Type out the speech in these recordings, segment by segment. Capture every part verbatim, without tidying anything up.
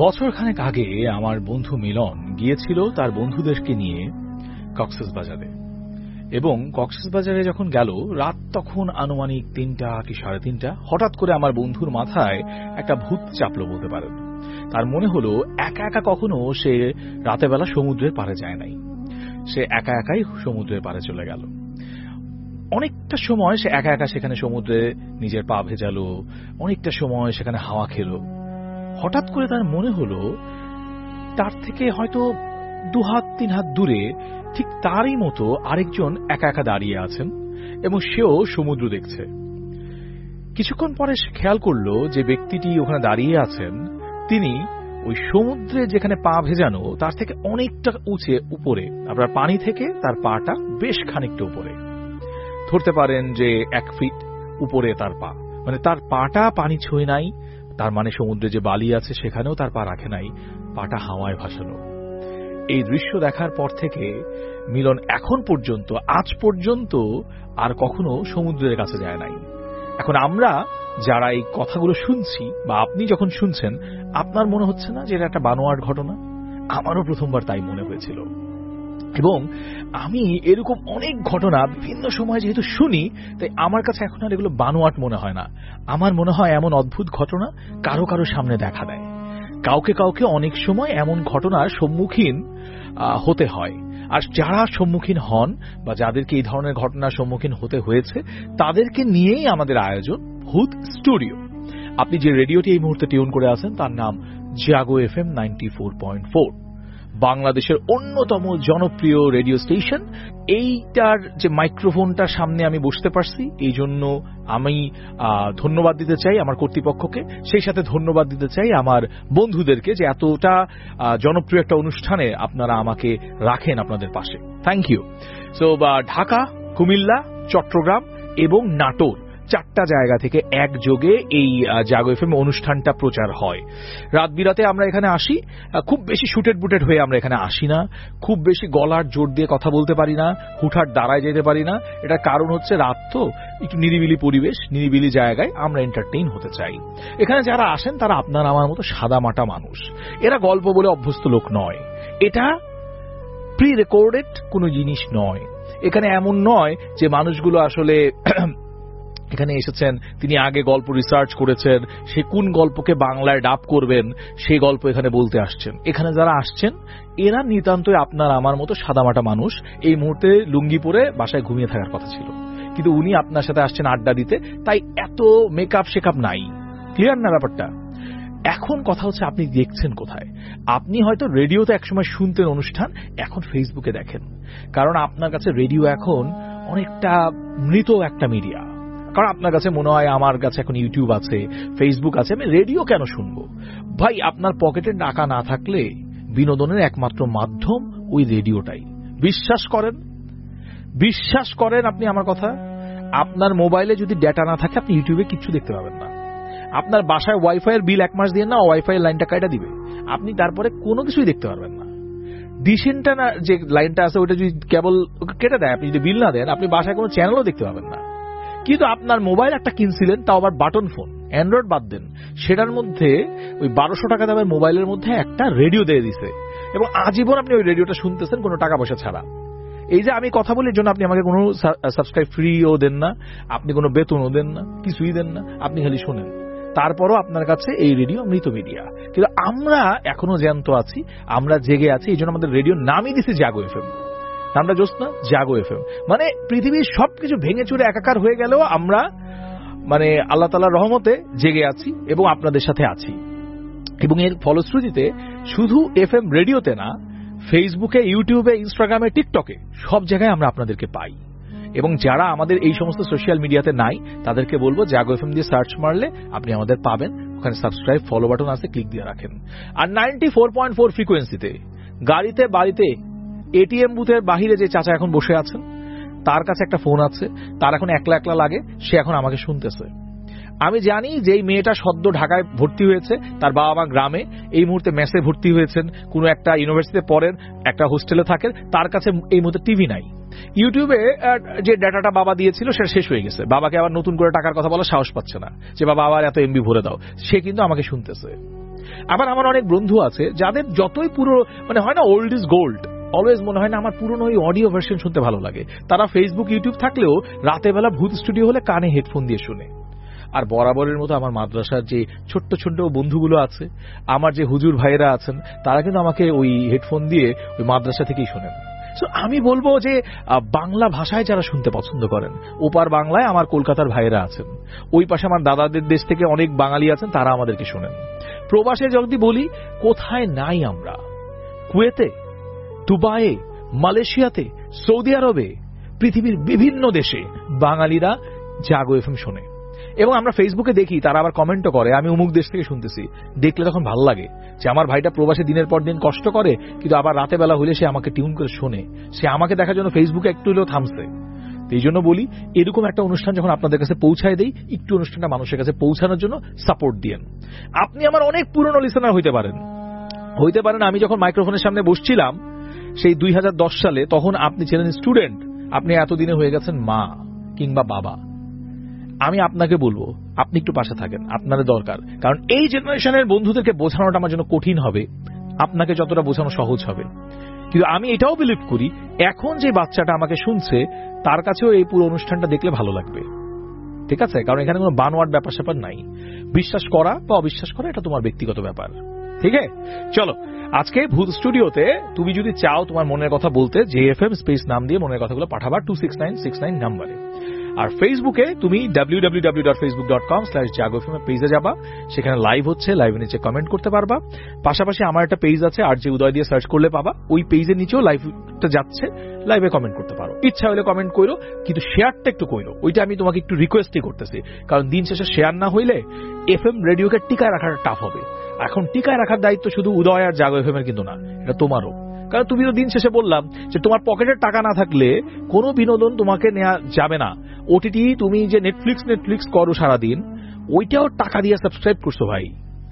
বছরখানেক আগে আমার বন্ধু মিলন গিয়েছিল তার বন্ধুদেরকে নিয়ে কক্সবাজারে, এবং কক্সবাজারে যখন গেল রাত তখন আনুমানিক তিনটা কি সাড়ে তিনটা, হঠাৎ করে আমার বন্ধুর মাথায় একটা ভূত চাপলো বলতে পারেন। তার মনে হলো একা একা কখনো সে রাতেবেলা সমুদ্রের পাড়ে যায় নাই, সে একা একাই সমুদ্রের পাড়ে চলে গেল। অনেকটা সময় সে একা একা সেখানে সমুদ্রে নিজের পা ভেজালো, অনেকটা সময় সেখানে হাওয়া খেলো। হঠাৎ করে তার মনে হলো তার থেকে হয়তো দু হাত তিন হাত দূরে ঠিক তারই মতো আরেকজন একা একা দাঁড়িয়ে আছেন এবং সেও সমুদ্র দেখছে। কিছুক্ষণ পরে সে খেয়াল করলো যে ব্যক্তিটি ওখানে দাঁড়িয়ে আছেন তিনি ওই সমুদ্রে যেখানে পা ভেজানো তার থেকে অনেকটা উঁচে উপরে, আপনার পানি থেকে তার পাটা বেশ খানিকটা উপরে, ধরতে পারেন যে এক ফিট উপরে তার পা, মানে তার পাটা পানি ছুঁয়ে নাই, তার মানে সমুদ্রে যে বালি আছে সেখানেও তার পা রাখে নাই, পাটা হাওয়ায় ভাসানো। এই দৃশ্য দেখার পর থেকে মিলন এখন পর্যন্ত আজ পর্যন্ত আর কখনো সমুদ্রের কাছে যায় নাই। এখন আমরা যারা এই কথাগুলো শুনছি বা আপনি যখন শুনছেন, আপনার মনে হচ্ছে না যে এটা একটা বানোয়াট ঘটনা? আমারও প্রথমবার তাই মনে হয়েছিল, এবং আমি এরকম অনেক ঘটনা বিভিন্ন সময় যেহেতু শুনি তাই আমার কাছে এখন আর এগুলো বানোয়াট মনে হয় না। আমার মনে হয় এমন অদ্ভুত ঘটনা কারো কারো সামনে দেখা দেয়, কাউকে কাউকে অনেক সময় এমন ঘটনার সম্মুখীন হতে হয়, আর যারা সম্মুখীন হন বা যাদেরকে এই ধরনের ঘটনার সম্মুখীন হতে হয়েছে তাদেরকে নিয়েই আমাদের আয়োজন ভূত স্টুডিও। আপনি যে রেডিওটি এই মুহূর্তে টিউন করে আছেন তার নাম Jago F M ninety four point four, বাংলাদেশের অন্যতম জনপ্রিয় রেডিও স্টেশন। এইটার যে মাইক্রোফোনটার সামনে আমি বসতে পারছি এই জন্য আমি ধন্যবাদ দিতে চাই আমার কর্তৃপক্ষকে, সেই সাথে ধন্যবাদ দিতে চাই আমার বন্ধুদেরকে যে এতটা জনপ্রিয় একটা অনুষ্ঠানে আপনারা আমাকে রাখেন আপনাদের পাশে। Thank you. So Dhaka, Comilla, Chittagong এবং নাটোর চারটা জায়গা থেকে একযোগে এই জাগো এফএম অনুষ্ঠানটা প্রচার হয়। রাত বিরাতে আমরা এখানে আসি, খুব বেশি শুটেড বুটেড হয়ে আমরা এখানে আসি না, খুব বেশি গলার জোর দিয়ে কথা বলতে পারি না, হুটহাট দাঁড়ায় যেতে পারি না। এটার কারণ হচ্ছে রাত তো, একটু নিরিবিলি পরিবেশ, নিরিবিলি জায়গায় আমরা এন্টারটেইন হতে চাই। এখানে যারা আসেন তারা আপনার আমার মতো সাদা মাটা মানুষ, এরা গল্প বলে অভ্যস্ত লোক নয়, এটা প্রি রেকর্ডেড কোনো জিনিস নয়। এখানে এমন নয় যে মানুষগুলো আসলে এখানে এসেছেন তিনি আগে গল্প রিসার্চ করেছেন, সে কোন গল্পকে বাংলায় ডাব করবেন সেই গল্প এখানে বলতে আসছেন। এখানে যারা আসছেন এরা নিতান্তই আপনার আমার মতো সাদামাটা মানুষ, এই মুহূর্তে লুঙ্গি পরে বাসায় ঘুমিয়ে থাকার কথা ছিল, কিন্তু উনি আপনার সাথে আসছেন আড্ডা দিতে, তাই এত মেকআপ শেকআপ নাই। ক্লিয়ার না ব্যাপারটা? এখন কথা হচ্ছে আপনি দেখছেন কোথায়? আপনি হয়তো রেডিওতে একসময় শুনতেন অনুষ্ঠান, এখন ফেসবুকে দেখেন, কারণ আপনার কাছে রেডিও এখন অনেকটা মৃত একটা মিডিয়া। কারণ আপনার কাছে মনে হয় আমার কাছে এখন ইউটিউব আছে, ফেসবুক আছে, আমি রেডিও কেন শুনবো? ভাই, আপনার পকেটে টাকা না থাকলে বিনোদনের একমাত্র মাধ্যম ওই রেডিওটাই। বিশ্বাস করেন, বিশ্বাস করেন আপনি আমার কথা। আপনার মোবাইলে যদি ডেটা না থাকে আপনি ইউটিউবে কিচ্ছু দেখতে পাবেন না। আপনার বাসায় ওয়াইফাই এর বিল এক মাস দিয়ে না, ওয়াইফাই এর লাইনটা কাটা দিবে, আপনি তারপরে কোনো কিছুই দেখতে পারবেন না। ডিশেনটা না যে লাইনটা আছে ওটা যদি কেবল কেটে দেয়, আপনি যদি বিল না দেন আপনি বাসায় কোনো চ্যানেলও দেখতে পাবেন না। কিন্তু আপনার মোবাইল একটা কিনছিলেন, তাও আবার বাটন ফোন, অ্যান্ড্রয়েড বাদ দেন, সেটার মধ্যে ওই বারোশো টাকা দামের মোবাইলের মধ্যে একটা রেডিও দিয়ে দিছে, এবং আজীবন আপনি ওই রেডিওটা শুনতেছেন কোনো টাকা পয়সা ছাড়া। এই যে আমি কথা বলি, এর জন্য আপনি আমাকে কোনো সাবস্ক্রাইব ফ্রিও দেন না, আপনি কোনো বেতনও দেন না, কিছুই দেন না, আপনি খালি শোনেন। তারপরও আপনার কাছে এই রেডিও মৃত মিডিয়া। কিন্তু আমরা এখনো জ্যান্ত আছি, আমরা জেগে আছি, এই জন্য আমাদের রেডিওর নামই দিছি জাগো এফএম। আমরা জোৎস্না জাগো এফএম, মানে পৃথিবীর সবকিছু ভেঙে চুরে একাকার হয়ে গেলেও আমরা মানে আল্লাহ তাআলার রহমতে জেগে আছি এবং আপনাদের সাথে আছি। এবং এর ফলশ্রুতিতে শুধু এফএম রেডিওতে না, ফেসবুকে, ইউটিউবে, ইনস্টাগ্রামে, টিকটকে সব জায়গায় আমরা আপনাদেরকে পাই। এবং যারা আমাদের এই সমস্ত সোশ্যাল মিডিয়াতে নাই তাদেরকে বলবো জাগো এফএম দিয়ে সার্চ মারলে আপনি আমাদের পাবেন, ওখানে সাবস্ক্রাইব ফলো বাটন আছে, ক্লিক দিয়ে রাখেন। আর নাইনটি ফোর পয়েন্ট ফোর ফ্রিকোয়েন্সিতে গাড়িতে, বাড়িতে, এটিএম বুথের বাহিরে যে চাচা এখন বসে আছেন তার কাছে একটা ফোন আছে, তার এখন একলা একলা লাগে, সে এখন আমাকে শুনতেছে। আমি জানি যে এই মেয়েটা সদ্য ঢাকায় ভর্তি হয়েছে, তার বাবা মা গ্রামে, এই মুহূর্তে মেসে ভর্তি হয়েছেন, কোনো একটা ইউনিভার্সিটিতে পড়েন, একটা হোস্টেলে থাকেন, তার কাছে এই মুহূর্তে টিভি নাই। ইউটিউবে যে ডাটাটা বাবা দিয়েছিল সেটা শেষ হয়ে গেছে, বাবাকে আবার নতুন করে টাকার কথা বলা সাহস পাচ্ছে না যে বাবা আবার এত এমবি ভরে দাও, সে কিন্তু আমাকে শুনতেছে। আবার আমার অনেক বন্ধু আছে যাদের যতই পুরো মানে হয় না ওল্ড ইজ গোল্ড, অলওয়েজ মনে হয় না আমার পুরনো ওই অডিও ভার্সন শুনতে ভালো লাগে, তারা ফেসবুক ইউটিউব থাকলেও রাতের বেলা ভূত স্টুডিও হলে কানে হেডফোন দিয়ে শুনে। আর বরাবরের মতো আমার মাদ্রাসার যে ছোট্ট ছোট্ট বন্ধুগুলো আছে, আমার যে হুজুর ভাইয়েরা আছেন, তারা কিন্তু আমাকে ওই হেডফোন দিয়ে ওই মাদ্রাসা থেকেই শোনেন। সো আমি বলবো যে বাংলা ভাষায় যারা শুনতে পছন্দ করেন, ওপার বাংলায় আমার কলকাতার ভাইয়েরা আছেন, ওই পাশে আমার দাদাদের দেশ থেকে অনেক বাঙালি আছেন, তারা আমাদেরকে শোনেন। প্রবাসে যদি বলি, কোথায় নাই আমরা? কুয়েতে, দুবাইয়ে, মালয়েশিয়াতে, সৌদি আরবে, পৃথিবীর বিভিন্ন দেশে বাঙালিরা জাগো এফএম শোনে। এবং আমরা ফেসবুকে দেখি তারা আবার কমেন্টও করে, আমি অমুক দেশ থেকে শুনতেছি। দেখলে তখন ভালো লাগে যে আমার ভাইটা প্রবাসে দিনের পর দিন কষ্ট করে, কিন্তু আবার রাতে বেলা হলে সে আমাকে টিউন করে শোনে, সে আমাকে দেখার জন্য ফেসবুকে একটু হলেও থামছে। এই জন্য বলি, এরকম একটা অনুষ্ঠান যখন আপনাদের কাছে পৌঁছায় দেই, একটু অনুষ্ঠানটা মানুষের কাছে পৌঁছানোর জন্য সাপোর্ট দিয়েন। আপনি আমার অনেক পুরনো লিসেনার হইতে পারেন, হইতে পারেন আমি যখন মাইক্রোফোনের সামনে বসছিলাম সেই দুই হাজার দশ সালে, তখন আপনি ছিলেন স্টুডেন্ট, আপনি এতদিনে হয়ে গেছেন মা কিংবা বাবা। আমি আপনাকে বলবো, আপনি একটু পাশে থাকেন, আপনার দরকার। কারণ এই জেনারেশনের বন্ধুদেরকে বোঝানোটা আমার জন্য কঠিন হবে, আপনাকে যতটা বোঝানো সহজ হবে। কিন্তু আমি এটাও বিলিভ করি, এখন যে বাচ্চাটা আমাকে শুনছে তার কাছেও এই পুরো অনুষ্ঠানটা দেখলে ভালো লাগবে। ঠিক আছে? কারণ এখানে কোনো বানোয়াট ব্যাপার স্যাপার নাই। বিশ্বাস করা বা অবিশ্বাস করা এটা তোমার ব্যক্তিগত ব্যাপার। ঠিক আছে? চলো, আজকে ভূত স্টুডিওতে তুমি যদি চাও তোমার মনের কথা বলতে, জেএফএম স্পেস নাম দিয়ে মনের কথাগুলো পাঠাবা two six nine six nine নাম্বারে। আর ফেসবুকে তুমি W W W dot Facebook dot com slash Jago FM এর পেজে যাবা, সেখানে লাইভ হচ্ছে, লাইভের নিচে কমেন্ট করতে পারবা। পাশাপাশি আমার একটা পেজ আছে, আর যে উদয় দিয়ে সার্চ করলে পাবা, ওই পেজের নিচেও লাইভটা যাচ্ছে, লাইভে কমেন্ট করতে পারো। ইচ্ছা হলে কমেন্ট করো, কিন্তু শেয়ারটা একটু করো, ওইটা আমি তোমাকে একটু রিকোয়েস্টই করতেছি। কারণ দিন শেষে শেয়ার না হইলে এফএম রেডিওকে টিকায় রাখাটা টাফ হবে। এখন টিকায় রাখার দায়িত্ব শুধু উদয় আর জাগো এফএম এর কিন্তু না, এটা তোমারও। কারণ তুমি তো দিন শেষে বললাম যে তোমার পকেটের টাকা না থাকলে কোনো বিনোদন তোমাকে নেওয়া যাবে না। ওটিটি তুমি যে নেটফ্লিক্স নেটফ্লিক্স করো সারাদিন, ওইটাও টাকা দিয়ে সাবস্ক্রাইব করছো ভাই।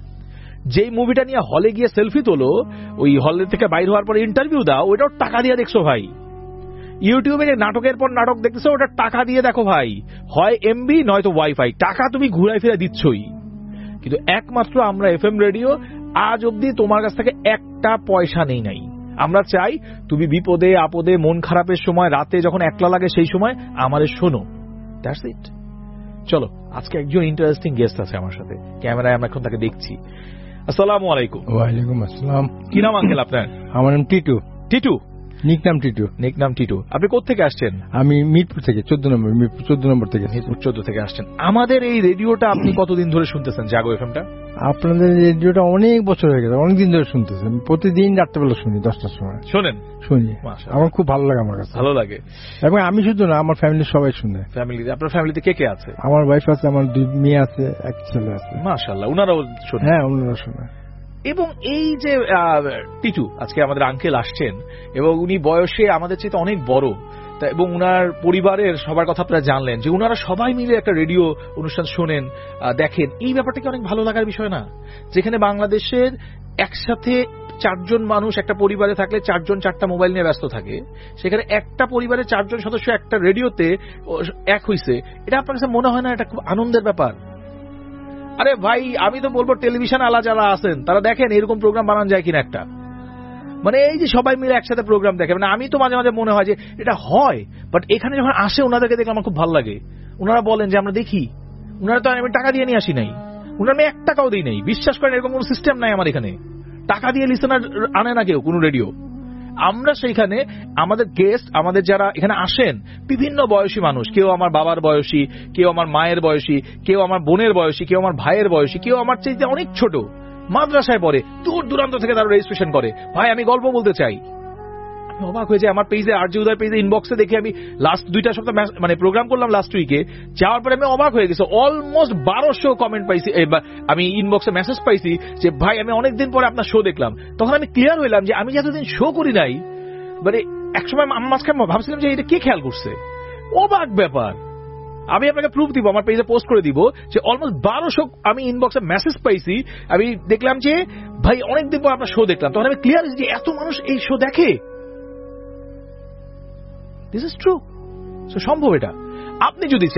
যেই মুভিটা নিয়ে হলে গিয়ে সেলফি তোলো, ওই হলে থেকে বাইর হওয়ার পরে ইন্টারভিউ দাও, ওইটাও টাকা দিয়ে দেখছো ভাই। ইউটিউবে যে নাটকের পর নাটক দেখতেছো, ওটা টাকা দিয়ে দেখো ভাই, হয় এমবি নয়তো ওয়াইফাই, টাকা তুমি ঘুরাই ফিরে দিচ্ছই। কিন্তু একমাত্র আমরা এফএম রেডিও আজ অব্দি তোমার কাছ থেকে একটা পয়সা নেই নাই। আমরা চাই তুমি বিপদে আপদে মন খারাপের সময়, রাতে যখন একলা লাগে, সেই সময় আমারে শোনো। That's it. চলো, আজকে একজন ইন্টারেস্টিং গেস্ট আছে আমার সাথে, ক্যামেরায় আমরা এখন তাকে দেখছি। আসসালামু আলাইকুম। ওয়ালাইকুম আসসালাম। কি নাম আঙ্কেল আপনার? আমার নাম টিটু। টিটু? নিক নাম টিটু। নিক নাম টিটু। আপনি কোথেকে আসছেন? আমি মিরপুর থেকে, চোদ্দ নম্বর, মিরপুর চোদ্দ নম্বর থেকে। মিরপুর চোদ্দ থেকে আসছেন। আমাদের এই রেডিওটা আপনি কতদিন ধরে শুনতেছেন, জাগো এফএমটা? আপনাদের রেডিওটা অনেক বছর হয়ে গেছে, অনেকদিন ধরে শুনতেছেন। প্রতিদিন রাত্রেবেলা শুনি, দশটার সময় শোনেন? শুনি। আমার খুব ভালো লাগে, আমার কাছে ভালো লাগে। এবং আমি শুধু না, আমার ফ্যামিলির সবাই শুনে। ফ্যামিলিতে? আপনার ফ্যামিলিতে কে কে আছে? আমার ওয়াইফ আছে, আমার দুই মেয়ে আছে, এক ছেলে আছে। মাশাআল্লাহ, উনারাও শুনে? হ্যাঁ, উনারা শুনে। এবং এই যে টিটু আজকে আমাদের আঙ্কেল আসছেন, এবং উনি বয়সে আমাদের চেয়ে অনেক বড়, এবং উনার পরিবারের সবার কথা আপনারা জানলেন যে উনারা সবাই মিলে একটা রেডিও অনুষ্ঠান শোনেন, দেখেন। এই ব্যাপারটা কি অনেক ভালো লাগার বিষয় না? যেখানে বাংলাদেশের একসাথে চারজন মানুষ একটা পরিবারে থাকলে চারজন চারটা মোবাইল নিয়ে ব্যস্ত থাকে, সেখানে একটা পরিবারের চারজন সদস্য একটা রেডিওতে এক হইছে, এটা আপনার কাছে মনে হয় না এটা খুব আনন্দের ব্যাপার? আরে ভাই, আমি তো বলবো টেলিভিশন আলা যারা আছেন তারা দেখেন এরকম প্রোগ্রাম বানানো যায় কিনা একটা, মানে এই যে সবাই মিলে একসাথে প্রোগ্রাম দেখে। মানে আমি তো মাঝে মাঝে মনে হয় যে এটা হয়, বাট এখানে যখন আসে ওনাদেরকে দেখলে আমার খুব ভালো লাগে। ওনারা বলেন যে আমরা দেখি, ওনারা তো আমি টাকা দিয়ে নিয়ে আসি নাই, ওনারা আমি এক টাকাও দিই নাই। বিশ্বাস করেন, এরকম কোন সিস্টেম নাই আমার এখানে, টাকা দিয়ে লিসেনার আনে না কেউ কোনো রেডিও। আমরা সেইখানে আমাদের গেস্ট, আমাদের যারা এখানে আসেন, বিভিন্ন বয়সী মানুষ, কেউ আমার বাবার বয়সী, কেউ আমার মায়ের বয়সী, কেউ আমার বোনের বয়সী, কেউ আমার ভাইয়ের বয়সী, কেউ আমার চাইতে অনেক ছোট, মাদ্রাসায় পড়ে, দূর দূরান্ত থেকে তারা রেজিস্ট্রেশন করে, ভাই আমি গল্প বলতে চাই। আমি অবাক হয়ে যাই, আমার পেজে, আর যে উদয় পেজে ইনবক্সে দেখে, আমি লাস্ট দুইটা সপ্তাহ মানে প্রোগ্রাম করলাম লাস্ট উইকে, যাওয়ার পরে আমি অবাক হয়ে গেছি, অলমোস্ট বারোশো কমেন্ট পাইছি, আমি ইনবক্সে মেসেজ পাইছি যে ভাই আমি অনেকদিন পরে আপনার শো দেখলাম। তখন আমি ক্লিয়ার হইলাম যে আমি যতদিন শো করি নাই, মানে একসময় আমার মাঝখানে ভাবছিলাম যে এটা কে খেয়াল করছে। অবাক ব্যাপার। আমি আপনাকে প্রুফ দিব, আমার পেজে পোস্ট করে দিব যে অলমোস্ট বারোশো আমি ইনবক্সে মেসেজ পাইছি। আমি দেখলাম যে ভাই অনেকদিন পর আপনার শো দেখলাম, তখন আমি ক্লিয়ার যে এত মানুষ এই শো দেখে। দিস ইজ ট্রু, সম্ভব এটা। আপনি যদি চান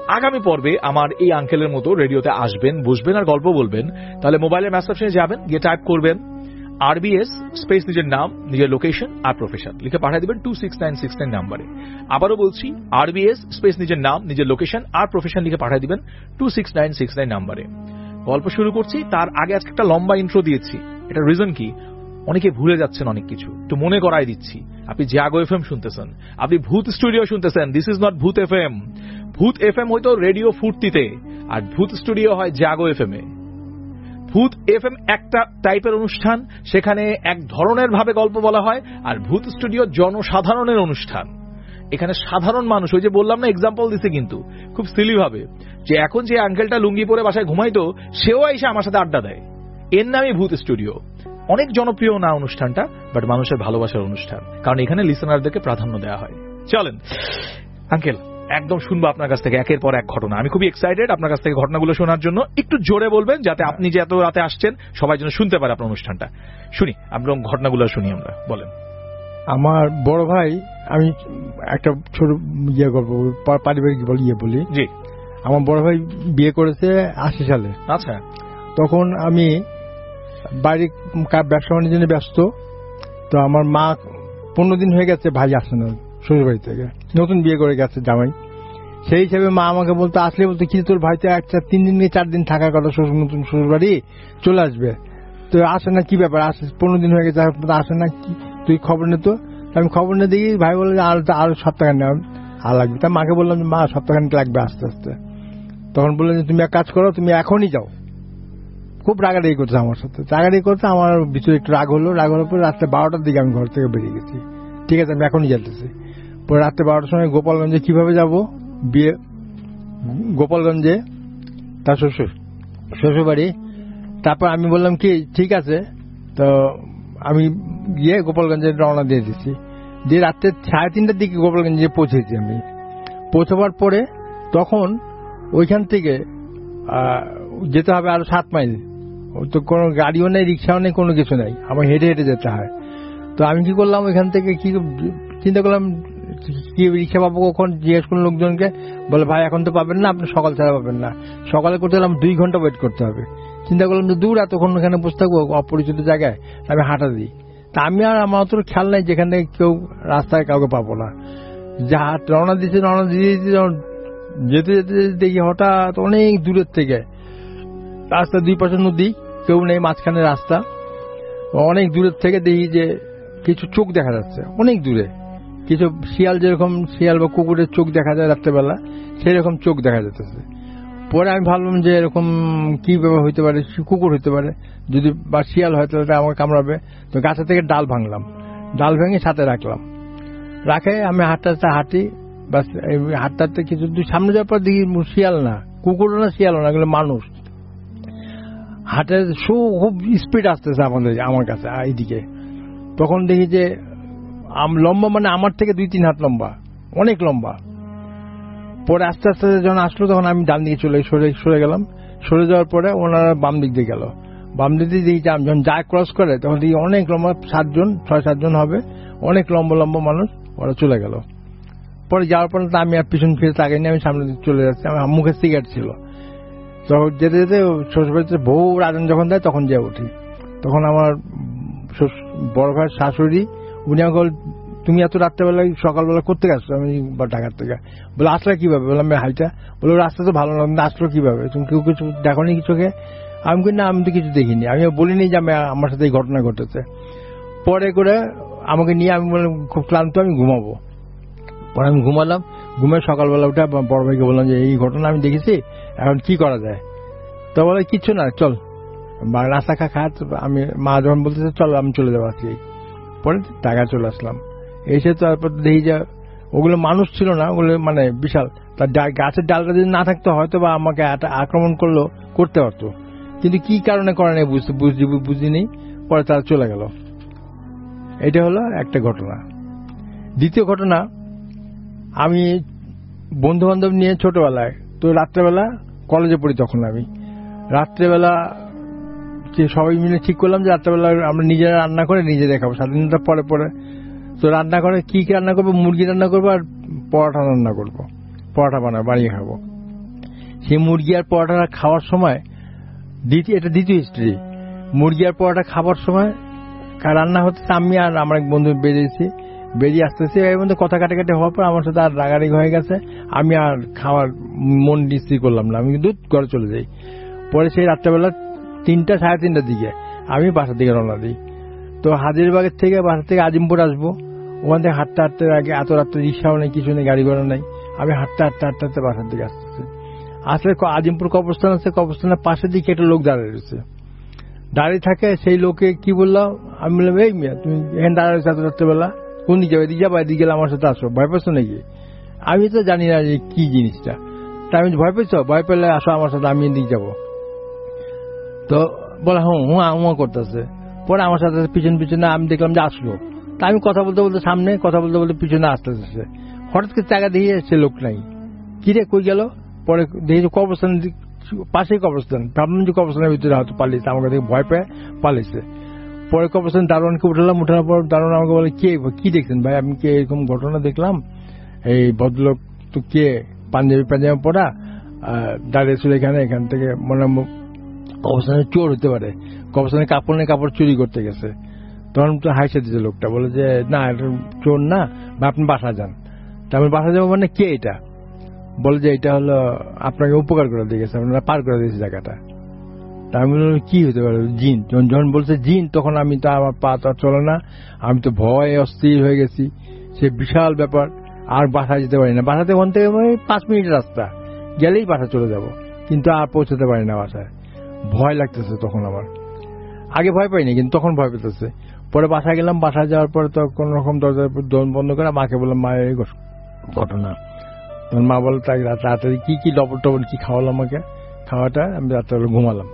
আগামী পর্বে আমার এই আঙ্কেলের মতো রেডিওতে আসবেন, বসবেন আর গল্প বলবেন, তাহলে মোবাইলের মেসেজ অপশনে যাবেন, গিয়ে টাইপ করবেন আরবিএস স্পেস নিজের নাম, নিজের লোকেশন আর প্রফেশন লিখে পাঠিয়ে দিবেন two six nine six nine নাম্বারে। আবারও বলছি, আরবিএস স্পেস নিজের নাম, নিজের লোকেশন আর প্রফেশন লিখে পাঠিয়ে দিবেন two six nine six nine নাম্বারে। গল্প শুরু করছি, তার আগে আজকে একটা লম্বা ইন্ট্রো দিয়েছি। এটা রিজন কি, অনেকে ভুলে যাচ্ছেন অনেক কিছু, একটু মনে করাই দিচ্ছি। আপনি জাগো এফএম শুনতেছেন, আপনি ভূত স্টুডিও শুনতেছেন, this is not Bhoot FM. Bhoot FM হয়তো রেডিও ফুর্তিতে, আর ভূত স্টুডিও হয় জাগো এফএম এ। ভূত এফএম একটা টাইপের অনুষ্ঠান, সেখানে এক ধরনের ভাবে গল্প বলা হয়, আর ভূত স্টুডিও জনসাধারণের অনুষ্ঠান। এখানে সাধারণ মানুষ, ওই যে বললাম না, এক্সাম্পল দিছে কিন্তু খুব সিলি ভাবে, যে এখন যে আঙ্কেলটা লুঙ্গি পরে বাসায় ঘুমাইতো, সেও এসে আমার সাথে আড্ডা দেয়। এর নামই ভূত স্টুডিও। অনেক জনপ্রিয় না অনুষ্ঠানটা, বাট মানুষের ভালোবাসার অনুষ্ঠান, কারণ এখানে লিসেনারদেরকে প্রাধান্য দেওয়া হয়। চলেন আঙ্কেল, একদম শুনবো আপনার কাছ থেকে একের পর এক ঘটনা। আমি খুবই এক্সাইটেড আপনার কাছ থেকে ঘটনাগুলো শোনার জন্য। একটু জোরে বলবেন, যাতে আপনি যে এত রাতে আসছেন সবাই যেন শুনতে পারে আপনার অনুষ্ঠানটা। শুনি আপনার ঘটনাগুলো, শুনি আমরা। বলেন। আমার বড় ভাই, আমি একটা ছোট ইয়ে গল্প পারিবারিক ইয়ে বলি। জি। আমার বড় ভাই বিয়ে করেছে আশি সালে। আচ্ছা। তখন আমি বাইরে ব্যবসা বাণিজ্য নিয়ে ব্যস্ত। তো আমার মা পনেরো দিন হয়ে গেছে ভাই আসে না শ্বশুর বাড়ি থেকে, নতুন বিয়ে করে গেছে জামাই। সেই হিসাবে মা আমাকে বলতো, আসলে বলতো কি তোর ভাই তো একটা তিন দিন চার দিন থাকার কথা, শ্বশুর নতুন শ্বশুর বাড়ি চলে আসবে, তো আসে না, কি ব্যাপার, আসে পনেরো দিন হয়ে গেছে আসে না, তুই খবর নে তো। আমি খবর নিয়ে দেখি ভাই বলে আর আরো সপ্তাহখানি আর লাগবে। তা মাকে বললাম যে মা সপ্তাহখানি লাগবে আস্তে আস্তে। তখন বললেন যে তুমি এক কাজ করো, তুমি এখনই যাও। খুব রাগারাগি করছে আমার সাথে, রাগারাগি করছে। আমার ভিতরে একটু রাগ হলো, রাগ হওয়ার পরে রাত্রে বারোটার দিকে আমি ঘর থেকে বেরিয়ে গেছি। ঠিক আছে, আমি এখনই যেতেছি। পরে রাত্রে বারোটার সময় গোপালগঞ্জে কিভাবে যাব, বিয়ে গোপালগঞ্জে তার শ্বশুর শ্বশুর বাড়ি। তারপর আমি বললাম কি ঠিক আছে, তো আমি গিয়ে গোপালগঞ্জে রওনা দিয়ে দিচ্ছি। দিয়ে রাত্রে সাড়ে তিনটার দিকে গোপালগঞ্জে পৌঁছেছি। আমি পৌঁছাবার পরে তখন ওইখান থেকে যেতে হবে আরো সাত মাইল। তো কোনো গাড়িও নেই, রিক্সাও নেই, কোনো কিছু নেই, আমার হেঁটে হেঁটে যেতে হয়। তো আমি কি করলাম, ওইখান থেকে কি চিন্তা করলাম কি রিক্সা পাবো কখন, জিজ্ঞেস করলাম লোকজনকে, বলে ভাই এখন তো পাবেন না, আপনি সকাল ছাড়া পাবেন না। সকালে করতে গেলাম দুই ঘন্টা ওয়েট করতে হবে। চিন্তা করলাম যে দূর, এতক্ষণ এখানে বসে থাকবো অপরিচিত জায়গায়, আমি হাঁটা দিই। তা আমি আর আমার অত খেয়াল নাই যেখানে কেউ রাস্তায় কাউকে পাবো না। যা রওনা দিচ্ছে রওনা দিয়ে যেতে যেতে দেখি হঠাৎ অনেক দূরের থেকে রাস্তা, দুই পাশে নদী, কেউ নেই, মাঝখানে রাস্তা। অনেক দূরের থেকে দেখি যে কিছু চোখ দেখা যাচ্ছে অনেক দূরে, কিছু শিয়াল, যেরকম শিয়াল বা কুকুরের চোখ দেখা যায় রাত্রেবেলা, সেরকম চোখ দেখা যেতেছে। পরে আমি ভাবলাম যে এরকম কি ব্যাপার হইতে পারে, কুকুর হইতে পারে, যদি বা শিয়াল হয় তাহলে আমাকে কামড়াবে। তো গাছের থেকে ডাল ভাঙলাম, ডাল ভেঙে সাথে রাখলাম। রাখে আমি হাঁটতে হাঁটতে হাঁটি, বাস হাঁটতে হাঁটতে কিছু দূর সামনে যাওয়ার পর দেখি শিয়াল না, কুকুরও না, শিয়ালও না, এগুলো মানুষ। হাঁটে শো খুব স্পিড আসতেছে আমাদের আমার কাছে এইদিকে। তখন দেখি যে লম্বা, মানে আমার থেকে দুই তিন হাত লম্বা, অনেক লম্বা। পরে আস্তে আস্তে যখন আসলো তখন আমি ডান দিকে চলে সরে সরে গেলাম। সরে যাওয়ার পরে ওনারা বাম দিক দিয়ে গেল। বাম দিক দিয়ে দেখি যখন যা ক্রস করে তখন দেখি অনেক লম্বা, সাতজন ছয় সাতজন হবে, অনেক লম্বা লম্বা মানুষ, ওরা চলে গেল। পরে যাওয়ার পরে আমি আর পিছন ফিরে তাকাইনি, আমি সামনে চলে যাচ্ছি। আমার মুখে সিগারেট ছিল। তো যেতে যেতে শ্বশুরবাড়িতে বউ আজান যখন দেয় তখন যেয়ে উঠি। তখন আমার বড় ভাইয়ের শাশুড়ি, উনি আমাকে তুমি এত রাত্রেবেলায় সকালবেলা করতে গেছো? আমি ঢাকার থেকে। বলে আসলে কিভাবে? বললাম হাইটা। বলে রাস্তা তো ভালো না, আসলো কিভাবে? তুমি কেউ কিছু দেখো নি চোখে? আমি কিন্তু না, আমি তো কিছু দেখিনি। আমি বলিনি যে আমি আমার সাথে এই ঘটনা ঘটেছে। পরে করে আমাকে নিয়ে আমি বললাম খুব ক্লান্ত, আমি ঘুমাবো। পরে আমি ঘুমালাম। ঘুমে সকালবেলা উঠে বড় ভাইকে বললাম যে এই ঘটনা আমি দেখেছি, এখন কি করা যায়? তো বলে কিচ্ছু না, চল রাস্তা খা খা। আমি মা যখন বলতেছে চল আমি চলে যাবো আজকে। পরে টাকা চলে আসলাম। এসে তারপর দেখি যে ওগুলো মানুষ ছিল না, ওগুলো মানে বিশাল। তার গাছের ডালটা যদি না থাকতো হয়তো বা আমাকে আক্রমণ করলো, করতে পারতো, কিন্তু কি কারণে করে নাই বুঝতে বুঝিনি। পরে তারা চলে গেল। এটা হলো একটা ঘটনা। দ্বিতীয় ঘটনা, আমি বন্ধু বান্ধব নিয়ে ছোটবেলায়, তো রাত্রেবেলা কলেজে পড়ি, তখন আমি রাত্রেবেলা সবাই মিলে ঠিক করলাম যে রাত্রেবেলা আমরা নিজেরা রান্না করে নিজে খাবো, স্বাধীনতার পরে পরে। তো রান্না করে কি কি রান্না করবো, মুরগি রান্না করবো আর পরোটা রান্না করবো, পরোটা বানাবো, বানিয়ে খাবো। সেই মুরগি আর পরোটা খাওয়ার সময় দ্বিতীয় এটা দ্বিতীয় হিস্ট্রি। মুরগি আর পরোটা খাবার সময় রান্না হচ্ছে, আমি আর আমার এক বন্ধু বেরিয়েছি, বেরিয়ে আসতেছি, এর মধ্যে কথা কাটাকাটি হওয়ার পর আমার সাথে আর রাগারাগি হয়ে গেছে। আমি আর খাওয়ার মন স্থির করলাম না, আমি দুধ ঘরে চলে যাই। পরে সেই রাত্রেবেলা তিনটা সাড়ে তিনটার দিকে আমি বাসার দিকে রওনা দিই। তো হাজিরবাগের থেকে বাসা থেকে আজিমপুর আসবো, ওখান থেকে হাঁটতে হাঁটতে আগে এত রাত্রে রিক্সাও নেই, কিছু নেই, গাড়ি ঘোড়া নেই, আমি হাঁটতে হাঁটতে হাঁটতে হাঁটতে বাসার দিকে আসতেছি। আসলে আজিমপুর কবরস্থান আছে, কবরস্থানের পাশের দিকে একটা লোক দাঁড়িয়ে রয়েছে, দাঁড়িয়ে থাকে। সেই লোকে কি বললাম, আমি বললাম এই মিয়া তুমি এখানে দাঁড়িয়ে রয়েছে এত রাত্রেবেলা, কোন দিকে যাবে? এদিকে যাবো, এদিকে গেলে আমার সাথে আসো, ভয় পাচ্ছ নাকি? আমি তো জানি না যে কি জিনিসটা, তা আমি ভয় পেয়েছ, ভয় পেলে আসো আমার সাথে, আমি এদিকে যাবো। তো বলে হুঁ হুঁ হুঁ করতেছে। পরে আমার সাথে পিছন পিছনে আমি দেখলাম যে আসলো, তা আমি কথা বলতে বলতে সামনে কথা বলতে বলতে পিছনে আসতেছে। হঠাৎ করে টাকা দিয়ে সে লোক নাই, কিরে কই গেল? পরে দেখি কবরস্থান পাশেই কবরস্থান, ভাবলাম যে কবরস্থানের ভিতরে হয়তো পালিয়েছে, আমাকে দেখে ভয় পেয়ে পালিয়েছে। পরে কবরস্থান দারোয়ানকে উঠালাম, উঠানোর পর দারোয়ান আমাকে বলে কে কি দেখছেন ভাই? আমি কে এরকম ঘটনা দেখলাম, এই ভদ্রলোক তো কে পাঞ্জাবি পাঞ্জাবি পরা দাঁড়িয়েছিল এখানে, এখান থেকে মনে কবরস্থানে চোর হতে পারে, কবরস্থানে কাপড় নেই কাপড় চুরি করতে গেছে। তখন তো হাইসে দিয়েছে লোকটা, বলে যে না এটা চোর না, বা আপনি বাসা যান। তা আমি বাসা যাবো মানে কে এটা? বলে যে এটা হলো আপনাকে উপকার করে দিয়ে গেছে, আপনারা পার করে দিয়েছে জায়গাটা। তা আমি বললাম কি হতে পারে? জিন। যখন বলছে জিন, তখন আমি তো আমার পা তো চলে না, আমি তো ভয়ে অস্থির হয়ে গেছি। সে বিশাল ব্যাপার, আর বাসায় যেতে পারি না। বাসাতে ওখান থেকে পাঁচ মিনিটের রাস্তা, গেলেই বাসা চলে যাব, কিন্তু আর পৌঁছতে পারি না বাসায়। ভয় লাগতেছে তখন আমার, আগে ভয় পাইনি কিন্তু তখন ভয় পেতেছে। পরে বাসায় গেলাম, বাসায় যাওয়ার পরে তো কোন রকম দরজার দোকান বন্ধ করে মাকে বললাম মা এই ঘটনা। তখন মা বলল তাই রাতাড়ি কি কি লবণ টবণ কি খাওয়ালো আমাকে, খাওয়াটা আমি রাত্রে ঘুমালাম।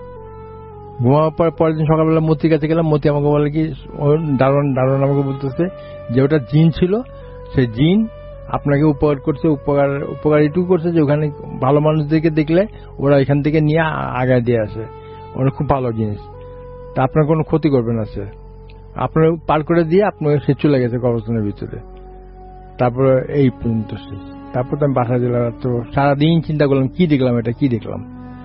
ঘুমাবার পর পরের দিন সকালবেলা মতির কাছে গেলাম, মতি আমাকে বলে কি দারোয়ান দারোয়ান আমাকে বলতেছে যে ওটা জিন ছিল, সেই জিন আপনাকে উপকার করছে, উপকার উপকার এটুকু করছে যে ওখানে ভালো মানুষদেরকে দেখলে ওরা এখান থেকে নিয়ে আগায় দিয়ে আসে, ওরা খুব ভালো জিনিস, তা আপনার কোনো ক্ষতি করবে না, সে আপনার পার করে দিয়ে আপনার সে চলে গেছে কবরস্থানের ভিতরে। তারপরে এই পর্যন্ত শেষ। তারপর তো আমি বাসা দিলাম, তো সারাদিন চিন্তা করলাম কি দেখলাম, এটা কি দেখলাম।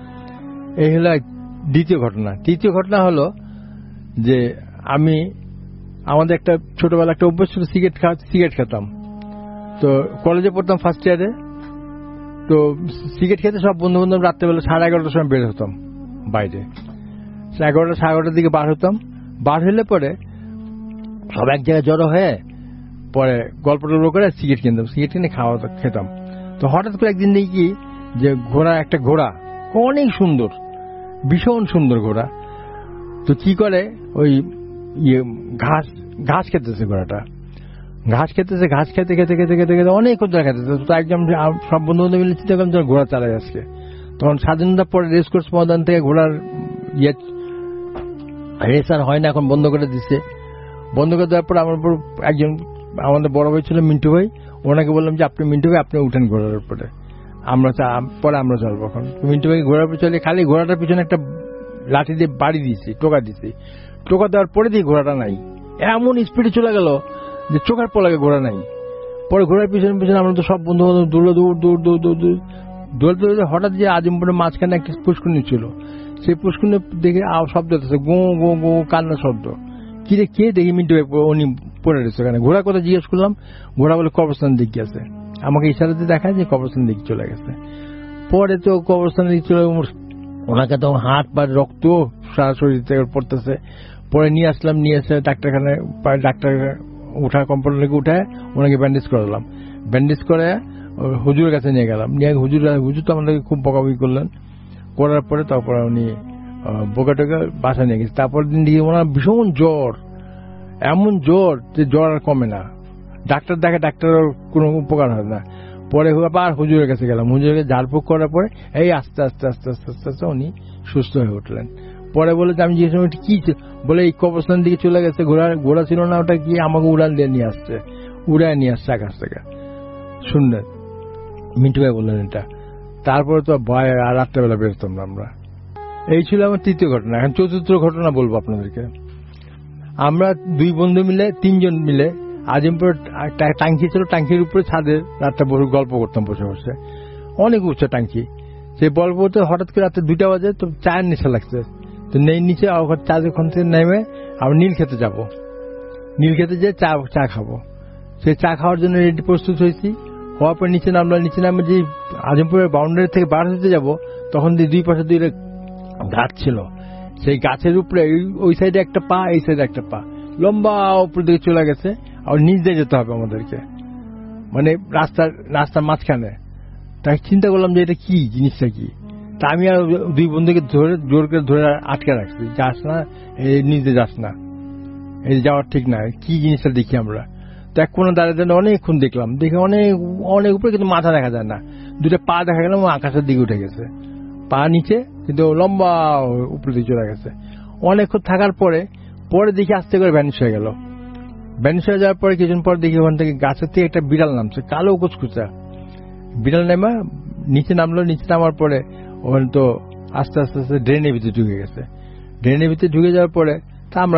এই হলো দ্বিতীয় ঘটনা। তৃতীয় ঘটনা হলো যে আমি আমাদের একটা ছোটবেলা একটা অভ্যাস ছিল সিগারেট খা সিগারেট খেতাম। তো কলেজে পড়তাম ফার্স্ট ইয়ারে, তো সিগারেট খেতে সব বন্ধু বান্ধব রাত্রেবেলা সাড়ে এগারোটার সময় বের হতাম বাইরে, এগারোটা সাড়ে এগারোটার দিকে বার হতাম। বার হইলে পরে সব এক জায়গায় জড়ো হয়ে পরে গল্প টল্প করে সিগারেট কিনতাম, সিগারেট কিনে খাওয়া খেতাম। তো হঠাৎ করে একদিন দেখি যে ঘোড়া, একটা ঘোড়া অনেক সুন্দর, ভীষণ সুন্দর ঘোড়া, তো কি করে ওই ইয়ে ঘাস ঘাস খেতেছে ঘোড়াটা, ঘাস খেতেছে, ঘাস খেতে খেতে খেতে খেতে খেতে অনেক ঘোড়া খেতেছে। তো একদম সব বন্ধু বান্ধব মিলে চিন্তা করলাম ঘোড়া চালাই আজকে। তখন স্বাধীনতার পরে রেস কোর্স ময়দান থেকে ঘোড়ার ইয়ে রেস আর হয় না, এখন বন্ধ করে দিচ্ছে। বন্ধ করে দেওয়ার পর আমার উপর একজন আমাদের বড় ভাই ছিল মিন্টু ভাই, ওনাকে বললাম যে আপনি মিন্টু ভাই আপনি উঠেন ঘোড়ার উপরে, আমরা পরে আমরা চলবো। এখন মিন্টু ভাই ঘোড়ার উপরে চলে, খালি ঘোড়াটার পিছনে একটা লাঠি দিয়ে বাড়ি দিয়েছি, টোকা দিয়েছি। টোকা দেওয়ার পরে দিয়ে ঘোড়াটা নাই, এমন স্পিডে চলে গেল যে চোখের পলাগে ঘোড়া নাই। পরে ঘোড়ার পিছনে পিছনে আমরা তো সব বন্ধু বান্ধব দৌড়ে দৌড় দৌড় দৌড় দৌড় দৌড় দৌড়ে হঠাৎ যে আজিমপুরের মাঝখানে একটা পুষ্করণী ছিল, সেই পুষ্করণী দেখে শব্দ হতেছে, গো গো গো কান্নার শব্দ। কিরে কে দেখি মিন্টু উনি পড়ে রয়েছে ওখানে। ঘোড়া কথা জিজ্ঞেস করলাম, ঘোড়া বলে কবরস্থান দিকে গেছে, আমাকে ইশারাতে দেখায় যে কবরস্থান দিকে চলে গেছে। পরে তো কবরস্থান দিকে চলে, ওনাকে তো হাত পা রক্ত সারা শরীর থেকে পড়তেছে। পরে নিয়ে আসলাম, নিয়ে এসে ডাক্তারখানায়, ডাক্তার উঠা কম্পাউন্ডারকে উঠায় ওনাকে ব্যান্ডেজ করালাম। ব্যান্ডেজ করে হুজুরের কাছে নিয়ে গেলাম, নিয়ে হুজুর হুজুর তো আমাদেরকে খুব বকাবকি করলেন। করার পরে তারপরে উনি বোকা টোকা বাসা নিয়ে গেছে। তারপর দিন দিয়ে ওনার ভীষণ জ্বর, এমন জ্বর যে জ্বর আর কমে না, ডাক্তার দেখে ডাক্তারের কোনো উপকার হয় না। পরে আবার হুজুরের কাছে গেলাম, হুজুরের কাছে ঝাড়ফুঁক করার পরে এই আস্তে আস্তে আস্তে আস্তে আস্তে আস্তে উনি সুস্থ হয়ে উঠলেন। পরে বলে যে আমি জিজ্ঞেস করলাম কি বলে এই কবরস্থান দিকে চলে গেছে, ঘোড়া ঘোড়া ছিল না ওটা কি, আমাকে উড়ান দিয়ে নিয়ে আসছে, উড়ায় নিয়ে আসছে আকাশ থেকে। শুনলেন মিন্টু ভাই বললেন এটা। তারপরে তো ভয়, আর রাত্রেবেলা বেরোতাম না আমরা। এই ছিল আমার তৃতীয় ঘটনা। এখন চতুর্থ ঘটনা বলবো আপনাদেরকে। আমরা দুই বন্ধু মিলে, তিনজন মিলে আজিমপুর টাঙ্কি ছিল, টাঙ্কির উপরে ছাদে রাতটা বসে গল্প করতাম বসে বসে, অনেক উচ্চ টাঙ্কি। সেই বল বলতে হঠাৎ করে রাতে দুইটা বাজে তো চায়ের নেশা লাগছে, তো নেই নিচে চা যখন থেকে নেমে আমরা নীল খেতে যাব, নীল খেতে যেয়ে চা চা খাবো। সেই চা খাওয়ার জন্য রেডি প্রস্তুত হয়েছি। হওয়ার পর নিচে নামলাম, নিচে নামে যে আজমপুরের বাউন্ডারি থেকে বার হতে যাব তখন দুই পাশে দুই গাছ ছিল। সেই গাছের উপরে ওই সাইডে একটা পা, এই সাইডে একটা পা, লম্বা উপর দিকে চলে গেছে। আর নিচ দিয়ে যেতে হবে আমাদেরকে, মানে রাস্তার রাস্তার মাঝখানে। তাই চিন্তা করলাম যে এটা কি জিনিসটা কি। তা আমি আর দুই বন্ধুকে ধরে জোর করে ধরে আটকে রাখছি, যাস না, এই নিজে যাস না, এই যাওয়ার ঠিক না, কি জিনিসটা দেখি আমরা। তো এক কোনো দাঁড়িয়ে দাঁড়িয়ে অনেকক্ষণ দেখলাম, দেখে অনেক অনেক উপরে, কিন্তু মাথা দেখা যায় না। দুটো পা দেখা গেল আকাশের দিকে উঠে গেছে, পা নিচে কিন্তু লম্বা উপরে দিকে চলে গেছে। অনেকক্ষণ থাকার পরে পরে দেখি আস্তে করে ভ্যানিশ হয়ে গেল। ভ্যানিশ হয়ে যাওয়ার পরে কিছুদিন পর দেখি ওখান থেকে গাছের থেকে একটা বিড়াল নামছে, কালো কুচকুচা বিড়াল। নেমা নিচে নামলো, নিচে নামার পরে ওখানে তো আস্তে আস্তে আস্তে ড্রেনের ভিতরে ঢুকে গেছে। ড্রেনের ভিতরে ঢুকে যাওয়ার পরে তা আমরা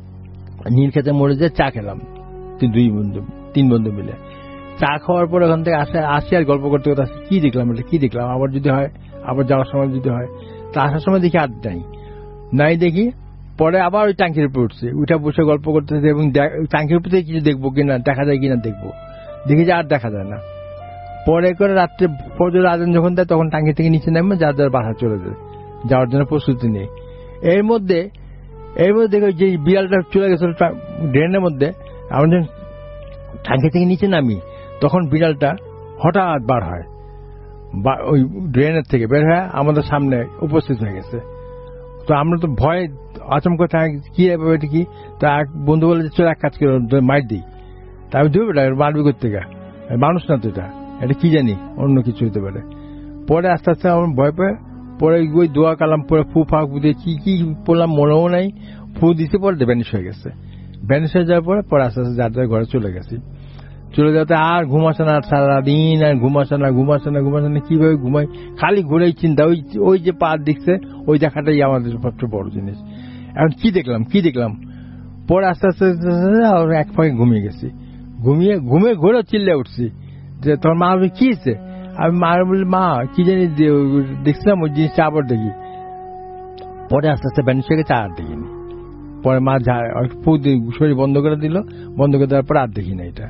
নীল খেতে মরে যেয়ে চা খেলাম, দুই বন্ধু তিন বন্ধু মিলে। চা খাওয়ার পরে ওখান থেকে আসে আসি আর গল্প করতে করতে আসি, কি দেখলাম এটা কি দেখলাম, আবার যদি হয়, আবার যাওয়ার সময় যদি হয়। তা আসার সময় দেখি আর নাই নাই দেখি পরে আবার ওই ট্যাঙ্কির উপরে উঠছে, উঠে বসে গল্প করতেছে এবং ট্যাঙ্কির উপর থেকে কিছু দেখবো কিনা, দেখা যায় কিনা দেখবো, দেখি যে আর দেখা যায় না। পরে করে রাত্রে ফজর আজান যখন দেয় তখন ট্যাঙ্কি থেকে নিচে নামে যার যার বাসা চলে যায়, যাওয়ার জন্য প্রস্তুতি নেই। এর মধ্যে এর মধ্যে দেখো যে বিড়ালটা চলে গেছিল ড্রেনের মধ্যে, আমরা যখন ট্যাঙ্কি থেকে নিচে নামি তখন বিড়ালটা হঠাৎ বার হয়, ওই ড্রেনের থেকে বের হয়ে আমাদের সামনে উপস্থিত হয়ে গেছে। তো আমরা তো ভয় আচমকা কি এটা কি, তা এক বন্ধু বলে চলে এক কাজ করে মার দিই। তা আমি ধরবে না, মারবি করতে গা, মানুষ না তো এটা, এটা কি জানি অন্য কিছু হতে পারে। পরে আস্তে আস্তে আমার ভয় পেয়ে পরে ওই দোয়া কালাম পরে ফু ফাঁক দিয়ে কি কি বললাম মনেও নাই, ফু দিতে পরে ভ্যানিশ হয়ে গেছে। ভ্যানিশ হয়ে যাওয়ার পরে পরে আস্তে আস্তে যার যার ঘরে চলে গেছি। চলে যাতে আর ঘুমাসে না, সারাদিন আর ঘুমাসে না ঘুমাসে না ঘুমাসে না কিভাবে ঘুমাই, খালি ঘুরেই চিন্তা, ওই ওই যে পা দিচ্ছে ওই দেখাটাই আমাদের সবচেয়ে বড় জিনিস। এখন কি দেখলাম কি দেখলাম পরে আস্তে আস্তে এক ফাঁকে ঘুমিয়ে গেছি। ঘুমিয়ে ঘুমে ঘুরে চিল্লে উঠছি যে তোর মা কি হয়েছে। আমি মা বলি মা কি জানি দেখছিলাম ওই জিনিসটা আবার দেখি। পরে আস্তে আস্তে ভ্যানিশ হয়ে গেছে, আর দেখিনি। পরে মা শরীর বন্ধ করে দিল, বন্ধ করে দেওয়ার পর আর দেখি না এটা।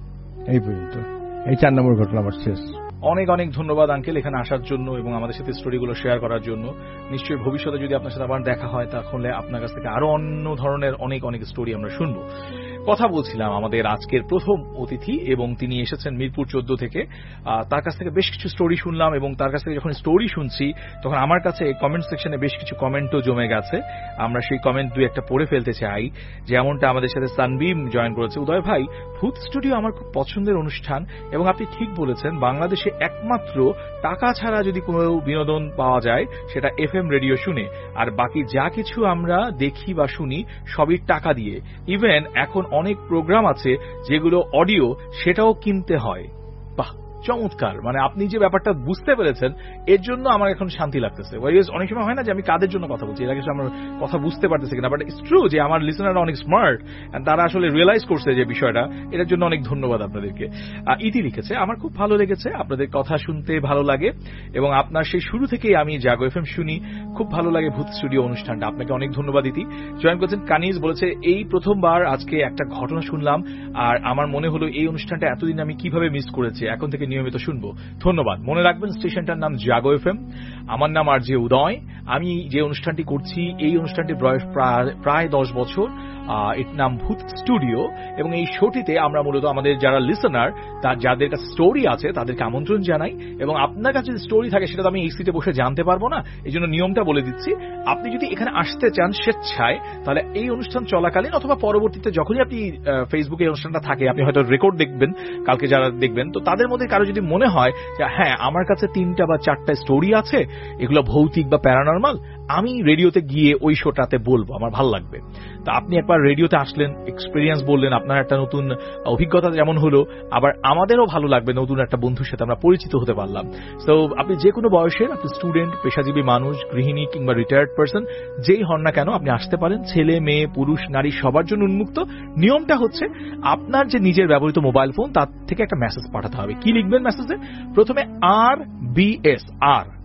এই পর্যন্ত এই চার নম্বর ঘটনা আমার শেষ। অনেক অনেক ধন্যবাদ আঙ্কেল এখানে আসার জন্য এবং আমাদের সাথে স্টোরিগুলো শেয়ার করার জন্য। নিশ্চয়ই ভবিষ্যতে যদি আপনার সাথে আবার দেখা হয় তাহলে আপনার কাছ থেকে আরো অন্য ধরনের অনেক অনেক স্টোরি আমরা শুনবো। কথা বলছিলাম আমাদের আজকের প্রথম অতিথি এবং তিনি এসেছেন মিরপুর চোদ্দ থেকে। তার কাছ থেকে বেশ কিছু স্টোরি শুনলাম এবং তার কাছ থেকে যখন স্টোরি শুনছি তখন আমার কাছে কমেন্ট সেকশনে বেশ কিছু কমেন্টও জমে গেছে। আমরা সেই কমেন্ট দুই একটা পড়ে ফেলতে চাই। যেমনটা আমাদের সাথে সানবিম জয়েন করেছে, উদয় ভাই ভূত স্টুডিও আমার খুব পছন্দের অনুষ্ঠান এবং আপনি ঠিক বলেছেন, বাংলাদেশে একমাত্র টাকা ছাড়া যদি কোনো বিনোদন পাওয়া যায় সেটা এফ এম রেডিও শুনে, আর বাকি যা কিছু আমরা দেখি বা শুনি সবই টাকা দিয়ে। ইভেন এখন অনেক প্রোগ্রাম আছে যেগুলো অডিও, সেটাও কিনতে হয়। বাহ, চমৎকার। মানে আপনি যে ব্যাপারটা বুঝতে পেরেছেন এর জন্য আমার এখন শান্তি লাগতেছে। অনেক সময় হয় না যে আমি কাদের জন্য কথা বলছি, এরা কিছু আমার কথা বুঝতে পারতেছে কিনা, বাট ইটস ট্রু যে আমার লিসনাররা অনেক স্মার্ট, তারা আসলে রিয়েলাইজ করছে যে বিষয়টা। এটার জন্য অনেক ধন্যবাদ আপনাদেরকে। ইতি লিখেছে, আমার খুব ভালো লেগেছে, আপনাদের কথা শুনতে ভালো লাগে এবং আপনার সেই শুরু থেকেই আমি জাগো এফ এম শুনি, খুব ভালো লাগে ভূত স্টুডিও অনুষ্ঠানটা। আপনাকে অনেক ধন্যবাদ। ইতি জয়েন করেছেন কানিজ বলেছে, এই প্রথমবার আজকে একটা ঘটনা শুনলাম আর আমার মনে হলো এই অনুষ্ঠানটা এতদিন আমি কিভাবে মিস করেছি, এখন থেকে নিয়মিত শুনবো। ধন্যবাদ। মনে রাখবেন স্টেশনটার নাম জাগো এফ এম। আমার নাম আর জে উদয়। আমি যে অনুষ্ঠানটি করছি এই অনুষ্ঠানটির বয়স প্রায় দশ বছর। এর নাম ভূত স্টুডিও এবং এই শোটিতে আমরা মূলত আমাদের যারা লিসনার তার যাদের কাছে স্টোরি আছে তাদেরকে আমন্ত্রণ জানাই এবং আপনার কাছে যে স্টোরি থাকে সেটা তো আমি এই সিটে বসে জানতে পারবো না, এই জন্য নিয়মটা বলে দিচ্ছি। আপনি যদি এখানে আসতে চান স্বেচ্ছায় তাহলে এই অনুষ্ঠান চলাকালীন অথবা পরবর্তীতে যখনই আপনি ফেসবুকে অনুষ্ঠানটা থাকে আপনি হয়তো রেকর্ড দেখবেন, কালকে যারা দেখবেন, তো তাদের মধ্যে কারো যদি মনে হয় যে হ্যাঁ আমার কাছে তিনটা বা চারটা স্টোরি আছে, এগুলো ভৌতিক বা প্যারানরমাল, আমি রেডিওতে গিয়ে ওই শোটাতে বলবো, আমার ভালো লাগবে। তা আপনি একবার রেডিওতে আসলেন, এক্সপিরিয়েন্স বললেন, আপনার একটা নতুন অভিজ্ঞতা যেমন হলো, আবার আমাদেরও ভালো লাগবে, নতুন একটা বন্ধুর সাথে আমরা পরিচিত হতে পারলাম। তো আপনি যে কোনো বয়সের, আপনি স্টুডেন্ট, পেশাজীবী মানুষ, গৃহিণী কিংবা রিটায়ার্ড পার্সন, যেই হন না কেন আপনি আসতে পারেন। ছেলে মেয়ে পুরুষ নারী সবার জন্য উন্মুক্ত। নিয়মটা হচ্ছে আপনার যে নিজের ব্যবহৃত মোবাইল ফোন তার থেকে একটা মেসেজ পাঠাতে হবে। কি লিখবেন মেসেজে? প্রথমে R B S, R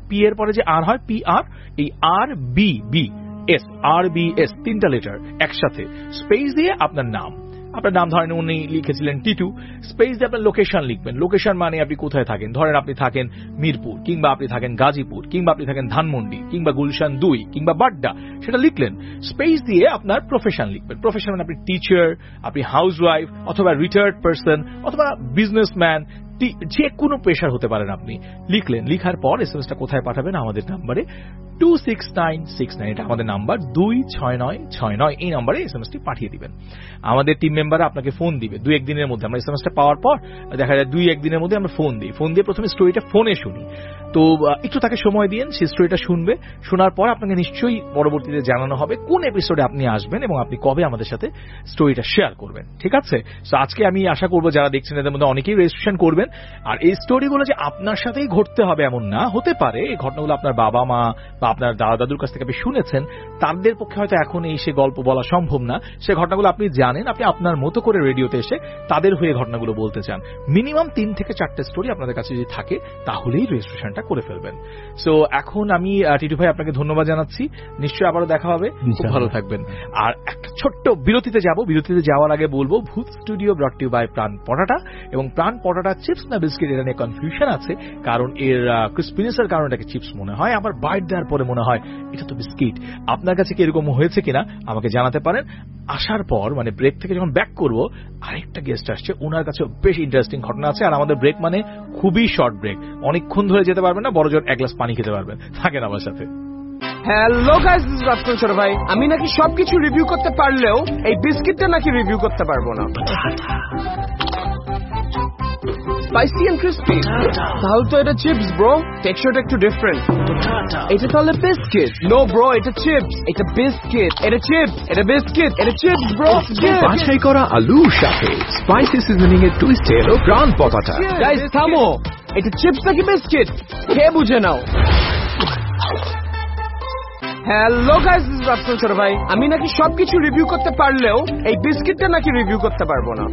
P এর পরে যে আর হয়, পি আর, এই R B B S, R B S তিনটা লেটার একসাথে স্পেস দিয়ে আপনার নাম, আপনার নাম ধরেন উনি লিখেছিলেন টিটু, স্পেস দিয়ে আপনার লোকেশন লিখবেন। লোকেশন মানে আপনি কোথায় থাকেন, ধরেন আপনি থাকেন মিরপুর, কিংবা আপনি থাকেন গাজীপুর, কিংবা আপনি থাকেন ধানমন্ডি, কিংবা গুলশান দুই, কিংবা বাড্ডা, সেটা লিখলেন। স্পেস দিয়ে আপনার প্রফেশন লিখবেন। প্রফেশন মানে আপনি টিচার, আপনি হাউসওয়াইফ, অথবা রিটায়ার্ড পার্সন, অথবা বিজনেসম্যান, যে কোনো পেশার হতে পারেন আপনি। লিখলেন, লিখার পর এসএমএসটা কোথায় পাঠাবেন? আমাদের নাম্বারে two six nine six nine, এটা আমাদের নাম্বার, দুই ছয় নয় ছয় নয়, এই নাম্বারে এসএমএসটি পাঠিয়ে দিবেন। আমাদের টিম মেম্বাররা আপনাকে ফোন দিবে দুই একদিনের মধ্যে। আমরা এসএমএসটা পাওয়ার পর দেখা যায় দুই একদিনের মধ্যে আমরা ফোন দিই। ফোন দিয়ে প্রথমে স্টোরিটা ফোনে শুনি, তো একটু তাকে সময় দিন, সেই স্টোরিটা শুনবে। শোনার পর আপনাকে নিশ্চয়ই পরবর্তীতে জানানো হবে কোন এপিসোডে আপনি আসবেন এবং আপনি কবে আমাদের সাথে স্টোরিটা শেয়ার করবেন। ঠিক আছে? তো আজকে আমি আশা করবো যারা দেখছেন এদের মধ্যে অনেকেই রেজিস্ট্রেশন করবেন। আর এই স্টোরিগুলো যে আপনার সাথেই ঘটতে হবে এমন না, হতে পারে এই ঘটনাগুলো আপনার বাবা মা বা আপনার দাদা দাদুর কাছ থেকে আপনি শুনেছেন, তাদের পক্ষে হয়তো এখন এই সে গল্প বলা সম্ভব না। সে ঘটনাগুলো আপনি জানেন, আপনি আপনার মতো করে রেডিওতে এসে তাদের হয়ে ঘটনাগুলো বলতে চান। মিনিমাম তিন থেকে চারটে স্টোরি আপনাদের কাছে যদি থাকে তাহলেই রেজিস্ট্রেশনটা করে ফেলবেন। সো এখন আমি টিটু ভাই আপনাকে ধন্যবাদ জানাচ্ছি, নিশ্চয়ই আবারও দেখা হবে, খুব ভালো থাকবেন। আর একটা ছোট্ট বিরতিতে যাব, বিরতিতে যাওয়ার আগে বলবো Bhoot studio brought to you by Pran Potata, এবং প্রাণ পটাটা চিপস না বিস্কিট এটা নিয়ে কনফিউশন আছে, কারণ এর ক্রিসপিনেসের কারণে এটাকে চিপস মনে হয়, আমার বাইট দেওয়ার পরে মনে হয় এটা তো বিস্কিট। আপনার কাছে কি এরকম হয়েছে কিনা আমাকে জানাতে পারেন। আসার পর মানে ব্রেক থেকে যখন ব্যাক করবো, আরেকটা গেস্ট আসছে, ওনার কাছে বেশ ইন্টারেস্টিং ঘটনা আছে। আর আমাদের ব্রেক মানে খুবই শর্ট ব্রেক, অনেকক্ষণ ধরে যেতে পারবেন না, বড় জোর এক গ্লাস পানি খেতে পারবেন। থাকেন আমার সাথে। Hello guys, this is Rafsan ছোট ভাই। আমি নাকি সবকিছু রিভিউ করতে পারলেও এই বিস্কিটটা নাকি রিভিউ করতে পারবো না। স্পাইসি এন্ড ক্রিস্পি, তাহলে তো এটা চিপস ব্রো, টেক্সচারটা একটু ডিফারেন্ট। এটা তাহলে বিস্কিট? নো ব্রো, এটা চিপস, এটা বিস্কিট, এটা চিপস, এটা বিস্কিট, এটা চিপস ব্রো। বাছাই করা আলুর সাথে স্পাইসি সিজনিং এর টুইস্টে এলো প্রাণ পটাটা। গাইস থামো, এটা চিপস নাকি বিস্কিট খেয়ে বুঝে নাও। Hello guys, this is Rafsan ছোট ভাই। আমি নাকি সবকিছু রিভিউ করতে পারলেও এই বিস্কিটটা নাকি রিভিউ করতে পারবো না।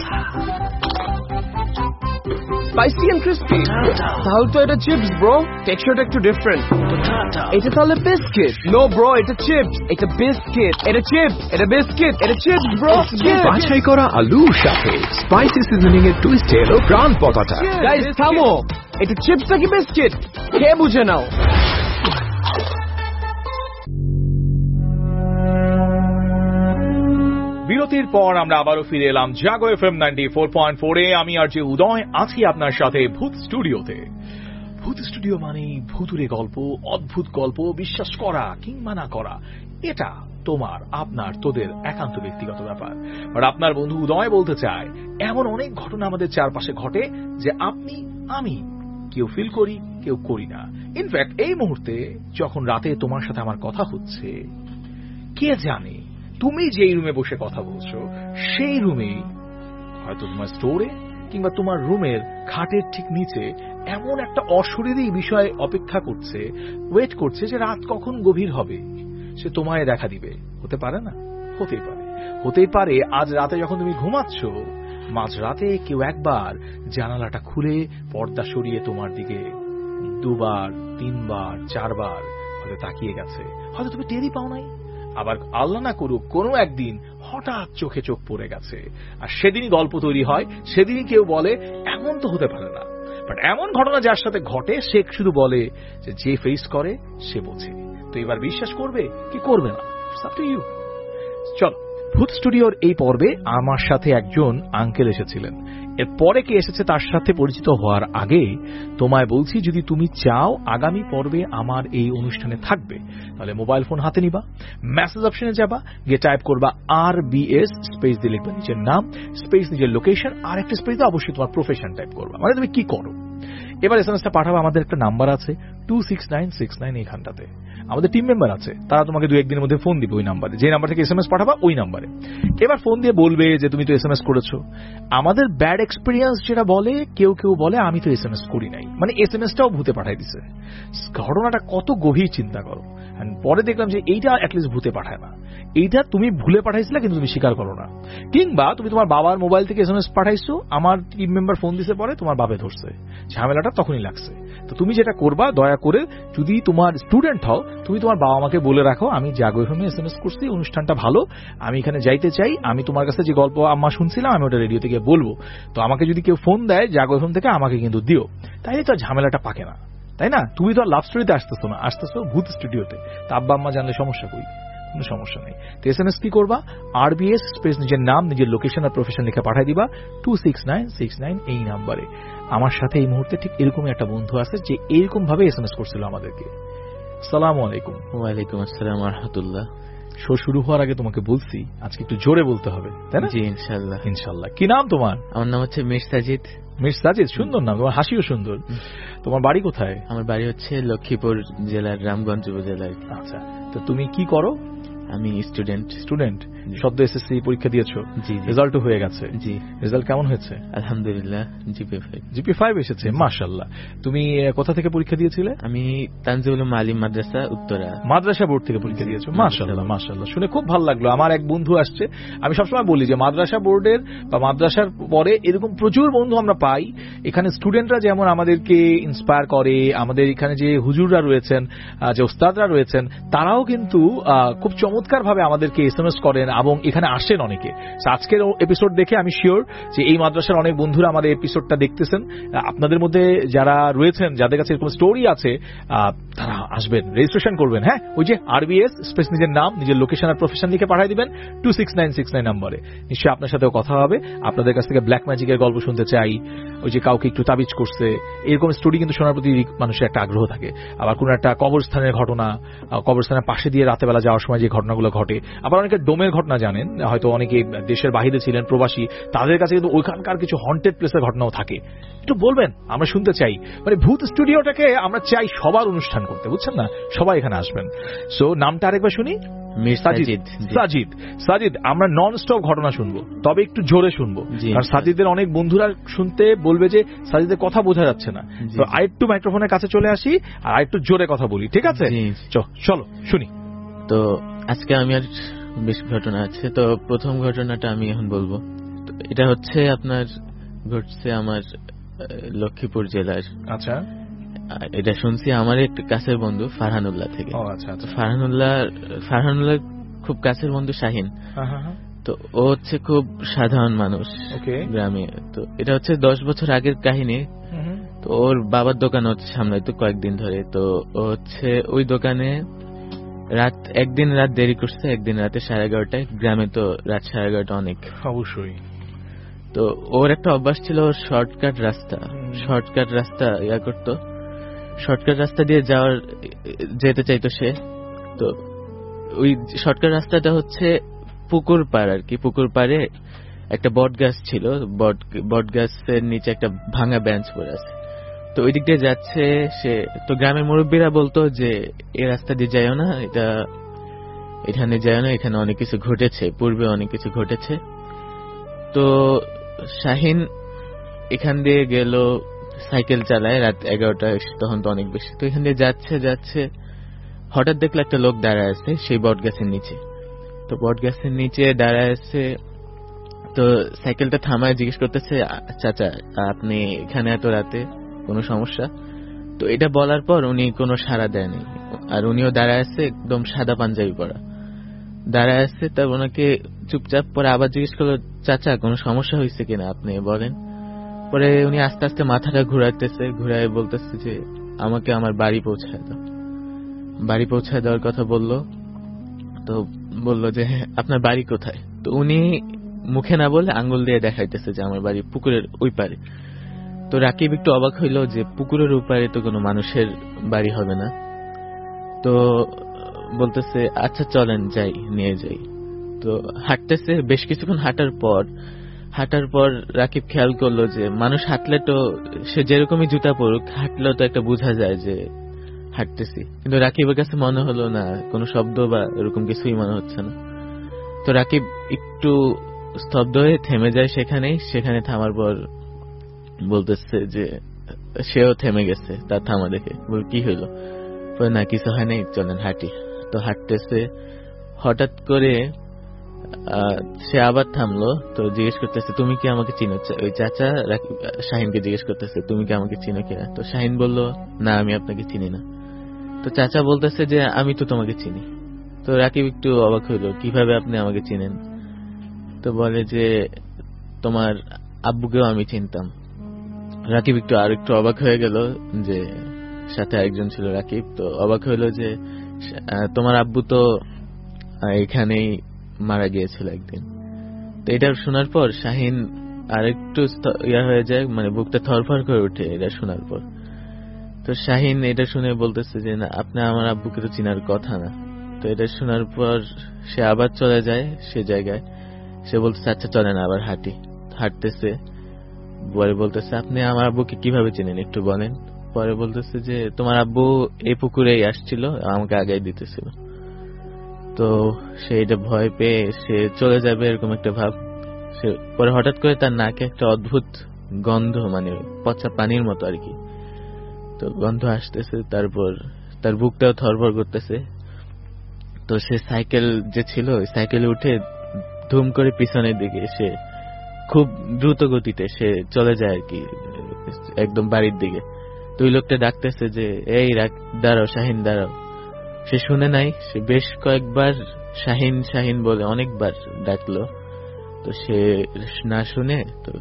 স্পাইসি এন্ড ক্রিস্পি, তাহলে তো এটা চিপস ব্রো, টেক্সচারটা একটু ডিফারেন্ট। এটা তাহলে বিস্কিট? নো ব্রো, এটা চিপস, এটা বিস্কিট, এটা চিপস, এটা বিস্কিট, এটা চিপস ব্রো। বাছাই করা আলুর সাথে স্পাইসি সিজনিং এর টুইস্টে এলো প্রাণ পটাটা। গাইস থামো, এটা চিপস নাকি বিস্কিট খেয়ে বুঝে নাও। বিরতির পর আমরা আবারও ফিরে এলাম Jago FM ninety four point four এ। আমি আর যে উদয় আছি আপনার সাথে ভূত স্টুডিওতে। ভূত স্টুডিও মানে ভূতুরে গল্প, অদ্ভুত গল্প, বিশ্বাস করা কিংবা না করা, এটা তোমার, আপনার, তোদের একান্ত ব্যক্তিগত ব্যাপার। আর আপনার বন্ধু উদয় বলতে চায়, এমন অনেক ঘটনা আমাদের চারপাশে ঘটে যে আপনি, আমি কেউ ফিল করি, কেউ করি না। ইনফ্যাক্ট এই মুহূর্তে যখন রাতে তোমার সাথে আমার কথা হচ্ছে, কে জানে তুমি যেই রুমে বসে কথা বলছো সেই রুমেই হয়তো তোমার স্টোরে কিংবা তোমার রুমের খাটের ঠিক নিচে এমন একটা অশরীরী বিষয় অপেক্ষা করছে, ওয়েট করছে যে রাত কখন গভীর হবে, সে তোমায় দেখা দিবে। হতে পারে না? হতেই পারে। হতেই পারে আজ রাতে যখন তুমি ঘুমাচ্ছ, মাঝ রাতে কেউ একবার জানালাটা খুলে পর্দা সরিয়ে তোমার দিকে দুবার, তিনবার, চারবার হয়তো তাকিয়ে গেছে, হয়তো তুমি টেরই পাও নাই। আবার আল্লাহ না করুক কোনো একদিন হঠাৎ চোখে চোখ পড়ে গেছে, আর সেদিনই গল্প তৈরি হয়, সেদিনই কেউ বলে এমন তো হতে পারে না। বাট এমন ঘটনা যার সাথে ঘটে সে শুধু বলে যে যে ফেস করে সে বোঝে। তো এবার বিশ্বাস করবে কি করবে না, আপ টু ইউ। চলো, ভূত স্টুডিওর এই পর্বে আমার সাথে একজন আঙ্কেল এসেছিলেন। এর পরে কে এসেছে তার সাথে পরিচিত হওয়ার আগে তোমায় বলছি, যদি তুমি চাও আগামী পর্বে আমার এই অনুষ্ঠানে থাকবে, তাহলে মোবাইল ফোন হাতে নিবা, মেসেজ অপশনে যাবা, গিয়ে টাইপ করবা আর বি এস, স্পেস দিয়ে লিখবা নিজের নাম, স্পেস নিজের লোকেশন, আর একটা স্পেস দিয়ে অবশ্যই তোমার প্রফেশন টাইপ করবা, মানে তুমি কি করো। এবার এসএমএসটা পাঠাবো, আমাদের একটা নাম্বার আছে two six nine six nine, এইখানটাতে আমাদের টিম মেম্বার আছে, তারা তোমাকে দু একদিনের মধ্যে ফোন দিবে ওই নাম্বারে, যে নাম্বার থেকে এসএমএস পাঠাবা ওই নাম্বারে। এবার ফোন দিয়ে বলবে যে তুমি তো এসএমএস করেছো। আমাদের ব্যাড এক্সপিরিয়েন্স যেটা বলে, কেউ কেউ বলে আমি তো এসএমএস করি নাই, মানে এসএমএসটাও ভূতে পাঠাই দিছে। ঘটনাটা কত গভীর চিন্তা করো। পরে দেখলাম যে এইটা অ্যাটলিস্ট ভূতে পাঠায় না, এইটা তুমি ভুলে পাঠাইছিলে কিন্তু তুমি স্বীকার করো না, কিংবা তুমি তোমার বাবার মোবাইল থেকে এসএমএস পাঠাইছো, আমার টিম মেম্বার ফোন দিতে পরে তোমার বাপে ধরছে, ঝামেলাটা তখনই লাগছে। তো তুমি যেটা করবা, দয়া করে যদি তোমার স্টুডেন্ট হও, তুমি তোমার বাবা মাকে বলে রাখো আমি জাগো এফএম এ এসএমএস করছি, অনুষ্ঠানটা ভালো, আমি এখানে যাইতে চাই, আমি তোমার কাছে যে গল্প আম্মা শুনছিলাম আমি ওটা রেডিওতে গিয়ে বলবো, তো আমাকে যদি কেউ ফোন দেয় জাগো এফএম থেকে আমাকে কিন্তু দিও, তাইলে তো ঝামেলাটা পাকে না, তাই না? তুমি তো আর লাভ স্টোরিতে আসতেছো না, আসতেছো ভূত স্টুডিওতে, তা আব্বা আম্মা জানলে সমস্যা কই? কোনো সমস্যা নেই। তো এসএমএস কি করবা, আরবিএস স্পেস নিজের নাম, নিজের লোকেশন আর প্রফেশন লিখে পাঠিয়ে দিবা two six nine six nine এই নাম্বারে। আমার সাথে এই মুহূর্তে ঠিক এরকমই একটা বন্ধু আছে যে এরকম ভাবে এসএমএস করছিল আমাদেরকে। আসসালামু আলাইকুম। ওয়ালাইকুম আসসালাম ওয়া রাহমাতুল্লাহ। শো শুরু হওয়ার আগে তোমাকে বলছি আজকে একটু জোরে বলতে হবে, তাই না? জি ইনশাআল্লাহ। ইনশাআল্লাহ। কি নাম তোমার? আমার নাম হচ্ছে মির সাজিদ। মির সাজিদ, সুন্দর নাম, তোমার হাসিও সুন্দর। তোমার বাড়ি কোথায়? আমার বাড়ি হচ্ছে লক্ষ্মীপুর জেলার রামগঞ্জ উপজেলায়। আচ্ছা, তো তুমি কি করো? আমি স্টুডেন্ট। স্টুডেন্ট, সদ্য এসএসসি পরীক্ষা দিয়েছো? জি। রেজাল্টও হয়ে গেছে? জি। রেজাল্ট কেমন হয়েছে? আলহামদুলিল্লাহ জিপি ফাইভ। জিপি ফাইভ এসেছে, মাশাআল্লাহ। তুমি কোথা থেকে পরীক্ষা দিয়েছিলে? আমি তানজিউল আলিম মাদ্রাসা উত্তরা মাদ্রাসা বোর্ড থেকে পরীক্ষা দিয়েছো, মাশাআল্লাহ মাশাআল্লাহ। শুনে খুব ভালো লাগলো। আমার এক বন্ধু আসছে, আমি সবসময় বলি যে মাদ্রাসা বোর্ডের বা মাদ্রাসার পরে এরকম প্রচুর বন্ধু আমরা পাই। এখানে স্টুডেন্টরা যেমন আমাদেরকে ইন্সপায়ার করে, আমাদের এখানে যে হুজুররা রয়েছেন, যে ওস্তাদরা রয়েছেন, তারাও কিন্তু খুব চমৎকার ভাবে আমাদেরকে এসএমএস করেন এবং এখানে আসেন অনেকে। আজকের এপিসোড দেখে আমি শিওর যে এই মাদ্রাসার অনেক বন্ধুরা আমাদের এপিসোডটা দেখতেছেন। আপনাদের মধ্যে যারা রয়েছেন, যাদের কাছে এরকম স্টোরি আছে, তারা আসবেন, রেজিস্ট্রেশন করবেন। হ্যাঁ, ওই যে আরবিএস স্পেস নিজের নাম, নিজের লোকেশন আর প্রফেশন লিখে পাঠিয়ে দিবেন two six nine six nine নম্বরে। নিশ্চয়ই আপনার সাথেও কথা হবে। আপনাদের কাছ থেকে ব্ল্যাক ম্যাজিকের গল্প শুনতে চাই, ওই যে কাউকে একটু তাবিজ করছে, এরকম স্টোরি কিন্তু শোনার প্রতি মানুষের একটা আগ্রহ থাকে। আবার কোন একটা কবরস্থানের ঘটনা, কবরস্থানের পাশে দিয়ে রাতে বেলা যাওয়ার সময় যে ঘটনাগুলো ঘটে, আবার অনেকে ডোমের ঘটনা জানেন, হয়তো অনেকে দেশের বাহিরে ছিলেন, প্রবাসী, তাদের কাছে কিন্তু ওইখানকার কিছু হন্টেড প্লেসের ঘটনাও থাকে। একটু বলবেন, আমরা শুনতে চাই। মানে ভূত স্টুডিওটাকে আমরা চাই সবার অনুষ্ঠান করতে, বুঝছেন না? সবাই এখানে আসবেন। সো নামটা আরেকবার শুনি, মির সাজিদ। সাজিদ, সাজিদ, আমরা নন স্টপ ঘটনা শুনবো, তবে একটু জোরে শুনবো, কারণ সাজিদের অনেক বন্ধুরা শুনতে বলবে যে সাজিদের কথা বোঝা যাচ্ছে না। তো আরেকটু মাইক্রোফোনের কাছে চলে আসি আর আরেকটু জোরে কথা বলি, ঠিক আছে? চলো শুনি। তো আজকে আমি আর বেশ ঘটনা আছে। তো প্রথম ঘটনাটা আমি এখন বলবো। এটা হচ্ছে আপনার ঘটছে আমার লক্ষ্মীপুর জেলার। আচ্ছা। এটা শুনছি আমার এক কাছের বন্ধু ফারহানুল্লাহ থেকে। ও আচ্ছা আচ্ছা। ফারহানুল্লাহ ফারহানুল্লাহ খুব কাছের বন্ধু শাহিন। তো ও হচ্ছে খুব সাধারণ মানুষ গ্রামে। তো এটা হচ্ছে দশ বছর আগের কাহিনী। তো ওর বাবার দোকান হচ্ছে সামলাইতো কয়েকদিন ধরে। তো ও হচ্ছে ওই দোকানে রাত একদিন রাত দেরি করছে, একদিন রাতে সাড়ে এগারোটায়। গ্রামে তো রাত সাড়ে এগারোটা অনেক, অবশ্যই। তো ওর একটা অভ্যাস ছিল, ওর শর্টকাট রাস্তা শর্টকাট রাস্তা ইয়া করতো, শর্টকাট রাস্তা দিয়ে যাওয়ার যেতে চাইতো সে। তো ওই শর্টকাট রাস্তাটা হচ্ছে পুকুর পাড় আর কি। পুকুর পাড়ে একটা বট গাছ ছিল, বট বট গাছের নিচে একটা ভাঙা বেঞ্চ পড়ে আছে। তো ওই দিক দিয়ে যাচ্ছে সে। তো গ্রামের মুরব্বীরা বলতো যে এই রাস্তা দিয়ে যাইও না, এটা এখানে যাইও না, এখানে অনেক কিছু ঘটেছে, পূর্বে অনেক কিছু ঘটেছে। তো শাহিন এখান দিয়ে গেল, সাইকেল চালায় রাত এগারোটায়, তখন তো অনেক বেশি। তো এখান দিয়ে যাচ্ছে যাচ্ছে হঠাৎ দেখলো একটা লোক দাঁড়ায় আছে সেই বট গাছের নিচে। তো বট গাছের নিচে দাঁড়ায় আছে। তো সাইকেলটা থামায় জিজ্ঞেস করতেছে, চাচা আপনি এখানে এত রাতে, কোনো সমস্যা? তো এটা বলার পর উনি কোনো সাড়া দেয়নি। আর উনিও দাঁড়ায় আছে, একদম সাদা পাঞ্জাবি পরা দাঁড়ায় আছে। তার ওনাকে চুপচাপ পরে আবার জিজ্ঞেস করলো, চাচা কোনো সমস্যা হয়েছে কিনা আপনি বলেন। পরে উনি আস্তে আস্তে মাথাটা ঘুরাইতেছে, ঘুরাই বলতেছে যে আমাকে আমার বাড়ি পৌঁছায় দাও। বাড়ি পৌঁছায় দেওয়ার কথা বললো। তো বললো যে আপনার বাড়ি কোথায়? তো উনি মুখে না বলে আঙ্গুল দিয়ে দেখাইতেছে যে আমার বাড়ি পুকুরের ওই পারে। তো রাকিব একটু অবাক হইল যে পুকুরের উপারে তো কোনো মানুষের বাড়ি হবে না। তো বলতেছে আচ্ছা চলেন যাই, নিয়ে যাই। তো হাঁটতেছে, বেশ কিছুক্ষণ হাঁটার পর হাঁটার পর রাকিব খেয়াল করলো যে মানুষ হাঁটলে তো সে যেরকমই জুতা পরুক, হাঁটলেও তো একটা বোঝা যায় যে হাঁটতেছি। কিন্তু রাকিবের কাছে মনে হলো না, কোনো শব্দ বা এরকম কিছুই মনে হচ্ছে না। তো রাকিব একটু স্তব্ধ হয়ে থেমে যায় সেখানেই। সেখানে থামার পর বলতেছে যে সেও থেমে গেছে তার থামা দেখে। বল কি হইলো? না কিছু হয় নাই, চলেন হাঁটি। তো হাঁটতেছে, হঠাৎ করে সে আবার থামলো, তো জিজ্ঞেস করতেছে তুমি কি আমাকে চিনো? ওই চাচা শাহিনকে জিজ্ঞেস করতেছে তুমি কি আমাকে চিনো কিনা? তো শাহিন বলল না আমি আপনাকে চিনি না। তো চাচা বলতেছে যে আমি তো তোমাকে চিনি। তো রাকিব একটু অবাক হইল, কিভাবে আপনি আমাকে চিনেন? তো বলে যে তোমার আব্বুকেও আমি চিনতাম। রাকিব একটু আর একটু অবাক হয়ে গেল যে সাথে আরেকজন ছিল রাকিব। তো অবাক হইল যে তোমার আব্বু তো এখানেই মারা গিয়েছিল একদিন। তো এটা শোনার পর শাহিন আরেকটু ইয়া হয়ে যায়, মানে বুকটা থরফর করে ওঠে এটা শোনার পর। তো শাহিন এটা শুনে বলতেছে যে না আপনি আমার আব্বুকে তো চিনার কথা না। তো এটা শোনার পর সে আবার চলে যায় সে জায়গায়। সে বলতেছে আচ্ছা চলেন আবার হাঁটি। হাঁটতেছে, পরে বলতেছে আপনি আমার আব্বুকে কিভাবে চিনেন একটু বলেন। পরে বলতেছে যে তোমার আব্বু এই পুকুরেই আসছিল, আমাকে আগাই দিতেছিল। তো সে এটা ভয় পেয়ে সে চলে যাবে এরকম একটা ভাব। সে পরে হঠাৎ করে তার নাকে একটা অদ্ভুত গন্ধ, মানে পচা পানির মতো আর কি, তো গন্ধ আসতেছে। তারপর তার বুকটাও থরবর করতেছে। তো সে সাইকেল যে ছিল ওই সাইকেলে উঠে ধুম করে পিছনের দিকে সে খুব দ্রুত গতিতে সে চলে যায় আর কি একদম বাড়ির দিকে। তো ওই লোকটা ডাকতেছে যে এই দাঁড়াও শাহিন দাঁড়াও। সে শুনে নাই, সে বেশ কয়েকবার শাহিন শাহিন বলে অনেকবার ডাকলো। তো সে না শুনে তো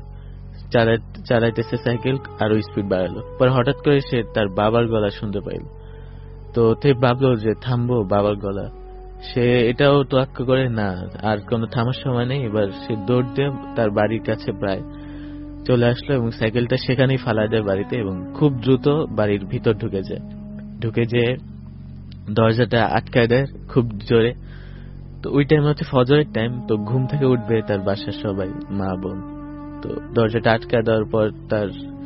চালাইতেছে সাইকেল, আরো স্পিড বাড়ালো। পরে হঠাৎ করে সে তার বাবার গলা শুনতে পাইল। তো তে ভাবলো যে থামবো, বাবার গলা। সে এটাও তোয়াক্কা করে না আর কোনো থামার সময় নেই। এবার সে দৌড় দিয়ে তার বাড়ির কাছে প্রায় চলে আসলো এবং সাইকেলটা সেখানেই ফালা দেয় বাড়িতে এবং খুব দ্রুত বাড়ির ভিতর ঢুকে যায়। ঢুকে যেয়ে দরজাটা আটকায় দেয় খুব জোরে। তো ওই টাইম হচ্ছে ফজরের টাইম, তো ঘুম থেকে উঠবে তার বাসার সবাই, মা বোন। তো দরজাটা আটকায় দেওয়ার পর তার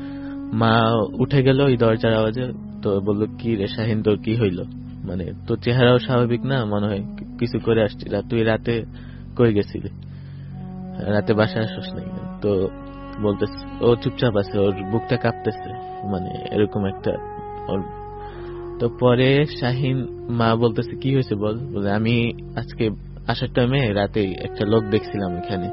মা উঠে গেল ওই দরজার আওয়াজে। তো বললো কি রে শাহিন তোর কি হইলো, মানে তোর চেহারাও স্বাভাবিক না, মনে হয় কিছু করে আসছিল, তুই রাতে কই গেছিলি, রাতে বাসায় আসিস নাই? তো বলতেছে ও চুপচাপ আছে, ওর বুকটা কাঁপতেছে, মানে এরকম একটা ওর। তো পরে শাহিন মা বলতেছে কি হয়েছে বল। বলে আমি আজকে আসার টাইমে রাতে একটা লোক দেখছিলাম এখানে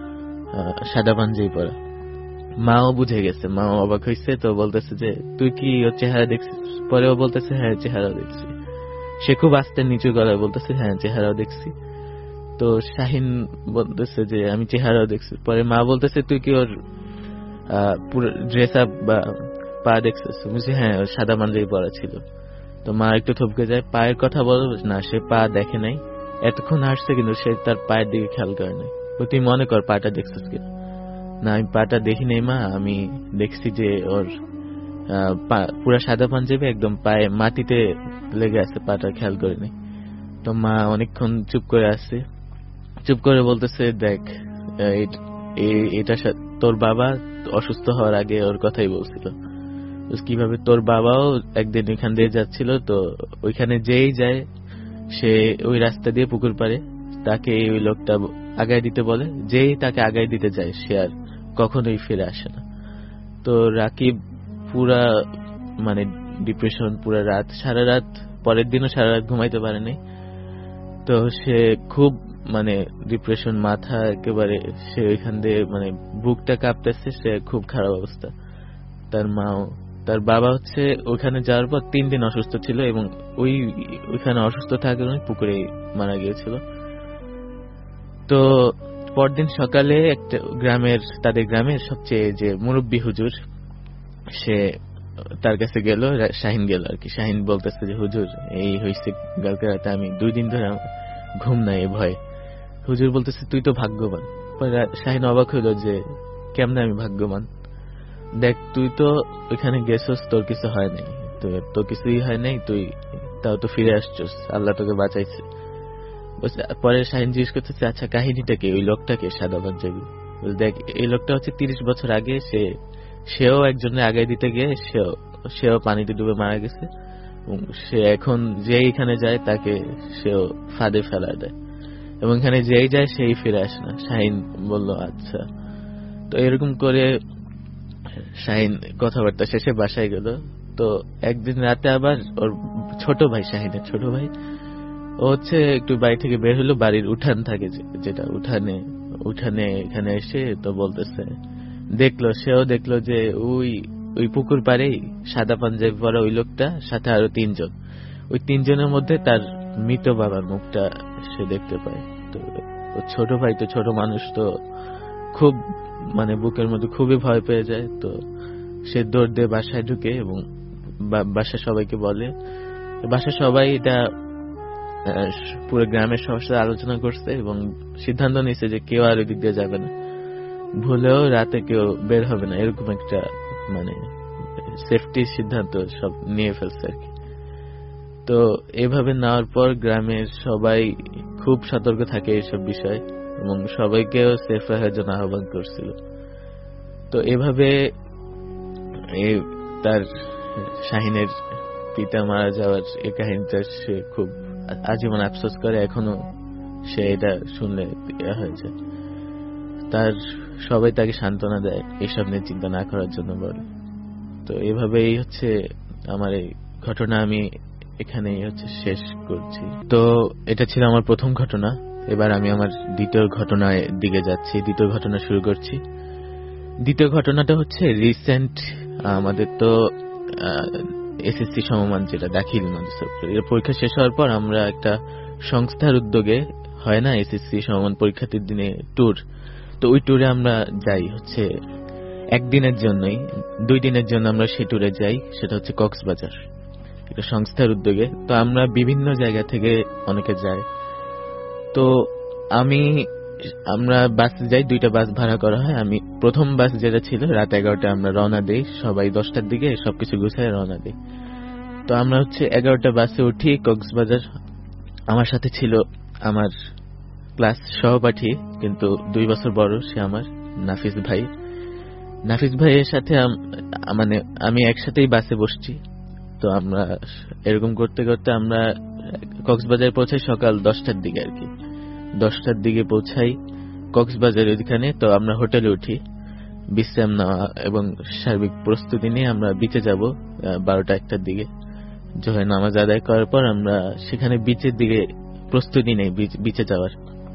সাদা পাঞ্জাবি পরা। মাও বুঝে গেছে, মাও অবাক হয়েছে। তো বলতেছে যে তুই কি ওর চেহারা দেখছিস? পরে ও বলতেছে হ্যাঁ চেহারাও দেখছি। সে খুব আস্তে নিচু গলায় বলতেছে হ্যাঁ চেহারাও দেখছি। তো শাহিন বলতেছে যে আমি চেহারাও দেখছি। পরে মা বলতেছে তুই কি ওর পুরো ড্রেস আপ বা পা দেখছিস? বুঝছি হ্যাঁ ওর সাদা পাঞ্জাবি পরা ছিল। তো মা একটু থমকে যায়। পায়ের কথা বল না, সে পা দেখে নাই, এতক্ষণ আসছে কিন্তু সে তার পায়ের দিকে খেয়াল করে নাই। তুই মনে কর পাটা দেখছিস কিনা? না আমি পাটা দেখি নাই মা, আমি দেখছি যে ওর পুরা সাদা পাঞ্জাবি একদম পায়ে মাটিতে লেগে আছে, পাটা খেয়াল করে নাই। তো মা অনেকক্ষণ চুপ করে আসছে, চুপ করে বলতেছে দেখ এটা তোর বাবা অসুস্থ হওয়ার আগে ওর কথাই বলছিল, কিভাবে তোর বাবাও একদিন ওইখান দিয়ে যাচ্ছিল, তো ওইখানে যেই যায় সে ওই রাস্তা দিয়ে পুকুর পাড়ে তাকে ওই লোকটা আগায় দিতে বলে, যেই তাকে আগায় দিতে যায় সে আর কখনোই ফিরে আসে না। তো রাকিব পুরা মানে ডিপ্রেশন, পুরা রাত সারা রাত, পরের দিনও সারা রাত ঘুমাইতে পারেনি। তো সে খুব মানে ডিপ্রেশন, মাথা একেবারে, সে ওইখান দিয়ে মানে বুকটা কাঁপতেছে, সে খুব খারাপ অবস্থা। তার মাও, তার বাবা হচ্ছে ওইখানে যাওয়ার পর তিন দিন অসুস্থ ছিল এবং ওই ওইখানে অসুস্থ থাকার কারণে পুকুরে মারা গিয়েছিল। তো পরদিন সকালে একটা গ্রামের, তাদের গ্রামের সবচেয়ে যে মুরব্বী হুজুর, সে তার কাছে গেল, শাহিন গেল আর কি। শাহিন বলতেছে যে হুজুর এই হয়েছে, কালকে রাতে আমি দুই দিন ধরে ঘুম নাই এ ভয়ে। হুজুর বলতেছে তুই তো ভাগ্যবান। শাহিন অবাক হইল যে কেমনে আমি ভাগ্যবান? দেখ তুই তো ওইখানে গেছস, তোর কিছু হয় নাই, তোর কিছুই হয় নাই, তুই তাও তো ফিরে আসছস, আল্লাহ তোকে বাঁচাইছে। পরে শাহিন জিজ্ঞেস করতেছে আচ্ছা কাহিনীটাকে, ওই লোকটাকে সাদা পাঞ্জাবি। দেখ এই লোকটা হচ্ছে তিরিশ বছর আগে সে সেও একজনের আগায় দিতে গিয়ে সেও সেও পানিতে ডুবে মারা গেছে। সে এখন যে এখানে যায় তাকে সেও ফাঁদে ফেলা দেয় এবং এখানে যেই যায় সেই ফিরে আসে না। শাহিন বলল আচ্ছা। তো এরকম করে শাহিন কথাবার্তা শেষে বাসায় গেল। তো একদিন রাতে আবার ওর ছোট ভাই, শাহিনের ছোট ভাই, ও হচ্ছে একটু বাড়ি থেকে বের হলো, বাড়ির উঠান থাকে যেটা, উঠানে উঠানে এখানে এসে তো বলতেছে, দেখলো সেও দেখলো যে ওই ওই পুকুর পাড়েই সাদা পাঞ্জাবি পরা ওই লোকটা সাথে আরো তিনজন, ওই তিনজনের মধ্যে তার মৃত বাবার মুখটা সে দেখতে পায়। তো ছোট ভাই তো ছোট মানুষ, তো খুব মানে বুকের মধ্যে খুবই ভয় পেয়ে যায়। তো সে দৌড় দিয়ে বাসায় ঢুকে এবং বাসায় সবাইকে বলে। বাসায় সবাই এটা পুরো গ্রামের সবার সাথে আলোচনা করছে এবং সিদ্ধান্ত নিয়েছে যে কেউ আর ওইদিক দিয়ে যাবে না, ভুলেও রাতে কেউ বের হবে না, এরকম একটা মানে সেফটির সিদ্ধান্ত সব নিয়ে ফেলছে আর কি। তো এভাবে নেওয়ার পর গ্রামের সবাই খুব সতর্ক থাকে এইসব বিষয়ে এবং সবাইকেও সেফ রাখার জন্য আহ্বান করছিল। তো এভাবে তার শাহিনের পিতা মারা যাওয়ার এই কাহিনীটা সে খুব আজীবন আফসোস করে, এখনো সে এটা শুনলে ইয়ে হয়ে যায়। তার সবাই তাকে সান্ত্বনা দেয় এসব নিয়ে চিন্তা না করার জন্য বলে। তো এভাবেই হচ্ছে আমার এই ঘটনা আমি এখানেই হচ্ছে শেষ করছি। তো এটা ছিল আমার প্রথম ঘটনা। এবার আমি আমার দ্বিতীয় ঘটনার দিকে যাচ্ছি, দ্বিতীয় ঘটনা শুরু করছি। দ্বিতীয় ঘটনাটা হচ্ছে রিসেন্ট আমাদের তো এসএসসি সমমান যেটা দাখিল এর পরীক্ষা শেষ হওয়ার পর আমরা একটা সংস্থার উদ্যোগে হয় না এসএসসি সমমান পরীক্ষার্থীর দিনে ট্যুর, তো ওই ট্যুরে আমরা যাই হচ্ছে একদিনের জন্যই, দুই দিনের জন্য আমরা সেই ট্যুরে যাই, সেটা হচ্ছে কক্সবাজার, একটা সংস্থার উদ্যোগে। তো আমরা বিভিন্ন জায়গা থেকে অনেকে যাই। তো আমি আমরা বাসে যাই, দুইটা বাস ভাড়া করা হয়। আমি প্রথম বাস যেটা ছিল রাত এগারোটা আমরা রওনা দেই, সবাই দশটার দিকে সবকিছু গুছায় রওনা দেই। তো আমরা হচ্ছে এগারোটা বাসে উঠি কক্সবাজার। আমার সাথে ছিল আমার ক্লাস সহপাঠী, কিন্তু দুই বছর বড়, সে আমার নাফিস ভাই। নাফিস ভাইয়ের সাথে মানে আমি একসাথেই বাসে বসছি। তো আমরা এরকম করতে করতে আমরা কক্সবাজার পৌঁছাই সকাল দশটার দিকে আর কি। দশটার দিকে পৌঁছাই কক্সবাজার ওইখানে। তো আমরা হোটেলে উঠি, বিশ্রাম নেওয়া এবং সার্বিক প্রস্তুতি নিয়ে আমরা বিচে যাব বারোটা একটার দিকে। জোহরের নামাজ আদায় করার পর আমরা সেখানে বিচের দিকে প্রস্তুতি নেই, বিচে যাওয়ার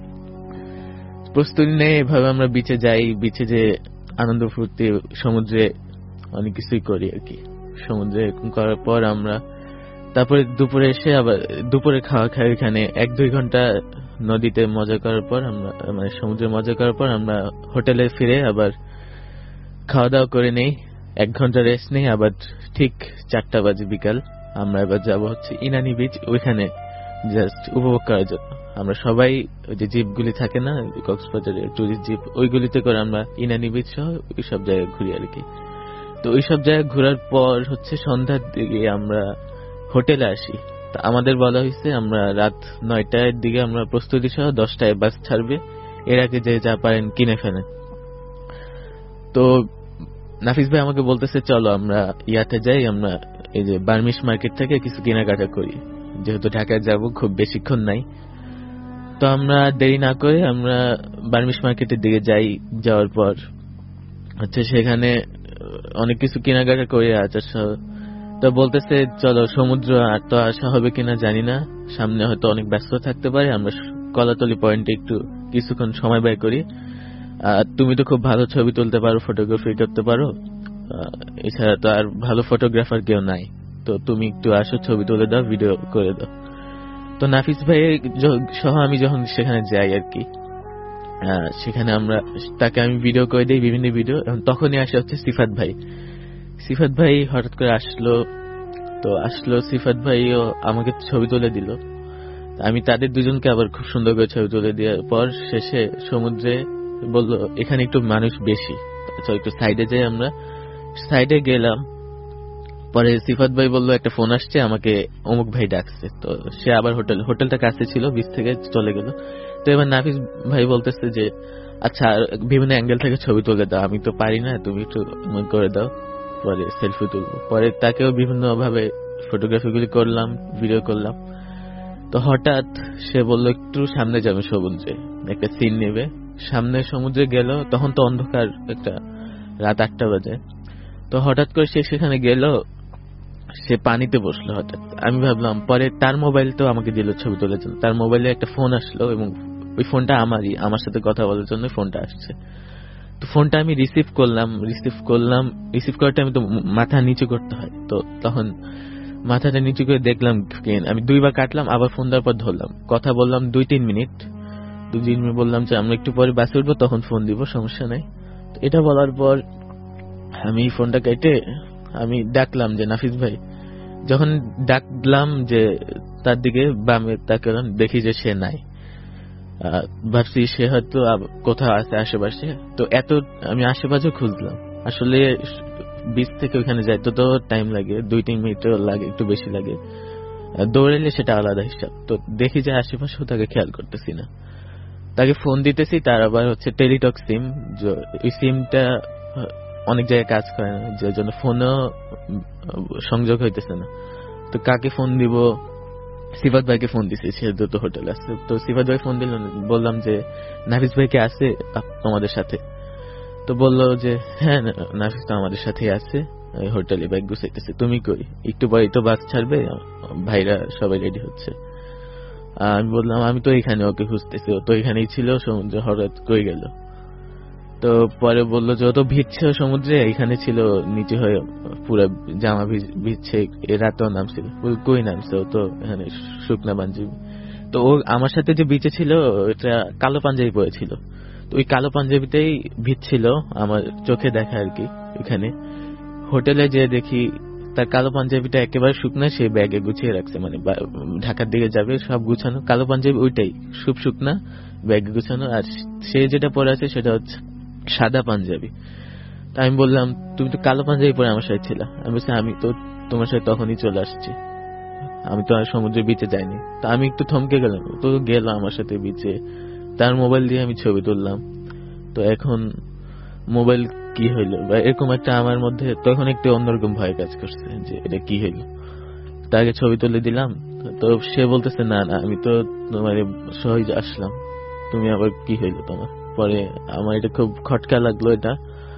প্রস্তুতি নেই। এভাবে আমরা বিচে যাই, বিচে যে আনন্দ ফুর্তি, সমুদ্রে অনেক কিছুই করি আর কি। সমুদ্রে করার পর আমরা তারপরে দুপুরে এসে আবার দুপুরে খাওয়া খাই এখানে, এক দুই ঘন্টা নদীতে মজা করার পর আমরা মানে সমুদ্রে মজা করার পর আমরা হোটেলে ফিরে আবার খাওয়া দাওয়া করে নেই, এক ঘন্টা রেস্ট নেই। আবার ঠিক চারটা বাজে বিকাল আমরা এবার যাব হচ্ছে ইনানি বিচ, ওইখানে জাস্ট উপভোগ করার জন্য। আমরা সবাই ওই যে জিপগুলি থাকে না কক্সবাজারের টুরিস্ট জিপ, ওইগুলিতে করে আমরা ইনানি বিচ সহ ওই সব জায়গায় ঘুরি আর কি। তো ওই সব জায়গায় ঘোরার পর হচ্ছে সন্ধ্যার দিকে আমরা হোটেলে আসি। তা আমাদের বলা হয়েছে আমরা রাত নয়টার দিকে আমরা প্রস্তুতি সহ দশটায় বাস ছাড়বে, এর আগে যে যা পারেন কিনে ফেলেন। তো নাফিস ভাই আমাকে বলতেছে চলো আমরা ইয়াতে যাই, আমরা এই যে বার্মিশ মার্কেট থেকে কিছু কেনাকাটা করি, যেহেতু ঢাকায় যাব খুব বেশিক্ষণ নাই। তো আমরা দেরি না করে আমরা বার্মিশ মার্কেটের দিকে যাই। যাওয়ার পর হচ্ছে সেখানে অনেক কিছু কেনাকাটা করে আচার সহ। তো বলতেছে চলো সমুদ্র আর তো আসা হবে কিনা জানি না, সামনে হয়তো অনেক ব্যস্ত থাকতে পারে, আমরা কলাতলি পয়েন্টে একটু কিছুক্ষণ সময় ব্যয় করি। আর তুমি তো খুব ভালো ছবি তুলতে পারো, ফটোগ্রাফি করতে পারো, এছাড়া তো আর ভালো ফটোগ্রাফার কেউ নাই, তো তুমি একটু আসো ছবি তুলে দাও, ভিডিও করে দাও। তো নাফিস ভাই সহ আমি যখন সেখানে যাই আর কি, সেখানে আমরা তাকে আমি ভিডিও করে দিই, বিভিন্ন ভিডিও। তখনই আসে হচ্ছে সিফাত ভাই। সিফাত ভাই হঠাৎ করে আসলো, তো আসলো সিফাত ভাইও আমাকে ছবি তুলে দিল। আমি তাদের দুজনকে আবার খুব সুন্দর করে ছবি তুলে দেওয়ার পর শেষে সমুদ্রে বললো এখানে একটু মানুষ বেশি, একটু সাইডে যাই। আমরা সাইডে গেলাম, পরে সিফাত ভাই বললো একটা ফোন আসছে, আমাকে অমুক ভাই ডাকছে। তো সে আবার হোটেল হোটেলটা কাছে ছিল, বিচ থেকে চলে গেল। তো এবার নাফিস ভাই বলতেছে যে আচ্ছা বিভিন্ন অ্যাঙ্গেল থেকে ছবি তুলে দাও, আমি তো পারি না, তুমি একটু করে দাও, পরে সেলফি তুলবো। পরে তাকেও বিভিন্ন ভাবে ফটোগ্রাফি গুলি করলাম, ভিডিও করলাম। তো হঠাৎ সে বললো একটু সামনে যাবে সমুদ্রে, একটা সিন নেবে। সামনে সমুদ্রে গেল, তখন তো অন্ধকার, একটা রাত আটটা বাজে। তো হঠাৎ করে সে সেখানে গেল, সে পানিতে বসলো হঠাৎ। আমি ভাবলাম, পরে তার মোবাইল তো আমাকে দিল ছবি তোলার জন্য, তার মোবাইলে একটা ফোন আসলো এবং ওই ফোনটা আমারই, আমার সাথে কথা বলার জন্য ফোনটা আসছে। তো ফোনটা আমি রিসিভ করলাম রিসিভ করলাম রিসিভ করার টাইমে তো মাথা নিচু করতে হয়, তো তখন মাথাটা নিচু করে দেখলাম, আমি দুইবার কাটলাম, আবার ফোন দেওয়ার পর ধরলাম, কথা বললাম দুই তিন মিনিট দুই তিন মিনিট বললাম যে আমরা একটু পরে বাসে উঠবো, তখন ফোন দিব, সমস্যা নাই। এটা বলার পর আমি ফোনটা কেটে আমি ডাকলাম যে নাফিস ভাই। যখন ডাকলাম যে তার দিকে বামে তাকালাম, দেখি যে সে নাই। ভাবছি সে হয়তো কোথাও আছে আশেপাশে। তো এত আমি আশেপাশে খুঁজলাম, আসলে বিচ থেকে ওইখানে যাইতে তো টাইম লাগে, দুই তিন মিনিট লাগে, একটু বেশি লাগে। দৌড়াইলে সেটা আলাদা হিসাব। তো দেখি যে আশেপাশেও তাকে খেয়াল করতেছি না। তাকে ফোন দিতেছি, তার আবার হচ্ছে টেলিটক সিম, ওই সিমটা অনেক জায়গায় কাজ করে না, যার জন্য ফোনও সংযোগ হইতেছে না। তো কাকে ফোন দিব? সিফাত ভাইকে ফোন দিছি, সে দ্রুত হোটেল আছে। তো সিফাত ভাই ফোন দিল, বললাম যে নাফিস ভাই কে আছে তোমাদের সাথে? তো বললো যে হ্যাঁ নাফিস তো আমাদের সাথেই আছে, হোটেলে ব্যাগ গুছাইতেছে। তুমি কই? একটু পরে তো বাস ছাড়বে, ভাইরা সবাই রেডি হচ্ছে। আমি বললাম আমি তো এখানে ওকে খুঁজতেছি, ও তো এখানেই ছিল, সমুদ্রে হঠাৎ কই গেল? তো পরে বললো যে ও তো ভিজছে সমুদ্রে, এখানে ছিল নিচে হয়ে পুরো জামা ভিজছে, এ রাতেও নামছিল। কই নামছে? ও তো এখানে শুকনা পাঞ্জাবি। তো ও আমার সাথে যে বিচে ছিল এটা কালো পাঞ্জাবি পরেছিল, তো ওই কালো পাঞ্জাবিতেই ভিজছিল, আমার চোখে দেখা আর কি। এখানে হোটেলে যে দেখি তার কালো পাঞ্জাবিটা একেবারে শুকনা, সে ব্যাগে গুছিয়ে রাখছে, মানে ঢাকার দিকে যাবে সব গুছানো, কালো পাঞ্জাবি ওইটাই খুব শুকনা, ব্যাগে গুছানো। আর সে যেটা পরে আছে সেটা হচ্ছে সাদা পাঞ্জাবি। তা আমি বললাম তুমি তো কালো পাঞ্জাবি পরে আমার সাথে ছিলা। আমি বলছি আমি তো তোমার সাথে তখনই চলে আসছি, আমি তো আর সমুদ্রের বিচে যাইনি। তা আমি একটু থমকে গেলাম। তো গেল আমার সাথে বিচে, তার মোবাইল দিয়ে আমি ছবি তুললাম। তো এখন মোবাইল কি হইলো বা এরকম একটা আমার মধ্যে তখন একটু অন্যরকম ভয় কাজ করছে যে এটা কি হইলো। তাকে ছবি তুলে দিলাম, তো সে বলতেছে না না আমি তো তোমার সহজ আসলাম, তুমি আবার কি হইলো তোমার? পরে আমার এটা খুব খটকা লাগলো, এটা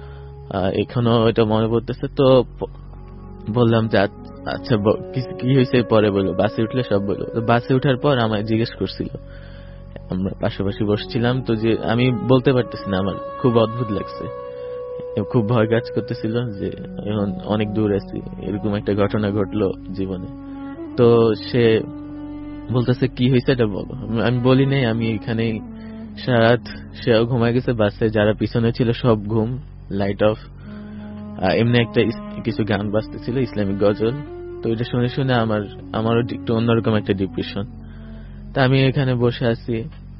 এখনো এটা মনে পড়তেছে। তো বললাম যে আচ্ছা কি হয়েছে পরে বললো, বাসে উঠলে সব বললো। তো বাসে উঠার পর আমায় জিজ্ঞেস করছিল, আমরা পাশাপাশি বসছিলাম, তো যে আমি বলতে পারতেছি না, আমার খুব অদ্ভুত লাগছে, খুব ভয় কাজ করতেছিল যে এখন অনেক দূর আছি, এরকম একটা ঘটনা ঘটলো জীবনে। তো সে বলতেছে কি হয়েছে এটা বলো। আমি বলি নাই, আমি এখানে সারাত, সেও ঘুমায় গেছে, বাসে যারা পিছনে ছিল সব ঘুম, লাইট অফ। এমনি একটা কিছু গান বাজতেছিল, ইসলামিক গজল। তো এটা শুনে শুনে আমার আমারও একটু অন্যরকম একটা ডিপ্রেশন। তা আমি এখানে বসে আছি।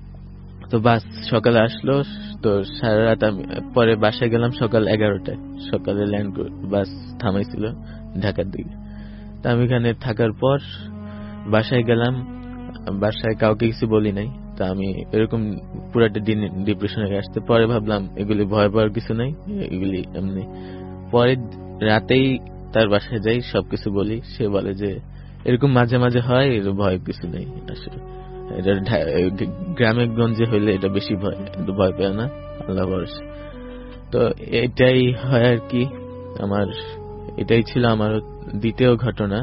তো বাস সকালে আসলো, তো সারা রাত আমি পরে বাসায় গেলাম সকাল এগারোটায়, সকালে ল্যান্ড বাস থামাইছিল ঢাকার দিকে। তা আমি এখানে থাকার পর বাসায় গেলাম, বাসায় কাউকে কিছু বলি নাই। তা আমি এরকম পুরাটা দিন ডিপ্রেশনে আসতে, পরে ভাবলাম এগুলি ভয় পাওয়ার কিছু নাই, এগুলি এমনি। পরে রাতেই তার বাসায় যাই, সবকিছু বলি। সে বলে যে এরকম মাঝে মাঝে হয়, এর ভয় কিছু নেই আসলে, এটা গ্রামে গঞ্জে হইলে এটা বেশি ভয়, কিন্তু ভয় পায় না, আল্লাহ ভরসা। তো এটাই হয় আর কি। আমার এটাই ছিল আমার দ্বিতীয় ঘটনা,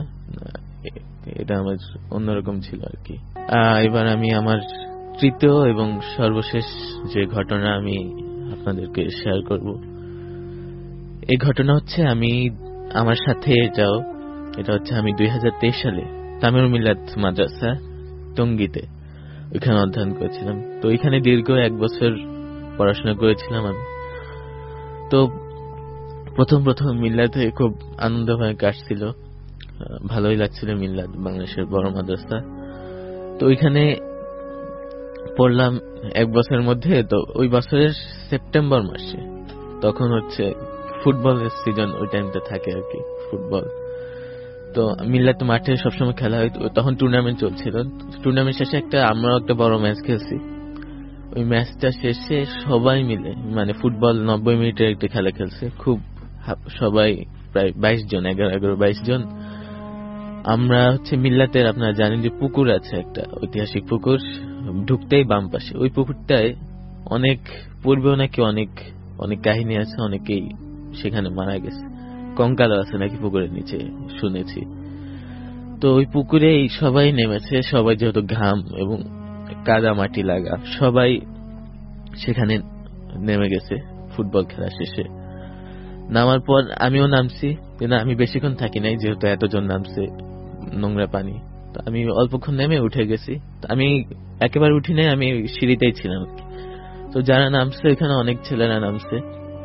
এটা আমার অন্যরকম ছিল আর কি। এবার আমি আমার তৃতীয় এবং সর্বশেষ যে ঘটনা আমি আপনাদেরকে শেয়ার করব, এই ঘটনা হচ্ছে আমি আমার সাথে এটাও এটা হচ্ছে আমি দুই হাজার তেইশ সালে তামিল মিলাদ মাদ্রাসা টঙ্গীতে ওইখানে অধ্যয়ন করেছিলাম। তো ওইখানে দীর্ঘ এক বছর পড়াশোনা করেছিলাম আমি। তো প্রথম প্রথম মিল্লাতে খুব আনন্দময় কাটছিল, ভালোই লাগছিল। মিল্লাত বাংলাদেশের বড় মাদ্রাসা, তো ওইখানে পড়লাম এক বছরের মধ্যে। তো ওই বছরের সেপ্টেম্বর মাসে, তখন হচ্ছে ফুটবলের সিজন, ওই টাইমটা থাকে আর কি, ফুটবল। তো মিল্লাত মাঠে সবসময় খেলা হয়, তখন টুর্নামেন্ট চলছিল। টুর্নামেন্ট শেষে একটা আমরা একটা বড় ম্যাচ খেলছি। ওই ম্যাচটা শেষে সবাই মিলে, মানে ফুটবল নব্বই মিনিটের একটা খেলা খেলছে, খুব সবাই প্রায় বাইশ জন, এগারো এগারো বাইশ জন। আমরা হচ্ছে মিল্লাতের, আপনারা জানেন যে পুকুর আছে একটা ঐতিহাসিক পুকুর, ঢুকতেই বাম পাশে ওই পুকুরটায় অনেক পূর্বেও নাকি অনেক অনেক কাহিনী আছে, অনেকেই সেখানে মারা গেছে, কঙ্কাল আছে নাকি পুকুরের নিচে শুনেছি। তো ওই পুকুরে সবাই নেমেছে, সবাই যেহেতু ঘাম এবং কাদা মাটি লাগা, সবাই সেখানে নেমে গেছে ফুটবল খেলা শেষে। নামার পর আমিও নামছি, কিন্তু আমি বেশিক্ষণ থাকি নাই, যেহেতু এতজন নামছে, নোংরা পানি। তো আমি অল্পক্ষণ নেমে উঠে গেছি। আমি একেবারে উঠি নাই, আমি সিঁড়িতেই ছিলাম। তো যারা নামছে এখানে অনেক ছেলেরা নামছে,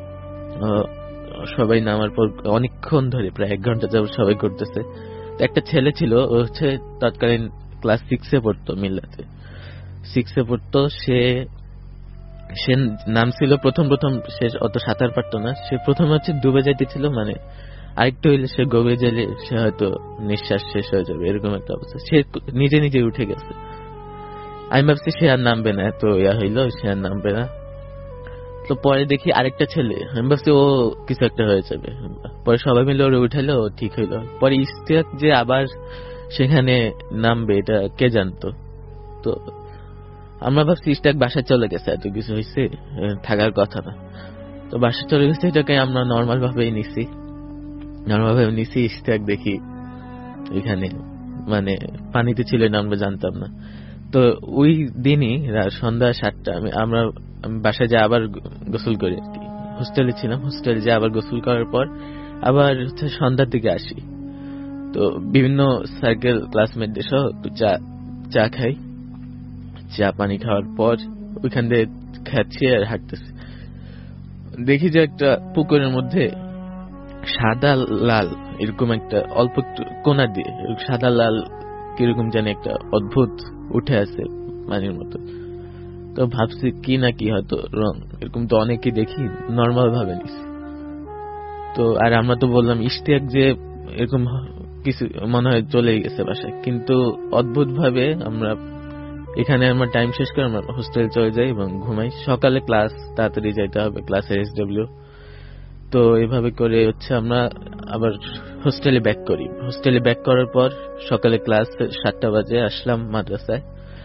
সবাই নামার পর অনেকক্ষণ ধরে প্রায় এক ঘন্টা যাবত সবাই করতেছে। একটা ছেলে ছিল, ও হচ্ছে তৎকালীন ক্লাস সিক্সে পড়তো, মিল্লাতে সিক্সে পড়তো। সে সে নামছিল প্রথম প্রথম, সে অত সাঁতার পারতো না। সে প্রথমে হচ্ছে ডুবে যাইতেছিল, মানে আরেকটু হইলে সে গভীরে গেলে সে হয়তো নিঃশ্বাস শেষ হয়ে যাবে, এরকম একটা অবস্থা। সে নিজে নিজে উঠে গেছে। আমি ভাবছি সে আর নামবে না, এত ইয়া হইলো, সে আর নামবে না। তো পরে দেখি আরেকটা ছেলে, আমি ভাবছি ও কিছু একটা হয়ে যাবে। পরে সবাই মিলে ওরে উঠাইলো, ও ঠিক হইলো। পরে ইশতিয়াক যে আবার সেখানে নামবে এটা কে জানতো। তো আমরা ভাবছি ইশতিয়াক বাসায় চলে গেছে, এত কিছু হয়েছে, থাকার কথা না। তো বাসায় চলে গেছে, এটাকে আমরা নর্মাল ভাবেই নিছি নর্মাল ভাবে নিছি ইশতিয়াক দেখি এখানে মানে পানিতে ছিল না, আমরা জানতাম না। তো ওই দিনই সন্ধ্যা সাতটা আমি আমরা বাসায় যাই, আবার গোসল করি আর কি। হোস্টেলে ছিলাম, হোস্টেলে যাই আবার গোসল করার পর আবার হচ্ছে সন্ধ্যার দিকে আসি। তো বিভিন্ন সার্কেল ক্লাসমেটদের সহ চা চা খাই। চা পানি খাওয়ার পর ওইখান দিয়ে খাচ্ছি আর হাঁটতেছি। দেখি যে একটা পুকুরের মধ্যে সাদা লাল এরকম একটা অল্প কোনা দিয়ে সাদা লাল কিরকম জানি একটা অদ্ভুত উঠে আছে পানির মতো। তো ভাবছি কি না কি হয়তো রং, এরকম তো অনেকে দেখি, নর্মাল ভাবে নিছি। তো আর আমরা তো বললাম ইশতিয়াক যে এরকম কিছু মনে হয় চলে গেছে বাসায়, কিন্তু অদ্ভুত ভাবে আমরা এখানে আমার টাইম শেষ করে আমরা হোস্টেলে চলে যাই এবং ঘুমাই। সকালে ক্লাস তাড়াতাড়ি যাইতে হবে, ক্লাসে এস ডব্লিউ। তো এইভাবে করে হচ্ছে আমরা আবার হোস্টেলে ব্যাক করি। হোস্টেলে ব্যাক করার পর সকালে ক্লাস সাতটা বাজে আসলাম মাদ্রাসায়।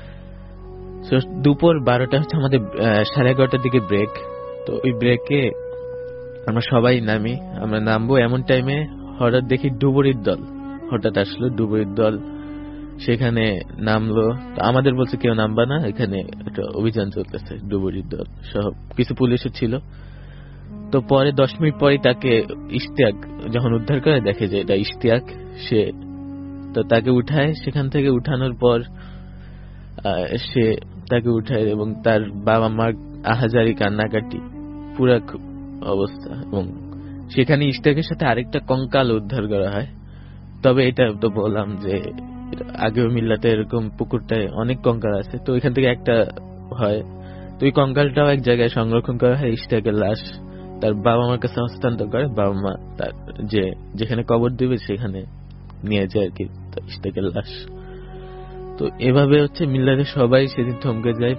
দুপুর বারোটা হচ্ছে আমাদের সাড়ে এগারোটার দিকে ব্রেক। তো ওই ব্রেকে আমরা সবাই নামি। আমরা নামবো এমন টাইমে হঠাৎ দেখি ডুবুরির দল হঠাৎ আসলো। ডুবুরির দল সেখানে নামলো। তো আমাদের বলছে কেউ নামবা না, এখানে একটা অভিযান চলতেছে। ডুবুরির দল সহ কিছু পুলিশও ছিল। তো পরে দশ মিনিট পরে তাকে ইশতিয়াক যখন উদ্ধার করে, দেখে যে এটা ইশতিয়াক। সে তো তাকে উঠায়, সেখান থেকে উঠানোর পর সে তাকে উঠায় এবং তার বাবা মার আহাজারি কান্নাকাটি পুরা অবস্থা। এবং সেখানে ইশতিয়াকের সাথে আরেকটা কঙ্কাল উদ্ধার করা হয়। তবে এটা তো বললাম যে আগেও মিল্লাতে এরকম পুকুরটায় অনেক কঙ্কাল আছে, তো এখান থেকে একটা হয়। তো ওই কঙ্কালটাও এক জায়গায় সংরক্ষণ করা হয়। ইশতিয়াকের লাশ তার বাবা মার কাছে হস্তান্তর করে। বাবা মা তার যে যেখানে কবর দিবে সেখানে নিয়ে যায় আর কি ইশতিয়াকের লাশ। তো এভাবে হচ্ছে মিল্লাতে সবাই সেদিন থমকে যায়।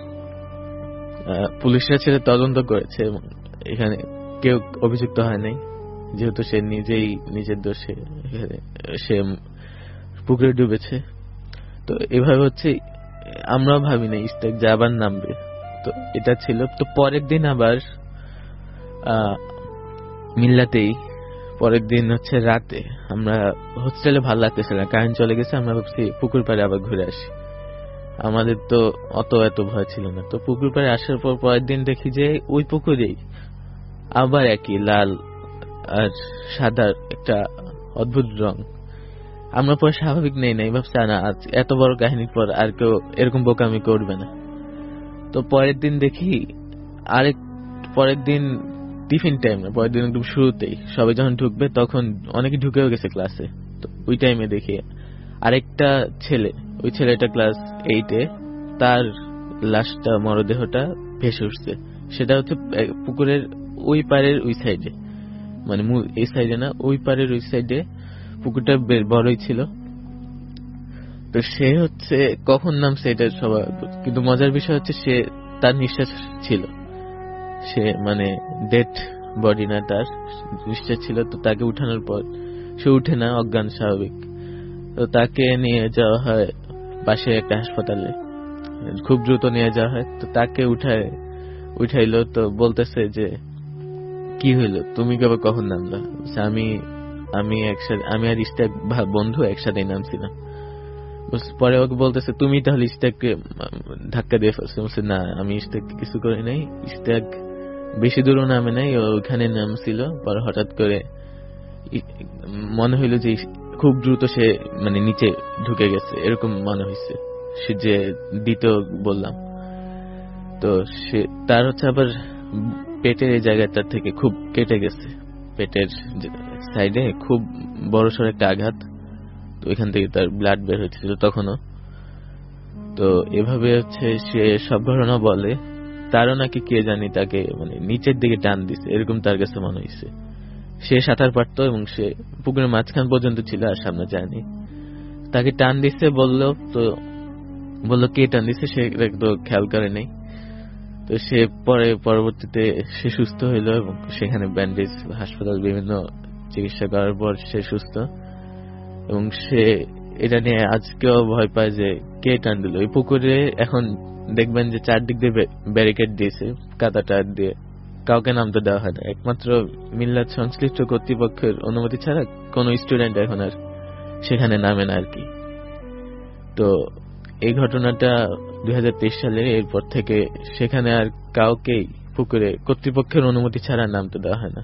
পুলিশরা ছেড়ে তদন্ত করেছে এবং এখানে কেউ অভিযুক্ত হয় নাই, যেহেতু সে নিজেই নিজের দোষে সে পুকুরে ডুবেছে। তো এভাবে হচ্ছে আমরা ভাবি না ইশতিয়াক যে আবার নামবে। তো এটা ছিল। তো পরের দিন আবার মিল্লাতেই পরের দিন হচ্ছে রাতে আমরা হোস্টেলে ভালো লাগতেছিল না, কারেন্ট চলে গেছে। আমরা ভাবছি পুকুর পাড়ে আবার ঘুরে আসি। আমাদের তো অত এত ভয় ছিল না। তো পুকুর পাড়ে আসার পর পরের দিন দেখি যে ওই পুকুরেই আবার একই লাল আর সাদা একটা অদ্ভুত রং। আমরা পরে স্বাভাবিক নেই নাই, ভাবছি না আজ এত বড় কাহিনীর পর আর কেউ এরকম বোকামি করবে না। তো পরের দিন দেখি আরেক পরের দিন টিফিন টাইম না, পরের দিন একদম শুরুতেই সবাই যখন ঢুকবে তখন অনেকে ঢুকেও গেছে ক্লাসে। তো ওই টাইমে দেখি আরেকটা ছেলে, ওই ছেলেটা ক্লাস এইটে, তার লাশটা মরদেহটা ভেসে উঠছে। সেটা হচ্ছে পুকুরের ওই পারের ওই সাইডে, মানে মূল এই সাইডে না, ওই পারের ওই সাইডে। পুকুরটা বড়ই ছিল। তো সে হচ্ছে কখন নামছে এটা সবাই, কিন্তু মজার বিষয় হচ্ছে সে তার নিঃশ্বাস ছিল, সে মানে ডেড বডি না, তার নিঃশ্বাস ছিল। তো তাকে উঠানোর পর সে উঠে না, অজ্ঞান স্বাভাবিক। তো তাকে নিয়ে যাওয়া হয় পাশে একটা হাসপাতালে, খুব দ্রুত নিয়ে যাওয়া হয়। তো তাকে উঠায় উঠাইলো। তো বলতেছে যে কি হইলো, তুমি কবে কখন নামলা? আমি আমি একসাথে আমি আর ইশতিয়াক বন্ধু একসাথে নামছিলাম। পরে ওকে বলতেছে তুমি তাহলে ইস্তাককে ধাক্কা দিয়ে ফেলছো। বলছে না আমি ইস্তাককে কিছু করি নাই, ইস্তাক বেশি দূরও নামে নাই, ওখানে নামছিল। পরে হঠাৎ করে মনে হইল যে খুব দ্রুত সে মানে নিচে ঢুকে গেছে, এরকম মনে হয়েছে সে যে দ্বিতীয় বললাম। তো সে তার হচ্ছে আবার পেটের এই জায়গাটার থেকে খুব কেটে গেছে, পেটের সাইডে খুব বড় সড় একটা আঘাত। তো ওইখান থেকে তার ব্লাড বের হয়েছিল তখনও। তো এভাবে হচ্ছে সে সব ঘটনা বলে। তারও নাকি কে জানি তাকে মানে নিচের দিকে টান দিছে, এরকম তার কাছে মনে হয়েছে। সে সাঁতার পারতো এবং সে পুকুরের মাঝখান পর্যন্ত ছিল, আর সামনে যায়নি। তাকে টান দিছে বললো, তো বললো কে টান দিছে, সে তো খেয়াল করে নেই। তো সে পরে পরবর্তীতে সে সুস্থ হইল এবং সেখানে ব্যান্ডেজ, হাসপাতাল বিভিন্ন চিকিৎসা করার পর সে সুস্থ। এবং সে এটা নিয়ে আজকেও ভয় পায় যে কে টান দিল। ওই পুকুরে এখন দেখবেন যে চারদিক দিয়ে ব্যারিকেড দিয়েছে কাদা টার দিয়ে, কাউকে নামতে দেওয়া হয় না। একমাত্র মিল্লাত সংশ্লিষ্ট কর্তৃপক্ষের অনুমতি ছাড়া কোন স্টুডেন্ট এখন আর সেখানে নামে না আর কি। তো এই ঘটনাটা দুই হাজার তেইশ সালে, এরপর থেকে সেখানে আর কাউকেই পুকুরে কর্তৃপক্ষের অনুমতি ছাড়া নামতে দেওয়া হয় না।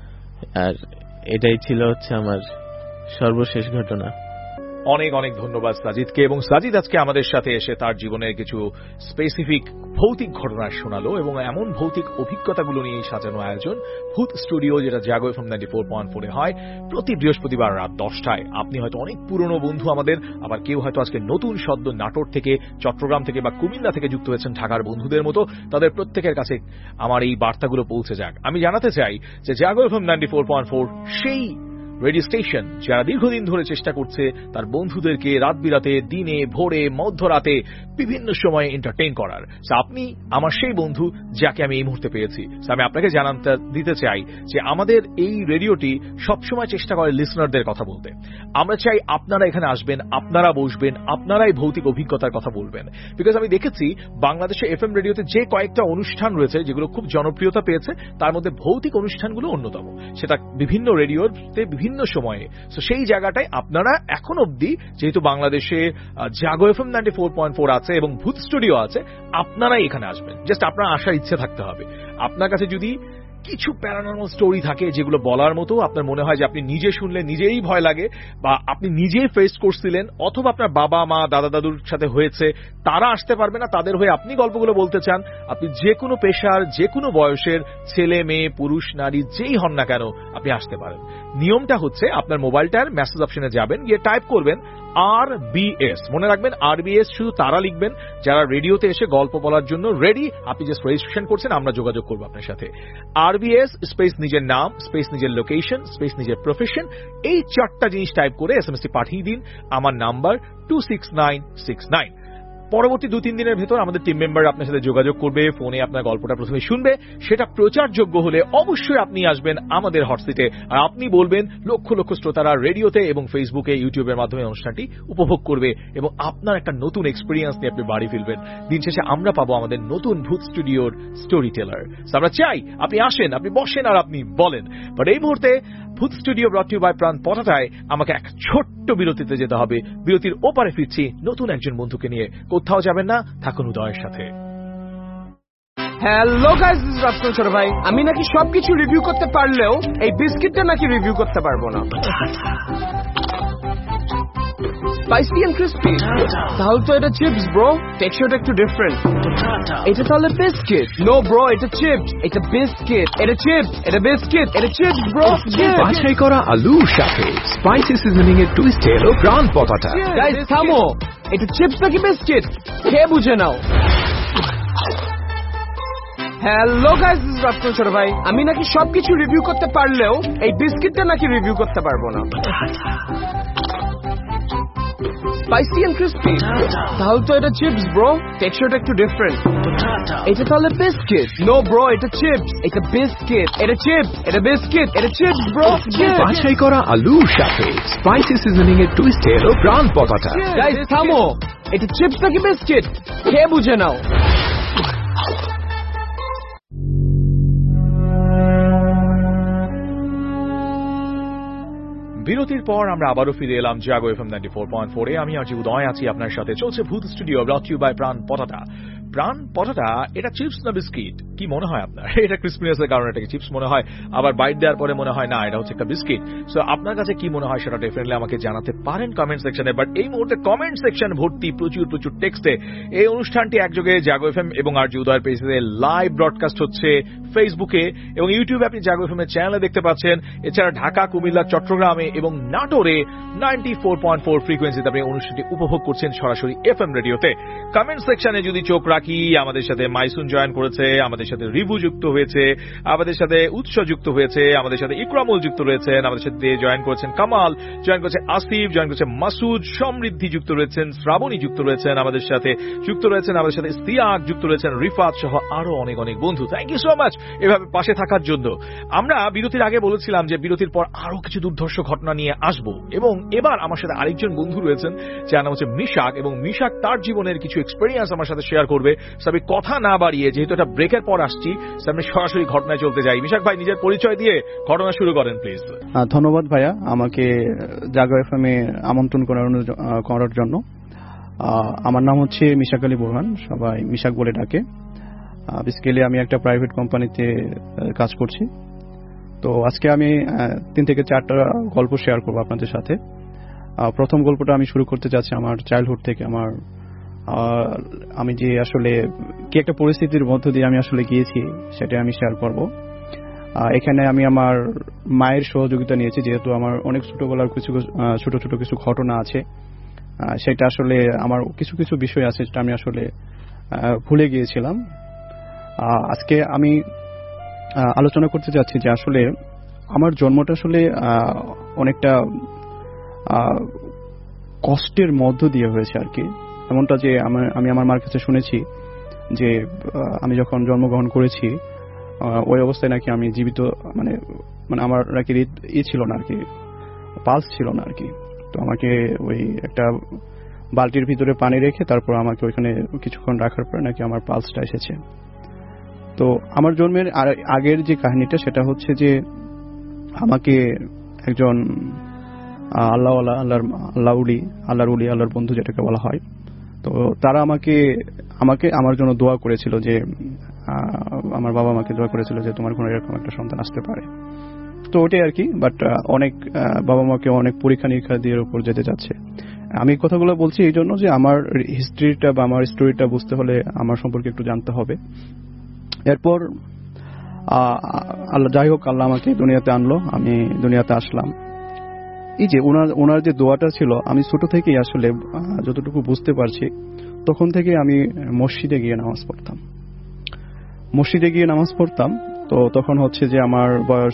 আর এটাই ছিল হচ্ছে আমার সর্বশেষ ঘটনা। অনেক অনেক ধন্যবাদ সাজিদকে। এবং সাজিদ আজকে আমাদের সাথে এসে তার জীবনের কিছু স্পেসিফিক ভৌতিক ঘটনা শোনালো এবং এমন ভৌতিক অভিজ্ঞতাগুলো নিয়ে সাজানো আয়োজন ভূত স্টুডিও, যেটা Jago FM ninety four point four এ হয় প্রতি বৃহস্পতিবার রাত দশটায়। আপনি হয়তো অনেক পুরনো বন্ধু আমাদের, আবার কেউ হয়তো আজকে নতুন সদ্য নাটোর থেকে, চট্টগ্রাম থেকে বা কুমিল্লা থেকে যুক্ত হয়েছেন ঢাকার বন্ধুদের মতো। তাদের প্রত্যেকের কাছে আমার এই বার্তাগুলো পৌঁছে যাক। আমি জানাতে চাই যে Jago FM ninety four point four সেই রেডিও স্টেশন যারা দীর্ঘদিন ধরে চেষ্টা করছে তার বন্ধুদেরকে রাত বিরাতে, দিনে, ভোরে, মধ্যরাতে বিভিন্ন সময়ে এন্টারটেইন করার। আপনি আমার সেই বন্ধু যাকে আমি এই মুহূর্তে পেয়েছি। আমি আপনাকে জানাতে দিতে চাই যে আমাদের এই রেডিওটি সবসময় চেষ্টা করে লিসনারদের কথা বলতে। আমরা চাই আপনারা এখানে আসবেন, আপনারা বসবেন, আপনারাই ভৌতিক অভিজ্ঞতার কথা বলবেন। বিকজ আমি দেখেছি বাংলাদেশে এফএম রেডিওতে যে কয়েকটা অনুষ্ঠান রয়েছে যেগুলো খুব জনপ্রিয়তা পেয়েছে, তার মধ্যে ভৌতিক অনুষ্ঠানগুলো অন্যতম। সেটা বিভিন্ন রেডিওতে বিভিন্ন সময়ে। তো সেই জায়গাটায় আপনারা এখন অব্দি, যেহেতু বাংলাদেশে Jago FM ninety four point four আছে এবং ভূত স্টুডিও আছে, আপনারাই এখানে আসবেন। জাস্ট আপনার আসার ইচ্ছে থাকতে হবে। আপনার কাছে যদি কিছু প্যারানর্মাল স্টোরি থাকে যেগুলো বলার মতো, আপনার মনে হয় যে আপনি নিজে শুনলে নিজেই ভয় লাগে, বা আপনি নিজেই ফেস করছিলেন, অথবা আপনার বাবা মা দাদা দাদুর সাথে হয়েছে, তারা আসতে পারবে না, তাদের হয়ে আপনি গল্পগুলো বলতে চান, আপনি যে কোনো পেশার, যে কোনো বয়সের ছেলে মেয়ে, পুরুষ নারী যেই হন না কেন, আপনি আসতে পারেন। নিয়মটা হচ্ছে আপনার মোবাইলটার মেসেজ অপশনে যাবেন, গিয়ে টাইপ করবেন আর বি এস। মনে রাখবেন আর বি এস শুধু তারা লিখবেন যারা রেডিওতে এসে গল্প বলার জন্য রেডি। আপনি জাস্ট রেজিস্ট্রেশন করছেন, আমরা যোগাযোগ করবো আপনার সাথে। আর বি এস স্পেস নিজের নাম, স্পেস নিজের লোকেশন, স্পেস নিজের প্রফেশন, এই চারটা জিনিস টাইপ করে এসএমএসটি পাঠিয়ে দিন আমার number two six nine six nine. পরবর্তী দু তিন দিনের ভেতর আমাদের টিম মেম্বার আপনার সাথে যোগাযোগ করবে, ফোনে আপনার গল্পটা প্রথমে শুনবে, সেটা প্রচারযোগ্য হলে অবশ্যই আপনি আসবেন আমাদের হটসিটে, আর আপনি বলবেন লক্ষ লক্ষ শ্রোতারা রেডিওতে এবং ফেসবুকে, ইউটিউবের মাধ্যমে অনুষ্ঠানটি উপভোগ করবে এবং আপনার একটা নতুন এক্সপিরিয়েন্স নিয়ে আপনি বাড়ি ফিরবেন। দিন শেষে আমরা পাবো আমাদের নতুন ভূত স্টুডিওর স্টোরি টেলার। আমরা চাই আপনি আসেন, আপনি বসেন আর আপনি বলেন। বাট এই মুহূর্তে ভূত studio brought to you by Pran পটাটায় আমাকে এক ছোট্ট বিরতিতে যেতে হবে। বিরতির ওপারে ফিরছি নতুন একজন বন্ধুকে নিয়ে। কোথাও যাবেন না, থাকুন উদয়ের সাথে। Hello guys, this is Rafsan ছোট ভাই। আমি নাকি সবকিছু রিভিউ করতে পারলেও এই বিস্কিটটা নাকি রিভিউ করতে পারবো না। স্পাইসি এন্ড ক্রিস্পি, তাহলে তো এটা চিপস ব্রো, টেক্সচারটা একটু ডিফারেন্ট। এটা তাহলে বিস্কিট? নো ব্রো, এটা চিপস, এটা বিস্কিট, এটা চিপস, এটা বিস্কিট, এটা চিপস ব্রো। বাছাই করা আলুর সাথে স্পাইসি সিজনিং এর টুইস্ট এলো প্রাণ পতাটা। গাইস থামো, এটা চিপস নাকি বিস্কিট খেয়ে বুঝে নাও। Hello guys, this is Rafsan ছোট ভাই। আমি নাকি সবকিছু রিভিউ করতে পারলেও এই বিস্কিটটা নাকি রিভিউ করতে পারবো না। স্পাইসি এন্ড ক্রিস্পি, তাহলে তো এটা চিপস ব্রো, টেক্সচারটা একটু ডিফারেন্ট। এটা তাহলে বিস্কিট? নো ব্রো, এটা চিপস, এটা বিস্কিট, এটা চিপস, এটা বিস্কিট, এটা চিপস ব্রো। বাছাই করা আলুর সাথে স্পাইসি সিজনিং এর টুইস্ট এলো প্রাণ পতাটা। গাইস থামো, এটা চিপস নাকি বিস্কিট খেয়ে বুঝে নাও। বিরতির পর আমরা আবারও ফিরে এলাম Jago FM ninety four point four এ। আমি আজ উদয় আছি আপনার সাথে। চলছে ভূত studio, brought you by Pran পটাটা। প্রাণ পটাটা এটা চিপস না বিস্কিট? কি মনে হয় আপনার? এটা ক্রিসপিনেসের কারণে এটাকে চিপস মনে হয়, আবার বাইট দেওয়ার পরে মনে হয় না এটা হচ্ছে একটা বিস্কিট। সো আপনার কাছে কি মনে হয় সেটা ডেফিনেটলি আমাকে জানাতে পারেন কমেন্ট সেকশনে। বাট এই মুহূর্তে কমেন্ট সেকশন ভর্তি প্রচুর প্রচুর টেক্সটে। এই অনুষ্ঠানটি একযোগে জাগো এফএম এবং আর জি উদয়ের পেজে লাইভ ব্রডকাস্ট হচ্ছে ফেসবুকে এবং ইউটিউবে আপনি জাগো এফএম এর চ্যানেলে দেখতে পাচ্ছেন। এছাড়া ঢাকা, কুমিল্লা, চট্টগ্রামে এবং নাটোরে নাইনটি ফোর পয়েন্ট ফোর ফ্রিকোয়েন্সিতে আপনি অনুষ্ঠানটি উপভোগ করছেন সরাসরি এফএম রেডিওতে। কমেন্ট সেকশনে যদি চোখ রাখি, আমাদের সাথে মাইসুন জয়েন করেছে, আমাদের সাথে রিভু যুক্ত হয়েছে, আমাদের সাথে উৎস যুক্ত হয়েছে, আমাদের সাথে ইকরামুল যুক্ত রয়েছেন, আমাদের সাথে জয়েন করেছেন কামাল, জয়েন করেছে আসিফ, জয়েন করেছে মাসুদ, সমৃদ্ধি যুক্ত রয়েছেন, শ্রাবণী যুক্ত রয়েছেন, আমাদের সাথে যুক্ত রয়েছেন, আমাদের সাথে সিয়াক যুক্ত রয়েছেন, রিফাত সহ আরো অনেক অনেক বন্ধু। থ্যাংক ইউ সো মাচ এভাবে পাশে থাকার জন্য। আমরা বিরতির আগে বলেছিলাম যে বিরতির পর আরো কিছু দুর্ধর্ষ ঘটনা নিয়ে আসবো এবং এবার আমার সাথে আরেকজন বন্ধু রয়েছেন যার নাম হচ্ছে মিশাক এবং মিশাক তার জীবনের কিছু এক্সপেরিয়েন্স আমার সাথে শেয়ার করবে। আমি কথা না বাড়িয়ে, যেহেতু এটা ব্রেকের পর আসছি, আমি সরাসরি ঘটনায় চলতে যাই। মিশাক ভাই, নিজের পরিচয় দিয়ে ঘটনা শুরু করেন প্লিজ। ধন্যবাদ ভাইয়া আমাকে জাগো এফএম এ আমন্ত্রণ করার জন্য। আমার নাম হচ্ছে মিশাক আলী বোরহান, সবাই মিশাক বলে ডাকে। বেসিক্যালি আমি একটা প্রাইভেট কোম্পানিতে কাজ করছি। তো আজকে আমি তিন থেকে চারটা গল্প শেয়ার করবো আপনাদের সাথে। প্রথম গল্পটা আমি শুরু করতে যাচ্ছি আমার চাইল্ডহুড থেকে। আমার আমি যে আসলে কি একটা পরিস্থিতির মধ্য দিয়ে আমি আসলে গিয়েছি সেটা আমি শেয়ার করব। এখানে আমি আমার মায়ের সহযোগিতা নিয়েছি, যেহেতু আমার অনেক ছোটবেলার কিছু ছোট ছোট কিছু ঘটনা আছে, সেটা আসলে আমার কিছু কিছু বিষয় আছে যেটা আমি আসলে ভুলে গিয়েছিলাম। আজকে আমি আলোচনা করতে যাচ্ছি যে আসলে আমার জন্মটা আসলে অনেকটা কষ্টের মধ্য দিয়ে হয়েছে আর কি। এমনটা যে আমি আমার মার কাছে শুনেছি যে আমি যখন জন্মগ্রহণ করেছি ওই অবস্থায় নাকি আমি জীবিত, মানে মানে আমার নাকি ই ছিল না আর কি, পালস ছিল না আর কি। তো আমাকে ওই একটা বালতির ভিতরে পানি রেখে তারপর আমাকে ওইখানে কিছুক্ষণ রাখার পরে নাকি আমার পালসটা এসেছে। তো আমার জন্মের আগের যে কাহিনীটা সেটা হচ্ছে যে আমাকে একজন আল্লাহ আল্লাহর আল্লাহ উলি আল্লাহর উলি আল্লাহর বন্ধু যেটাকে বলা হয়, তো তারা আমাকে আমাকে আমার জন্য দোয়া করেছিল যে আমার বাবা আমাকে দোয়া করেছিল যে তোমার কোনো এরকম একটা সন্তান আসতে পারে। তো ওটাই আর কি। বাট অনেক বাবা মাকে অনেক পরীক্ষা নিরীক্ষা দিয়ে উপর যেতে যাচ্ছে। আমি কথাগুলো বলছি এই জন্য যে আমার হিস্ট্রিটা বা আমার স্টোরিটা বুঝতে হলে আমার সম্পর্কে একটু জানতে হবে। এরপর আল্লাহ যাই হোক আল্লাহ আমাকে দুনিয়াতে আনলো, আমি দুনিয়াতে আসলাম। এই যে ওনার ওনার যে দোয়াটা ছিল, আমি ছোট থেকেই আসলে যতটুকু বুঝতে পারছি তখন থেকে আমি মসজিদে গিয়ে নামাজ পড়তাম মসজিদে গিয়ে নামাজ পড়তাম তো তখন হচ্ছে যে আমার বয়স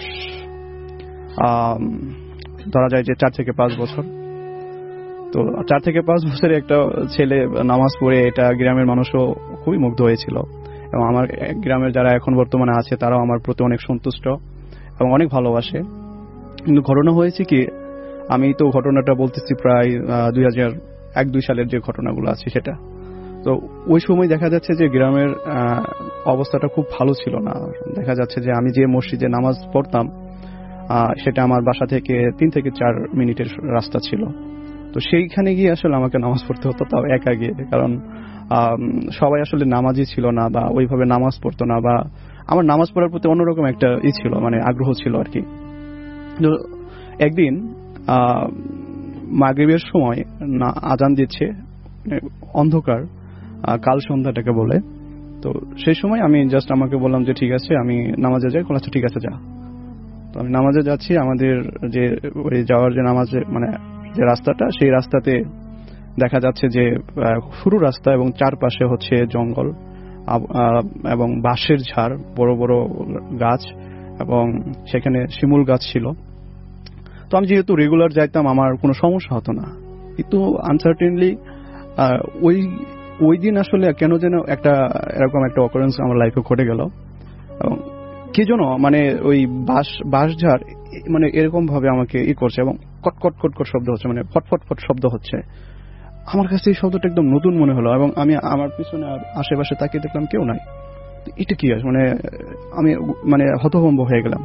ধরা যায় যে চার থেকে পাঁচ বছর। তো চার থেকে পাঁচ বছরে একটা ছেলে নামাজ পড়ে, এটা গ্রামের মানুষও খুবই মুগ্ধ হয়েছিল এবং আমার গ্রামের যারা এখন বর্তমানে আছে তারাও আমার প্রতি অনেক সন্তুষ্ট এবং অনেক ভালোবাসে। কিন্তু ঘটনা হয়েছে কি, আমি তো ঘটনাটা বলতেছি প্রায় দুই হাজার এক দুই সালের যে ঘটনাগুলো আছে সেটা। তো ওই সময় দেখা যাচ্ছে যে গ্রামের অবস্থাটা খুব ভালো ছিল না। দেখা যাচ্ছে যে আমি যে মসজিদে নামাজ পড়তাম সেটা আমার বাসা থেকে তিন থেকে চার মিনিটের রাস্তা ছিল। তো সেইখানে গিয়ে আসলে আমাকে নামাজ পড়তে হতো, তাও একা গিয়ে, কারণ সবাই আসলে নামাজি ছিল না বা ওইভাবে নামাজ পড়তো না, বা আমার নামাজ পড়ার প্রতি অন্যরকম একটা ই ছিল, মানে আগ্রহ ছিল আর কি। তো একদিন মাগরিবের সময় আজান দিচ্ছে, অন্ধকার, কাল সন্ধ্যাটাকে বলে। তো সেই সময় আমি জাস্ট আমাকে বললাম যে ঠিক আছে আমি নামাজে যাই। আচ্ছা ঠিক আছে যা। তো আমি নামাজে যাচ্ছি। আমাদের যে ওই যাওয়ার যে নামাজে মানে যে রাস্তাটা, সেই রাস্তাতে দেখা যাচ্ছে যে সরু রাস্তা এবং চারপাশে হচ্ছে জঙ্গল এবং বাঁশের ঝাড়, বড় বড় গাছ, এবং সেখানে শিমুল গাছ ছিল। তো আমি যেহেতু রেগুলার যাইতাম আমার কোনো সমস্যা হতো না, কিন্তু আনসার্টেনলি ওই ওই দিন আসলে কেন যেন একটা এরকম একটা অকারেন্স আমার লাইফে ঘটে গেল। এবং কি যেন মানে ওই বাঁশ বাঁশঝাড় মানে এরকম ভাবে আমাকে ই করছে এবং কটকট কটকট শব্দ হচ্ছে, মানে ফটফট ফট শব্দ হচ্ছে। আমার কাছে এই শব্দটা একদম নতুন মনে হলো এবং আমি আমার পিছনে আর আশেপাশে তাকিয়ে দেখলাম কেউ নাই। এটা কি আছে, মানে আমি মানে হতভম্ব হয়ে গেলাম।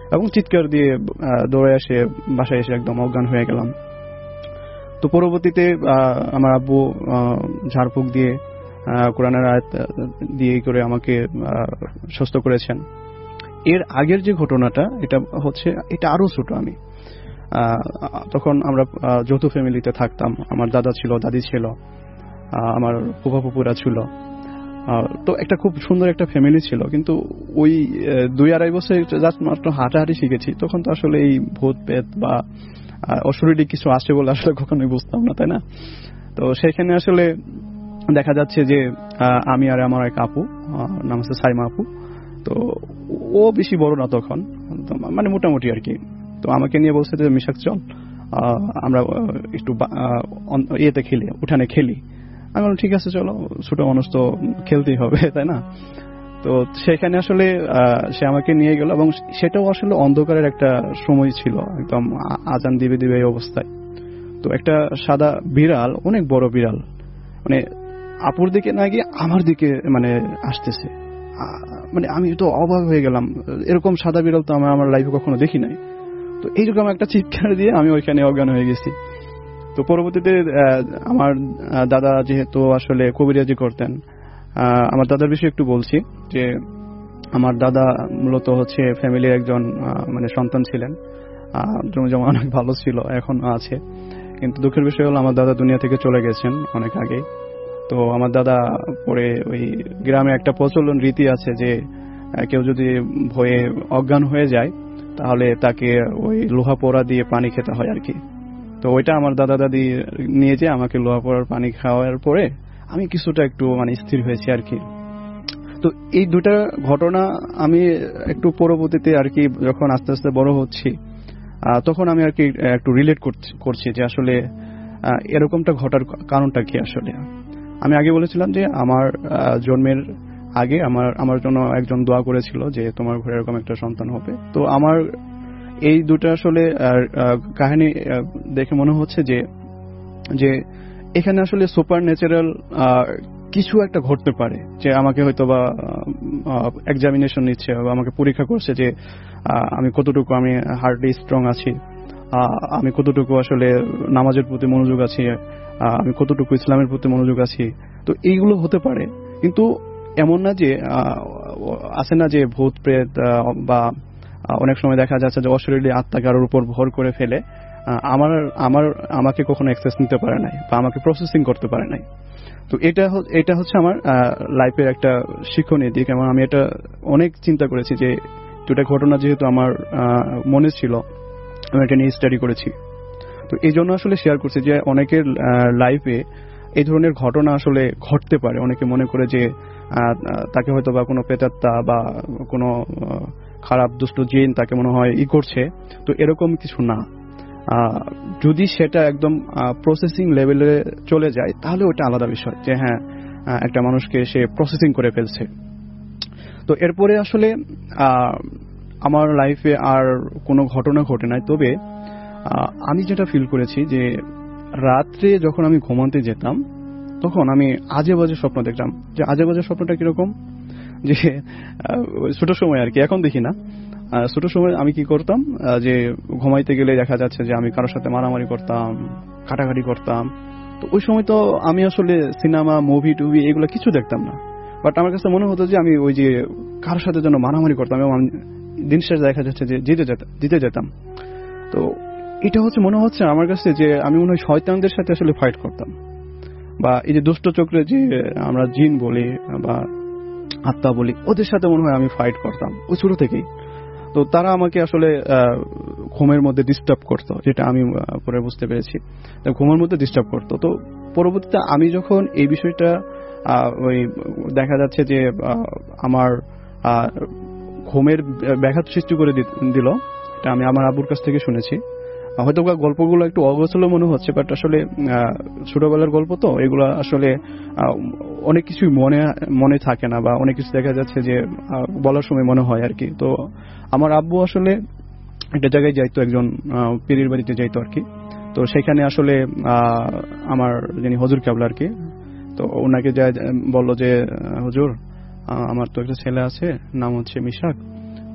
এবং চিৎকার দিয়ে দৌড়ে এসে বাসায় এসে একদম অজ্ঞান হয়ে গেলাম। তো পরবর্তীতে আমার আব্বু ঝাড়ফুঁক দিয়ে কোরআনের আয়াত দিয়ে করে আমাকে সুস্থ করেছেন। এর আগের যে ঘটনাটা এটা হচ্ছে, এটা আরো ছোট। আমি তখন আমরা যৌথ ফ্যামিলিতে থাকতাম। আমার দাদা ছিল, দাদি ছিল, আমার ফুফা ফুপুরা ছিল। তো একটা খুব সুন্দর একটা ফ্যামিলি ছিল। কিন্তু ওই দুই আড়াই বছর জাস্ট মাত্র হাঁটাহাঁটি শিখেছি, তখন তো আসলে এই ভূত পেত বা অশরীরী কিছু আসে বলে আসলে কখনোই বুঝতাম না, তাই না? তো সেখানে আসলে দেখা যাচ্ছে যে আমি আর আমার এক আপু, নাম হচ্ছে সাইমা আপু, তো ও বেশি বড় না তখন, মানে মোটামুটি আর কি। তো আমাকে নিয়ে বলছে যে মিশাক চল আমরা একটু ইয়েতে খেলি, উঠানে খেলি। আমি বললাম ঠিক আছে চলো, ছোট মানুষ তো খেলতেই হবে, তাই না? তো সেখানে আসলে সে আমাকে নিয়ে গেল এবং সেটাও আসলে অন্ধকারের একটা সময় ছিল, একদম আজান দিবে দিবে এই অবস্থায়। তো একটা সাদা বিড়াল, অনেক বড় বিড়াল, মানে আপুর দিকে না গিয়ে আমার দিকে মানে আসতেছে। মানে আমি তো অবাক হয়ে গেলাম, এরকম সাদা বিড়াল তো আমি আমার লাইফে কখনো দেখি নাই। তো এইরকম একটা চিৎকার দিয়ে আমি ওইখানে অজ্ঞান হয়ে গেছি। তো পরবর্তীতে আমার দাদা যেহেতু আসলে কবিরাজি করতেন, আমার দাদার বিষয়ে একটু বলছি যে আমার দাদা মূলত হচ্ছে ফ্যামিলির একজন মানে সন্তান ছিলেন, জমি জমা অনেক ভালো ছিল, এখন আছে। কিন্তু দুঃখের বিষয় হলো আমার দাদা দুনিয়া থেকে চলে গেছেন অনেক আগে। তো আমার দাদা পরে ওই গ্রামে একটা প্রচলন রীতি আছে যে কেউ যদি ভয়ে অজ্ঞান হয়ে যায় তাহলে তাকে ওই লোহা পোড়া দিয়ে পানি খেতে হয় আর কি। তো ওইটা আমার দাদা দাদি নিয়ে যে আমাকে লোহা পোড়ার পানি খাওয়ার পরে আমি কিছুটা একটু মানে স্থির হয়েছি আর কি। তো এই দুটা ঘটনা আমি একটু পরবর্তীতে আর কি যখন আস্তে আস্তে বড় হচ্ছি তখন আমি আর কি একটু রিলেট করছি যে আসলে এরকমটা ঘটার কারণটা কি। আসলে আমি আগে বলেছিলাম যে আমার জন্মের আগে আমার আমার জন্য একজন দোয়া করেছিল যে তোমার ঘরে এরকম একটা সন্তান হবে। তো আমার এই দুটো আসলে কাহিনী দেখে মনে হচ্ছে যে যে এখানে আসলে সুপার ন্যাচারাল কিছু একটা ঘটতে পারে, যে আমাকে হয়তো বা এক্সামিনেশন নিচ্ছে বা আমাকে পরীক্ষা করছে যে আমি কতটুকু আমি হার্টলি স্ট্রং আছি, আমি কতটুকু আসলে নামাজের প্রতি মনোযোগ আছি, আমি কতটুকু ইসলামের প্রতি মনোযোগ আছি। তো এইগুলো হতে পারে, কিন্তু এমন না যে আছে না যে ভূত প্রেত বা অনেক সময় দেখা যাচ্ছে যে অশরীরী আত্মা কারোর উপর ভর করে ফেলে আমার আমার আমাকে কখনো অ্যাক্সেস নিতে পারে নাই বা আমাকে প্রসেসিং করতে পারে নাই। তো এটা এটা হচ্ছে আমার লাইফের একটা শিক্ষণীয় দিক এবং আমি এটা অনেক চিন্তা করেছি যে দুটা ঘটনা যেহেতু আমার মনে ছিল আমি এটা নিয়ে স্টাডি করেছি। তো এই জন্য আসলে শেয়ার করছি যে অনেকের লাইফে এই ধরনের ঘটনা আসলে ঘটতে পারে। অনেকে মনে করে যে তাকে হয়তো বা কোনো প্রেতাত্মা বা কোনো খারাপ দুষ্ট জিন তাকে মনে হয় ই করছে, তো এরকম কিছু না। যদি সেটা একদম প্রসেসিং লেভেলে চলে যায় তাহলে ওটা আলাদা বিষয়, যে হ্যাঁ একটা মানুষকে সে প্রসেসিং করে ফেলছে। তো এরপরে আসলে আমার লাইফে আর কোনো ঘটনা ঘটে নাই, তবে আমি যেটা ফিল করেছি যে রাত্রে যখন আমি ঘুমাতে যেতাম তখন আমি আজে বাজে স্বপ্ন দেখতাম। যে আজে বাজে স্বপ্নটা কিরকম, যে ছোট সময় আর কি, এখন দেখি না, ছোট সময় আমি কি করতাম যে ঘুমাইতে গেলে দেখা যাচ্ছে যে আমি কারোর সাথে মারামারি করতাম, কাটাকাটি করতাম। তো ওই সময় তো আমি আসলে সিনেমা মুভি টুভি এগুলো কিছু দেখতাম না, বাট আমার কাছে মনে হতো যে আমি ওই যে কারোর সাথে যেন মারামারি করতাম এবং দিন শেষে দেখা যাচ্ছে যে জিতে যেতাম জিতে যেতাম তো এটা হচ্ছে মনে হচ্ছে আমার কাছে যে আমি মনে হয় শয়তানদের সাথে আসলে ফাইট করতাম, বা এই যে দুষ্ট চক্রে যে আমরা জিন বলি বা আত্মা বলি ওদের সাথে মনে হয় আমি ফাইট করতাম ওই ছোট থেকেই। তো তারা আমাকে আসলে ঘুমের মধ্যে ডিস্টার্ব করতো, যেটা আমি পরে বুঝতে পেরেছি ঘুমের মধ্যে ডিস্টার্ব করতো। তো পরবর্তীতে আমি যখন এই বিষয়টা ওই দেখা যাচ্ছে যে আমার ঘুমের ব্যাঘাত সৃষ্টি করে দিল, এটা আমি আমার আব্বুর কাছ থেকে শুনেছি। হয়তো গল্পগুলো একটু অগোছালো মনে হচ্ছে, বাট আসলে ছোটবেলার গল্প তো এগুলো আসলে অনেক কিছুই মনে মনে থাকে না, বা অনেক কিছু দেখা যাচ্ছে যে বলার সময় মনে হয় আর কি। তো আমার আব্বু আসলে একটা জায়গায় যাইতো, একজন পীরের বাড়িতে যাইতো আর কি। তো সেখানে আসলে আমার যিনি হুজুর কেবলা আর কি, তো ওনাকে যায় বললো যে হুজুর আমার তো একটা ছেলে আছে, নাম হচ্ছে মিশাক,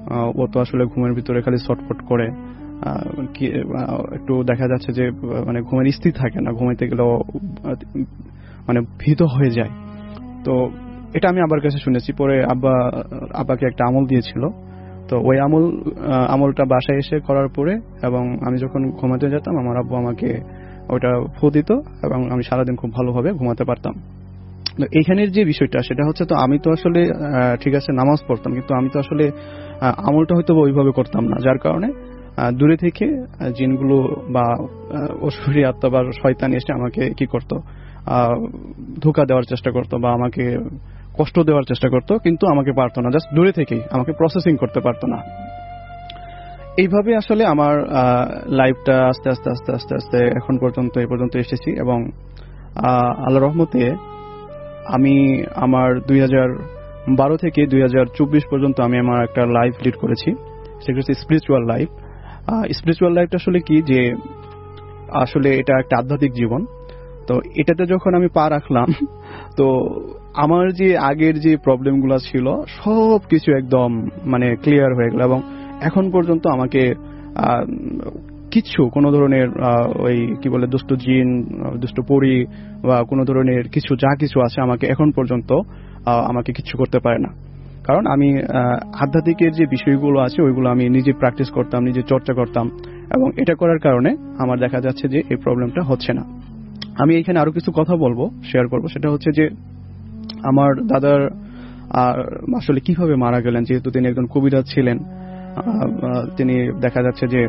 ও তো আসলে ঘুমের ভিতরে খালি ছটফট করে, একটু দেখা যাচ্ছে যে মানে ঘুমের স্থির থাকে না, ঘুমাইতে গেলেও মানে ভীত হয়ে যায়। তো এটা আমি আব্বার কাছে শুনেছি। পরে আব্বা আব্বাকে একটা আমল দিয়েছিল, তো ওই আমল আমলটা বাসায় এসে করার পরে এবং আমি যখন ঘুমাতে যেতাম আমার আব্বু আমাকে ওইটা ফু দিত এবং আমি সারাদিন খুব ভালোভাবে ঘুমাতে পারতাম। এইখানের যে বিষয়টা সেটা হচ্ছে, তো আমি তো আসলে ঠিক আছে নামাজ পড়তাম, কিন্তু আমি তো আসলে আমলটা হয়তো ওইভাবে করতাম না, যার কারণে দূরে থেকে জিনগুলো বা অসুরি আত্মা বা শয়তান এসে আমাকে কি করতো, ধোঁকা দেওয়ার চেষ্টা করতো বা আমাকে কষ্ট দেওয়ার চেষ্টা করতো, কিন্তু আমাকে পারতো না, জাস্ট দূরে থেকেই আমাকে প্রসেসিং করতে পারতো না। এইভাবে আসলে আমার লাইফটা আস্তে আস্তে আস্তে আস্তে আস্তে এখন পর্যন্ত এই পর্যন্ত এসেছি। এবং আল্লাহ রহমতে আমি আমার দুই হাজার বারো থেকে দুই হাজার চব্বিশ পর্যন্ত আমি আমার একটা লাইফ লিড করেছি, সেটা হচ্ছে স্পিরিচুয়াল লাইফ। স্পিরিচুয়াল লাইফটা আসলে কি, যে আসলে এটা একটা আধ্যাত্মিক জীবন। তো এটাতে যখন আমি পা রাখলাম, তো আমার যে আগের যে প্রবলেমগুলো ছিল সব কিছু একদম মানে ক্লিয়ার হয়ে গেল এবং এখন পর্যন্ত আমাকে কিছু কোনো ধরনের ওই কি বলে দুষ্ট জিন, দুষ্ট পরি বা কোনো ধরনের কিছু যা কিছু আছে আমাকে এখন পর্যন্ত আমাকে কিছু করতে পারে না। কারণ আমি আধ্যাত্মিকের যে বিষয়গুলো আছে ওইগুলো আমি নিজে প্র্যাকটিস করতাম, নিজে চর্চা করতাম এবং এটা করার কারণে আমার দেখা যাচ্ছে যে এই প্রবলেমটা হচ্ছে না। আমি এখানে আরো কিছু কথা বলবো, শেয়ার করব, সেটা হচ্ছে যে আমার দাদার আসলে কিভাবে মারা গেলেন। যেহেতু তিনি একজন কবিরাজ ছিলেন, তিনি দেখা যাচ্ছে যে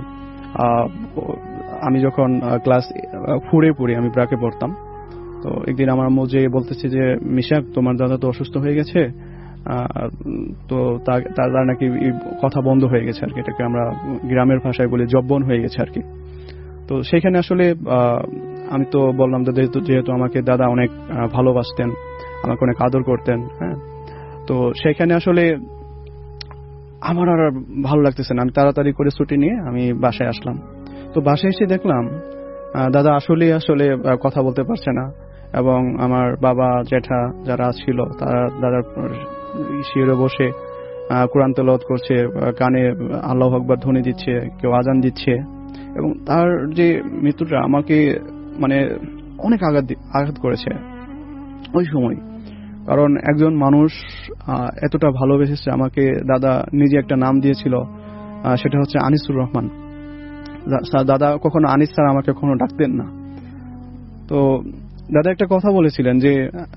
আমি যখন ক্লাস ফোরে পড়ি, আমি ব্রাকে পড়তাম, তো একদিন আমার আম্মু যে বলতেছে যে মিশাক তোমার দাদা তো অসুস্থ হয়ে গেছে, তো তার নাকি কথা বন্ধ হয়ে গেছে আর কি, এটাকে আমরা গ্রামের ভাষায় বলি জব্বন হয়ে গেছে আর কি। তো সেখানে আসলে আমি তো বললাম যেহেতু যেহেতু আমাকে দাদা অনেক ভালোবাসতেন, আমাকে অনেক আদর করতেন, হ্যাঁ, তো সেখানে আসলে আমার আর ভালো লাগতেছে না। আমি তাড়াতাড়ি করে ছুটি নিয়ে আমি বাসায় আসলাম। তো বাসায় এসে দেখলাম দাদা আসলে আসলে কথা বলতে পারছে না এবং আমার বাবা জ্যাঠা যারা ছিল তারা দাদার শিরে বসে কোরআন তেলাওয়াত করছে, কানে আল্লাহু আকবার ধ্বনি দিচ্ছে, কেউ আজান দিচ্ছে এবং তার যে মৃত্যুটা আমাকে মানে অনেক আঘাত আঘাত করেছে ওই সময়। কারণ একজন মানুষ এতটা ভালোবেসেছে আমাকে, দাদা নিজে একটা নাম দিয়েছিল, সেটা হচ্ছে আনিসুর রহমান। দাদা কখনো আনিস স্যার আমাকে কখনো ডাকতেন না। তো দাদা একটা কথা বলেছিলেন যে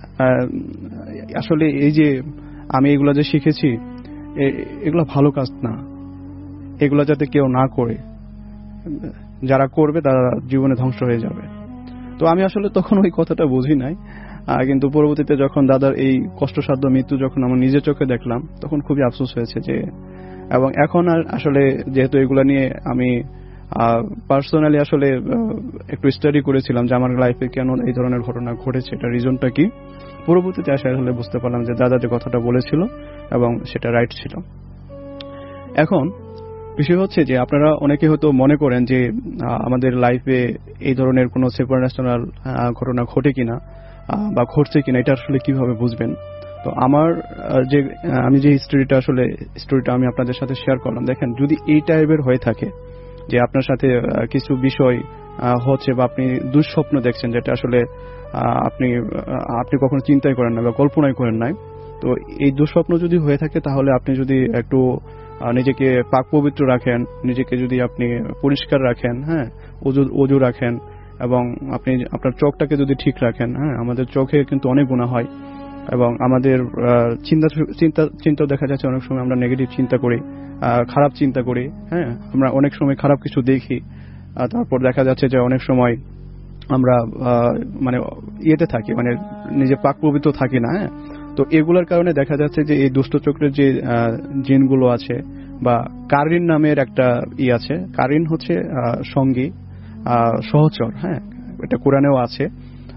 আসলে এই যে আমি এগুলা যে শিখেছি এগুলো ভালো কাজ না, এগুলা যাতে কেউ না করে, যারা করবে তারা জীবনে ধ্বংস হয়ে যাবে। তো আমি আসলে তখন ওই কথাটা বুঝি নাই, কিন্তু পরবর্তীতে যখন দাদার এই কষ্টসাধ্য মৃত্যু যখন আমার নিজের চোখে দেখলাম তখন খুবই আফসোস হয়েছে যে, এবং এখন আর আসলে যেহেতু এগুলা নিয়ে আমি পার্সোনালি আসলে একটু স্টাডি করেছিলাম যে আমার লাইফে কেন এই ধরনের ঘটনা ঘটেছে, এটা রিজনটা কি, পরবর্তীতে আসলে বুঝতে পারলাম যে দাদা যে কথাটা বলেছিল এবং সেটা রাইট ছিল। এখন বিষয় হচ্ছে যে আপনারা অনেকে হয়তো মনে করেন যে আমাদের লাইফে এই ধরনের কোনো সুপারন্যাচুরাল ঘটনা ঘটে কিনা বা ঘটছে কিনা এটা আসলে কিভাবে বুঝবেন। তো আমার যে আমি যে হিস্ট্রিটা আসলে স্টোরিটা আমি আপনাদের সাথে শেয়ার করলাম, দেখেন যদি এই টাইপের হয়ে থাকে যে আপনার সাথে কিছু বিষয় হচ্ছে বা আপনি দুঃস্বপ্ন দেখছেন যেটা আসলে আপনি আপনি কখনো চিন্তাই করেন না বা কল্পনাই করেন নাই, তো এই দুঃস্বপ্ন যদি হয়ে থাকে তাহলে আপনি যদি একটু নিজেকে পাক পবিত্র রাখেন, নিজেকে যদি আপনি পরিষ্কার রাখেন, হ্যাঁ, ওযু ওযু রাখেন এবং আপনি আপনার চোখটাকে যদি ঠিক রাখেন, হ্যাঁ, আমাদের চোখে কিন্তু অনেক গুনাহ হয় এবং আমাদের চিন্তা চিন্তা চিন্তা দেখা যাচ্ছে অনেক সময় আমরা নেগেটিভ চিন্তা করি, খারাপ চিন্তা করি, হ্যাঁ, আমরা অনেক সময় খারাপ কিছু দেখি, তারপর দেখা যাচ্ছে যে অনেক সময় আমরা মানে ইয়েতে থাকি, মানে নিজে পাক পবিত্র থাকি না, হ্যাঁ। তো এগুলোর কারণে দেখা যাচ্ছে যে এই দুষ্ট চক্রের যে জিনগুলো আছে বা কারিন নামের একটা ই আছে, কারিন হচ্ছে সঙ্গী, সহচর, হ্যাঁ, এটা কোরআনেও আছে।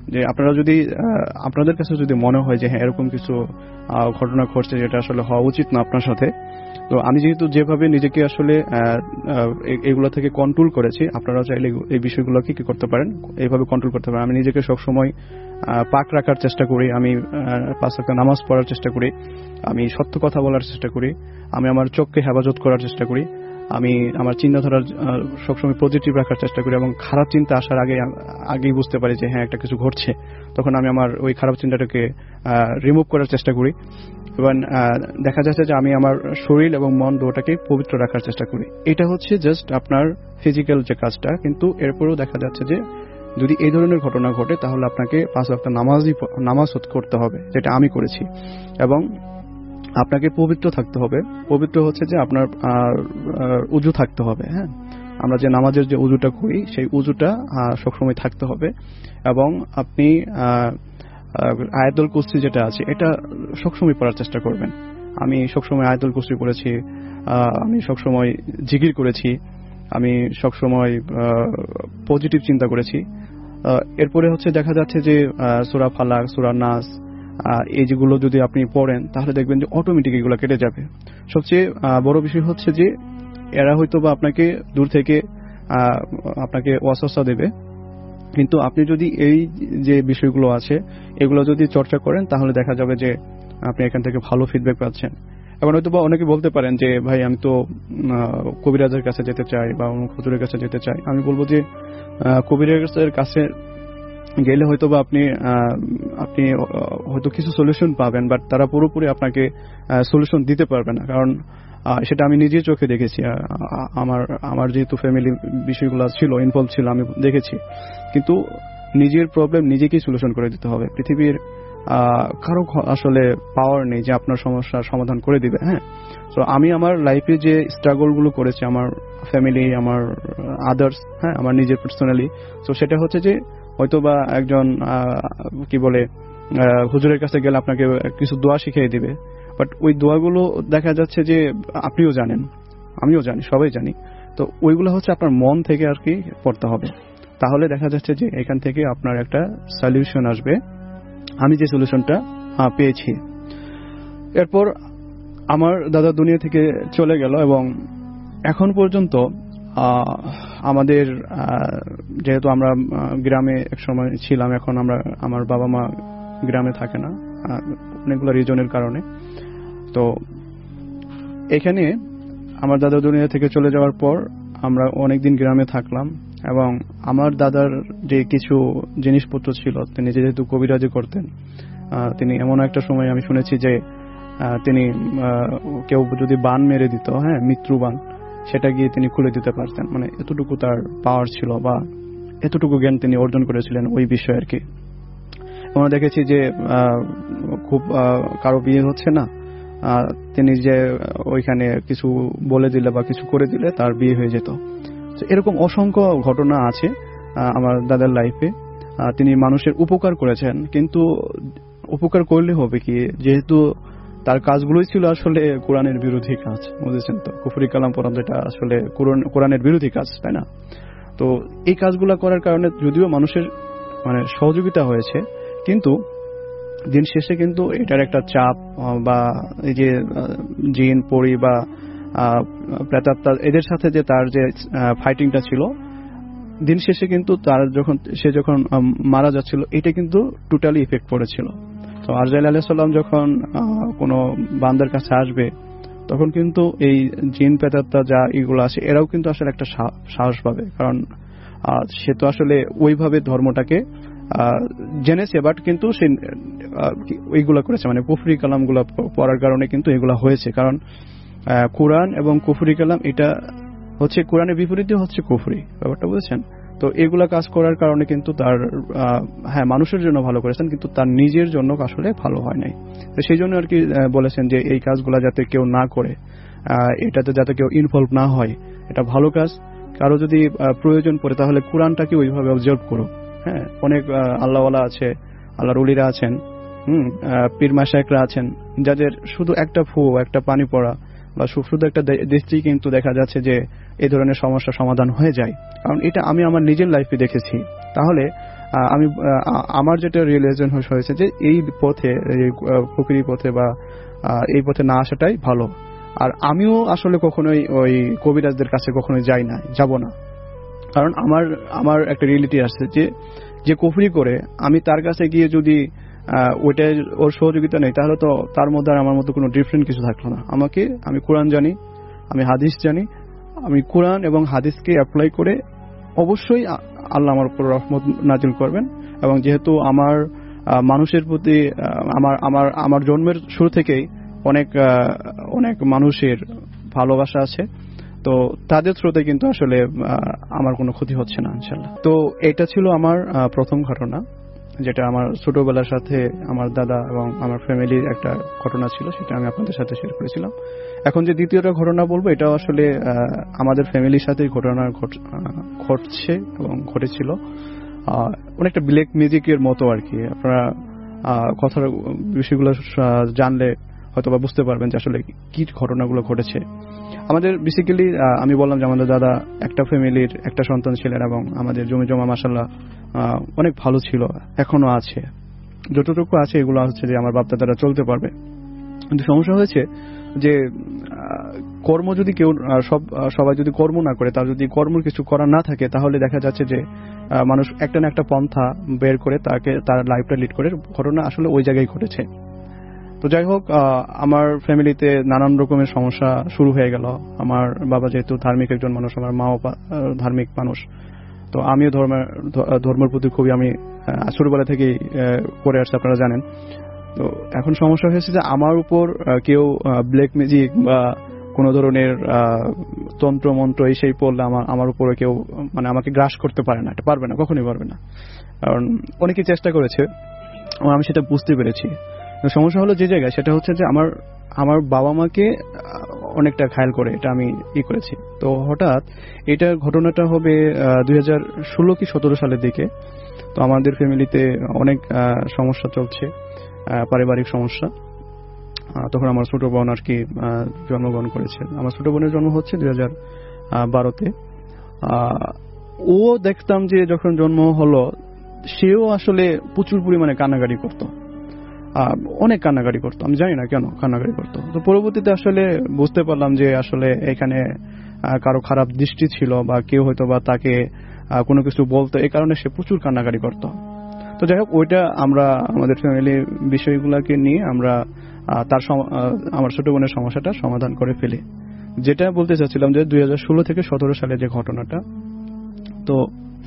যে আপনারা যদি আপনাদের কাছে যদি মনে হয় যে হ্যাঁ এরকম কিছু ঘটনা ঘটছে যেটা আসলে হওয়া উচিত না আপনার সাথে, তো আমি যেহেতু যেভাবে নিজেকে আসলে এগুলো থেকে কন্ট্রোল করেছি, আপনারা চাইলে এই বিষয়গুলোকে কি করতে পারেন, এইভাবে কন্ট্রোল করতে পারেন। আমি নিজেকে সবসময় পাক রাখার চেষ্টা করি, আমি পাঁচ ওয়াক্ত নামাজ পড়ার চেষ্টা করি, আমি সত্য কথা বলার চেষ্টা করি, আমি আমার চোখকে হেফাজত করার চেষ্টা করি, আমি আমার চিন্তাধারা সবসময় পজিটিভ রাখার চেষ্টা করি এবং খারাপ চিন্তা আসার আগে আগেই বুঝতে পারি যে হ্যাঁ একটা কিছু ঘটছে, তখন আমি আমার ওই খারাপ চিন্তাটাকে রিমুভ করার চেষ্টা করি। এবং দেখা যাচ্ছে যে আমি আমার শরীর এবং মন দুটোকে পবিত্র রাখার চেষ্টা করি। এটা হচ্ছে জাস্ট আপনার ফিজিক্যাল যে কাজটা, কিন্তু এরপরেও দেখা যাচ্ছে যে যদি এই ধরনের ঘটনা ঘটে তাহলে আপনাকে পাঁচ ওয়াক্ত নামাজই নামাজ করতে হবে, যেটা আমি করেছি। এবং আপনাকে পবিত্র থাকতে হবে। পবিত্র হচ্ছে যে আপনার উজু থাকতে হবে। হ্যাঁ, আমরা যে নামাজের যে উজুটা করি সেই উজুটা সবসময় থাকতে হবে। এবং আপনি আয়াতুল কুরসি যেটা আছে এটা সবসময় পড়ার চেষ্টা করবেন। আমি সবসময় আয়াতুল কুরসি পড়েছি, আমি সবসময় জিকির করেছি, আমি সবসময় পজিটিভ চিন্তা করেছি। এরপরে হচ্ছে দেখা যাচ্ছে যে সূরা ফালাক, সূরা নাস, এই যেগুলো যদি আপনি পড়েন তাহলে দেখবেন যে অটোমেটিক এগুলো কেটে যাবে। সবচেয়ে বড় বিষয় হচ্ছে যে এরা হয়তো বা আপনাকে দূর থেকে আপনাকে ওয়াসওয়াসা দেবে, কিন্তু আপনি যদি এই যে বিষয়গুলো আছে এগুলো যদি চর্চা করেন তাহলে দেখা যাবে যে আপনি এখান থেকে ভালো ফিডব্যাক পাচ্ছেন। এখন হয়তো বা অনেকে বলতে পারেন যে ভাই আমি তো কবিরাজের কাছে যেতে চাই বা হুজুরের কাছে যেতে চাই। আমি বলবো যে কবিরাজের কাছে গেলে হয়তো বা আপনি আপনি হয়তো কিছু সলিউশন পাবেন, বাট তারা পুরোপুরি আপনাকে সলিউশন দিতে পারবে না। কারণ সেটা আমি নিজের চোখে দেখেছি। আমার আমার যেহেতু ফ্যামিলি বিষয়গুলো ছিল, ইনভলভ ছিল, আমি দেখেছি। কিন্তু নিজের প্রবলেম নিজেকেই সলিউশন করে দিতে হবে। পৃথিবীর কারো আসলে পাওয়ার নেই যে আপনার সমস্যার সমাধান করে দিবে। হ্যাঁ, তো আমি আমার লাইফে যে স্ট্রাগলগুলো করেছি, আমার ফ্যামিলি, আমার আদার্স, হ্যাঁ আমার নিজের পার্সোনালি, তো সেটা হচ্ছে যে হয়তো বা একজন কি বলে হুজুরের কাছে গেলে আপনাকে কিছু দোয়া শিখিয়ে দিবে, বাট ওই দোয়াগুলো দেখা যাচ্ছে যে আপনিও জানেন, আমিও জানি, সবাই জানি। তো ওইগুলো হচ্ছে আপনার মন থেকে আর কি পড়তে হবে। তাহলে দেখা যাচ্ছে যে এখান থেকে আপনার একটা সলিউশন আসবে। আমি যে সলিউশনটা পেয়েছি। এরপর আমার দাদা দুনিয়া থেকে চলে গেল এবং এখন পর্যন্ত আমাদের যেহেতু আমরা গ্রামে একসময় ছিলাম, এখন আমরা আমার বাবা মা গ্রামে থাকে না অনেকগুলো রিজনের কারণে। তো এখানে আমার দাদা দুনিয়া থেকে চলে যাওয়ার পর আমরা অনেকদিন গ্রামে থাকলাম এবং আমার দাদার যে কিছু জিনিসপত্র ছিল, তিনি যেহেতু কবিরাজি করতেন, তিনি এমন একটা সময় আমি শুনেছি যে তিনি কেউ যদি বান মেরে দিত, হ্যাঁ মৃত্যু বান, সেটা গিয়ে তিনি খুলে দিতে পারতেন। মানে এতটুকু তার পাওয়ার ছিল বা এতটুকু জ্ঞান তিনি অর্জন করেছিলেন ওই বিষয়ে আর কি। আমরা দেখেছি যে খুব কারো বিয়ে হচ্ছে না, তিনি যে ওইখানে কিছু বলে দিলে বা কিছু করে দিলে তার বিয়ে হয়ে যেত। এরকম অসংখ্য ঘটনা আছে আমার দাদার লাইফে। তিনি মানুষের উপকার করেছেন, কিন্তু উপকার করলে হবে কি, যেহেতু তার কাজগুলোই ছিল আসলে কোরআনের বিরোধী কাজ, বুঝেছেন তো, কুফরি কালাম পড়া যেটা আসলে কোরআনের বিরোধী কাজ, তাই না? তো এই কাজগুলা করার কারণে যদিও মানুষের মানে সহযোগিতা হয়েছে, কিন্তু দিন শেষে কিন্তু এটার একটা চাপ বা এই যে জিন পরি বা প্রেতাত্মা এদের সাথে যে তার যে ফাইটিংটা ছিল, দিন শেষে কিন্তু তার যখন সে যখন মারা যাচ্ছিল এটা কিন্তু টোটালি ইফেক্ট পড়েছিল। তো আরজাইল আলাইহিস সালাম যখন কোনো বান্দার কাছে আসবে তখন কিন্তু এই জিন প্রেতাত্মা যা এগুলো আছে এরাও কিন্তু আসলে একটা সাহস পাবে, কারণ সে তো আসলে ওইভাবে ধর্মটাকে জেনেছে, বাট কিন্তু সে ওইগুলা করেছে, মানে কুফরি কালামগুলো পড়ার কারণে কিন্তু এগুলা হয়েছে। কারণ কোরআন এবং কুফরি কালাম এটা হচ্ছে কোরআনের বিপরীতে হচ্ছে কুফরি, ব্যাপারটা বুঝেছেন তো। এগুলা কাজ করার কারণে কিন্তু তার হ্যাঁ মানুষের জন্য ভালো করেছেন, কিন্তু তার নিজের জন্য আসলে ভালো হয় নাই। তো সেই জন্য আর কি বলেছেন যে এই কাজগুলা যাতে কেউ না করে, এটাতে যাতে কেউ ইনভলভ না হয়, এটা ভালো কাজ। কারো যদি প্রয়োজন পড়ে তাহলে কোরআনটাকে ওইভাবে অবজার্ভ করো। হ্যাঁ, অনেক আল্লাহওয়ালা আছে, আল্লাহর ওলিরা আছেন, হুম পীর মাশায়েখরা আছেন, যাদের শুধু একটা ফু, একটা পানি পড়া বা শুধু একটা দৃষ্টি কিন্তু দেখা যাচ্ছে যে এই ধরনের সমস্যার সমাধান হয়ে যায়। কারণ এটা আমি আমার নিজের লাইফে দেখেছি। তাহলে আমি আমার যেটা রিয়েলাইজেশন হয়েছে যে এই পথে এই ফকিরি পথে বা এই পথে না আসাটাই ভালো। আর আমিও আসলে কখনোই ওই কবিরাজদের কাছে কখনোই যাই না, যাব না। কারণ আমার আমার একটা রিয়েলিটি আছে যে যে কুফরি করে আমি তার কাছে গিয়ে যদি ওইটাই ওর সহযোগিতা নেই, তাহলে তো তার মধ্যে আর আমার মধ্যে কোনো ডিফারেন্ট কিছু থাকলো না। আমাকে আমি কোরআন জানি, আমি হাদিস জানি, আমি কোরআন এবং হাদিসকে অ্যাপ্লাই করে অবশ্যই আল্লাহ আমার উপর রহমত নাজিল করবেন। এবং যেহেতু আমার মানুষের প্রতি আমার আমার আমার জন্মের শুরু থেকেই অনেক অনেক মানুষের ভালোবাসা আছে, তো তাদের থ্রুতে কিন্তু আসলে আমার কোনো ক্ষতি হচ্ছে না ইনশাআল্লাহ। তো এটা ছিল আমার প্রথম ঘটনা, যেটা আমার ছোটবেলার সাথে আমার দাদা এবং আমার ফ্যামিলির একটা ঘটনা ছিল, সেটা আমি আপনাদের সাথে শেয়ার করেছিলাম। এখন যে দ্বিতীয়টা ঘটনা বলবো, এটাও আসলে আমাদের ফ্যামিলির সাথেই ঘটনা ঘটছে এবং ঘটেছিল। অনেকটা ব্ল্যাক ম্যাজিকের মতো আর কি। আপনারা কথার বিষয়গুলো জানলে হয়তো বা বুঝতে পারবেন যে আসলে কি ঘটনাগুলো ঘটেছে। আমাদের বেসিক্যালি আমি বললাম যে আমাদের দাদা একটা ফ্যামিলির একটা সন্তান ছিলেন এবং আমাদের জমি জমা মাশাআল্লাহ অনেক ভালো ছিল, এখনো আছে, যতটুকু আছে এগুলো হচ্ছে যে আমার বাপ দাদারা চলতে পারবে। কিন্তু সমস্যা হয়েছে যে কর্ম যদি কেউ সব সবাই যদি কর্ম না করে, তার যদি কর্ম কিছু করা না থাকে, তাহলে দেখা যাচ্ছে যে মানুষ একটা না একটা পন্থা বের করে তাকে তার লাইফটা লিড করে। ঘটনা আসলে ওই জায়গায় ঘটেছে। তো যাই হোক, আমার ফ্যামিলিতে নানান রকমের সমস্যা শুরু হয়ে গেল। আমার বাবা যেহেতু ধার্মিক একজন মানুষ, আমার মাও ধার্মিক মানুষ, তো আমিও ধর্মের ধর্মের প্রতি খুবই আমি ছোটবেলা থেকেই করে আসছি, আপনারা জানেন। তো এখন সমস্যা হয়েছে যে আমার উপর কেউ ব্ল্যাক ম্যাজিক বা কোনো ধরনের তন্ত্র মন্ত্র এই সেই পড়লে আমার আমার উপরে কেউ মানে আমাকে গ্রাস করতে পারে না, এটা পারবে না, কখনোই পারবে না। কারণ অনেকে চেষ্টা করেছে, আমি সেটা বুঝতে পেরেছি। সমস্যা হলো যে জায়গায়, সেটা হচ্ছে যে আমার আমার বাবা মাকে অনেকটা ঘায়াল করে এটা আমি ই করেছি। তো হঠাৎ এটা ঘটনাটা হবে দুই হাজার ষোলো কি সতেরো সালের দিকে। তো আমাদের ফ্যামিলিতে অনেক সমস্যা চলছে, পারিবারিক সমস্যা। তখন আমার ছোট বোন আর কি জন্মগ্রহণ করেছে। আমার ছোট বোনের জন্ম হচ্ছে দুই হাজার বারোতে। ও দেখতাম যে যখন জন্ম হলো, সেও আসলে প্রচুর পরিমাণে কান্নাকাটি করতো, অনেক কান্নাকাটি করতো। আমি জানি না কেন কান্নাকাটি করতো। তো পরবর্তীতে আসলে বুঝতে পারলাম যে আসলে এখানে কারো খারাপ দৃষ্টি ছিল বা কেউ হয়তো বা তাকে কোনো কিছু বলতো, এই কারণে সে প্রচুর কান্নাকাটি করতো। তো যাই হোক, ওইটা আমরা আমাদের ফ্যামিলির বিষয়গুলোকে নিয়ে আমরা তার আমার ছোট বোনের সমস্যাটা সমাধান করে ফেলি। যেটা বলতে চাচ্ছিলাম যে দুই হাজার ষোলো থেকে সতেরো সালে যে ঘটনাটা, তো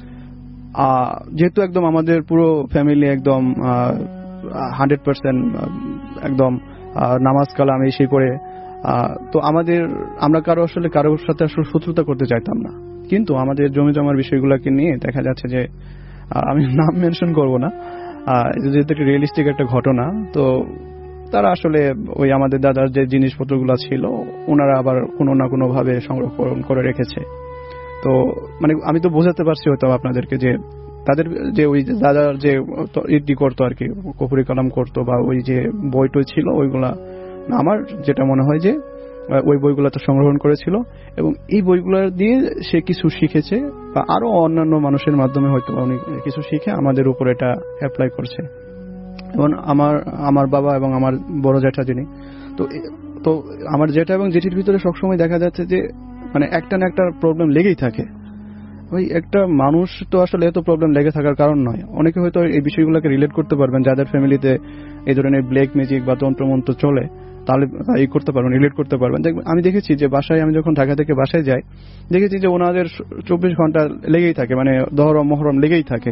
যেহেতু একদম আমাদের পুরো ফ্যামিলি একদম হান্ড্রেড পার্সেন্ট একদম নামাজ কালাম এই সেই করে, তো আমাদের আমরা কারো আসলে কারোর সাথে আসলে শত্রুতা করতে চাইতাম না। কিন্তু আমাদের জমি জমার বিষয়গুলোকে নিয়ে দেখা যাচ্ছে যে, আমি নাম মেনশন করব না, যেহেতু একটা রিয়েলিস্টিক একটা ঘটনা, তো তারা আসলে ওই আমাদের দাদার যে জিনিসপত্রগুলো ছিল ওনারা আবার কোনো না কোনো ভাবে সংরক্ষণ করে রেখেছে। তো মানে আমি তো বোঝাতে পারছি হয়তো আপনাদেরকে যে তাদের যে ওই দাদার যে ইডি করতো আর কি, কপুরি কালাম করতো বা ওই যে বই টই ছিল ওইগুলা, আমার যেটা মনে হয় যে ওই বইগুলো তো সংগ্রহণ করেছিল এবং এই বইগুলো দিয়ে সে কিছু শিখেছে বা আরো অন্যান্য মানুষের মাধ্যমে হয়তো অনেক কিছু শিখে আমাদের উপর এটা অ্যাপ্লাই করছে। এবং আমার আমার বাবা এবং আমার বড় জ্যাঠা যিনি, তো তো আমার জ্যাঠা এবং জেঠির ভিতরে সবসময় দেখা যাচ্ছে যে মানে একটা না একটা প্রবলেম লেগেই থাকে। ওই একটা মানুষ তো আসলে এত প্রবলেম লেগে থাকার কারণ নয়। অনেকে হয়তো এই বিষয়গুলোকে রিলেট করতে পারবেন, যাদের ফ্যামিলিতে এই ধরনের ব্ল্যাক ম্যাজিক বা তন্ত্রমন্ত্র চলে, তাহলে এই করতে পারবেন, রিলেট করতে পারবেন। আমি দেখেছি যে বাসায়, আমি যখন ঢাকা থেকে বাসায় যাই, দেখেছি যে ওনাদের চব্বিশ ঘন্টা লেগেই থাকে, মানে দহরম মহরম লেগেই থাকে।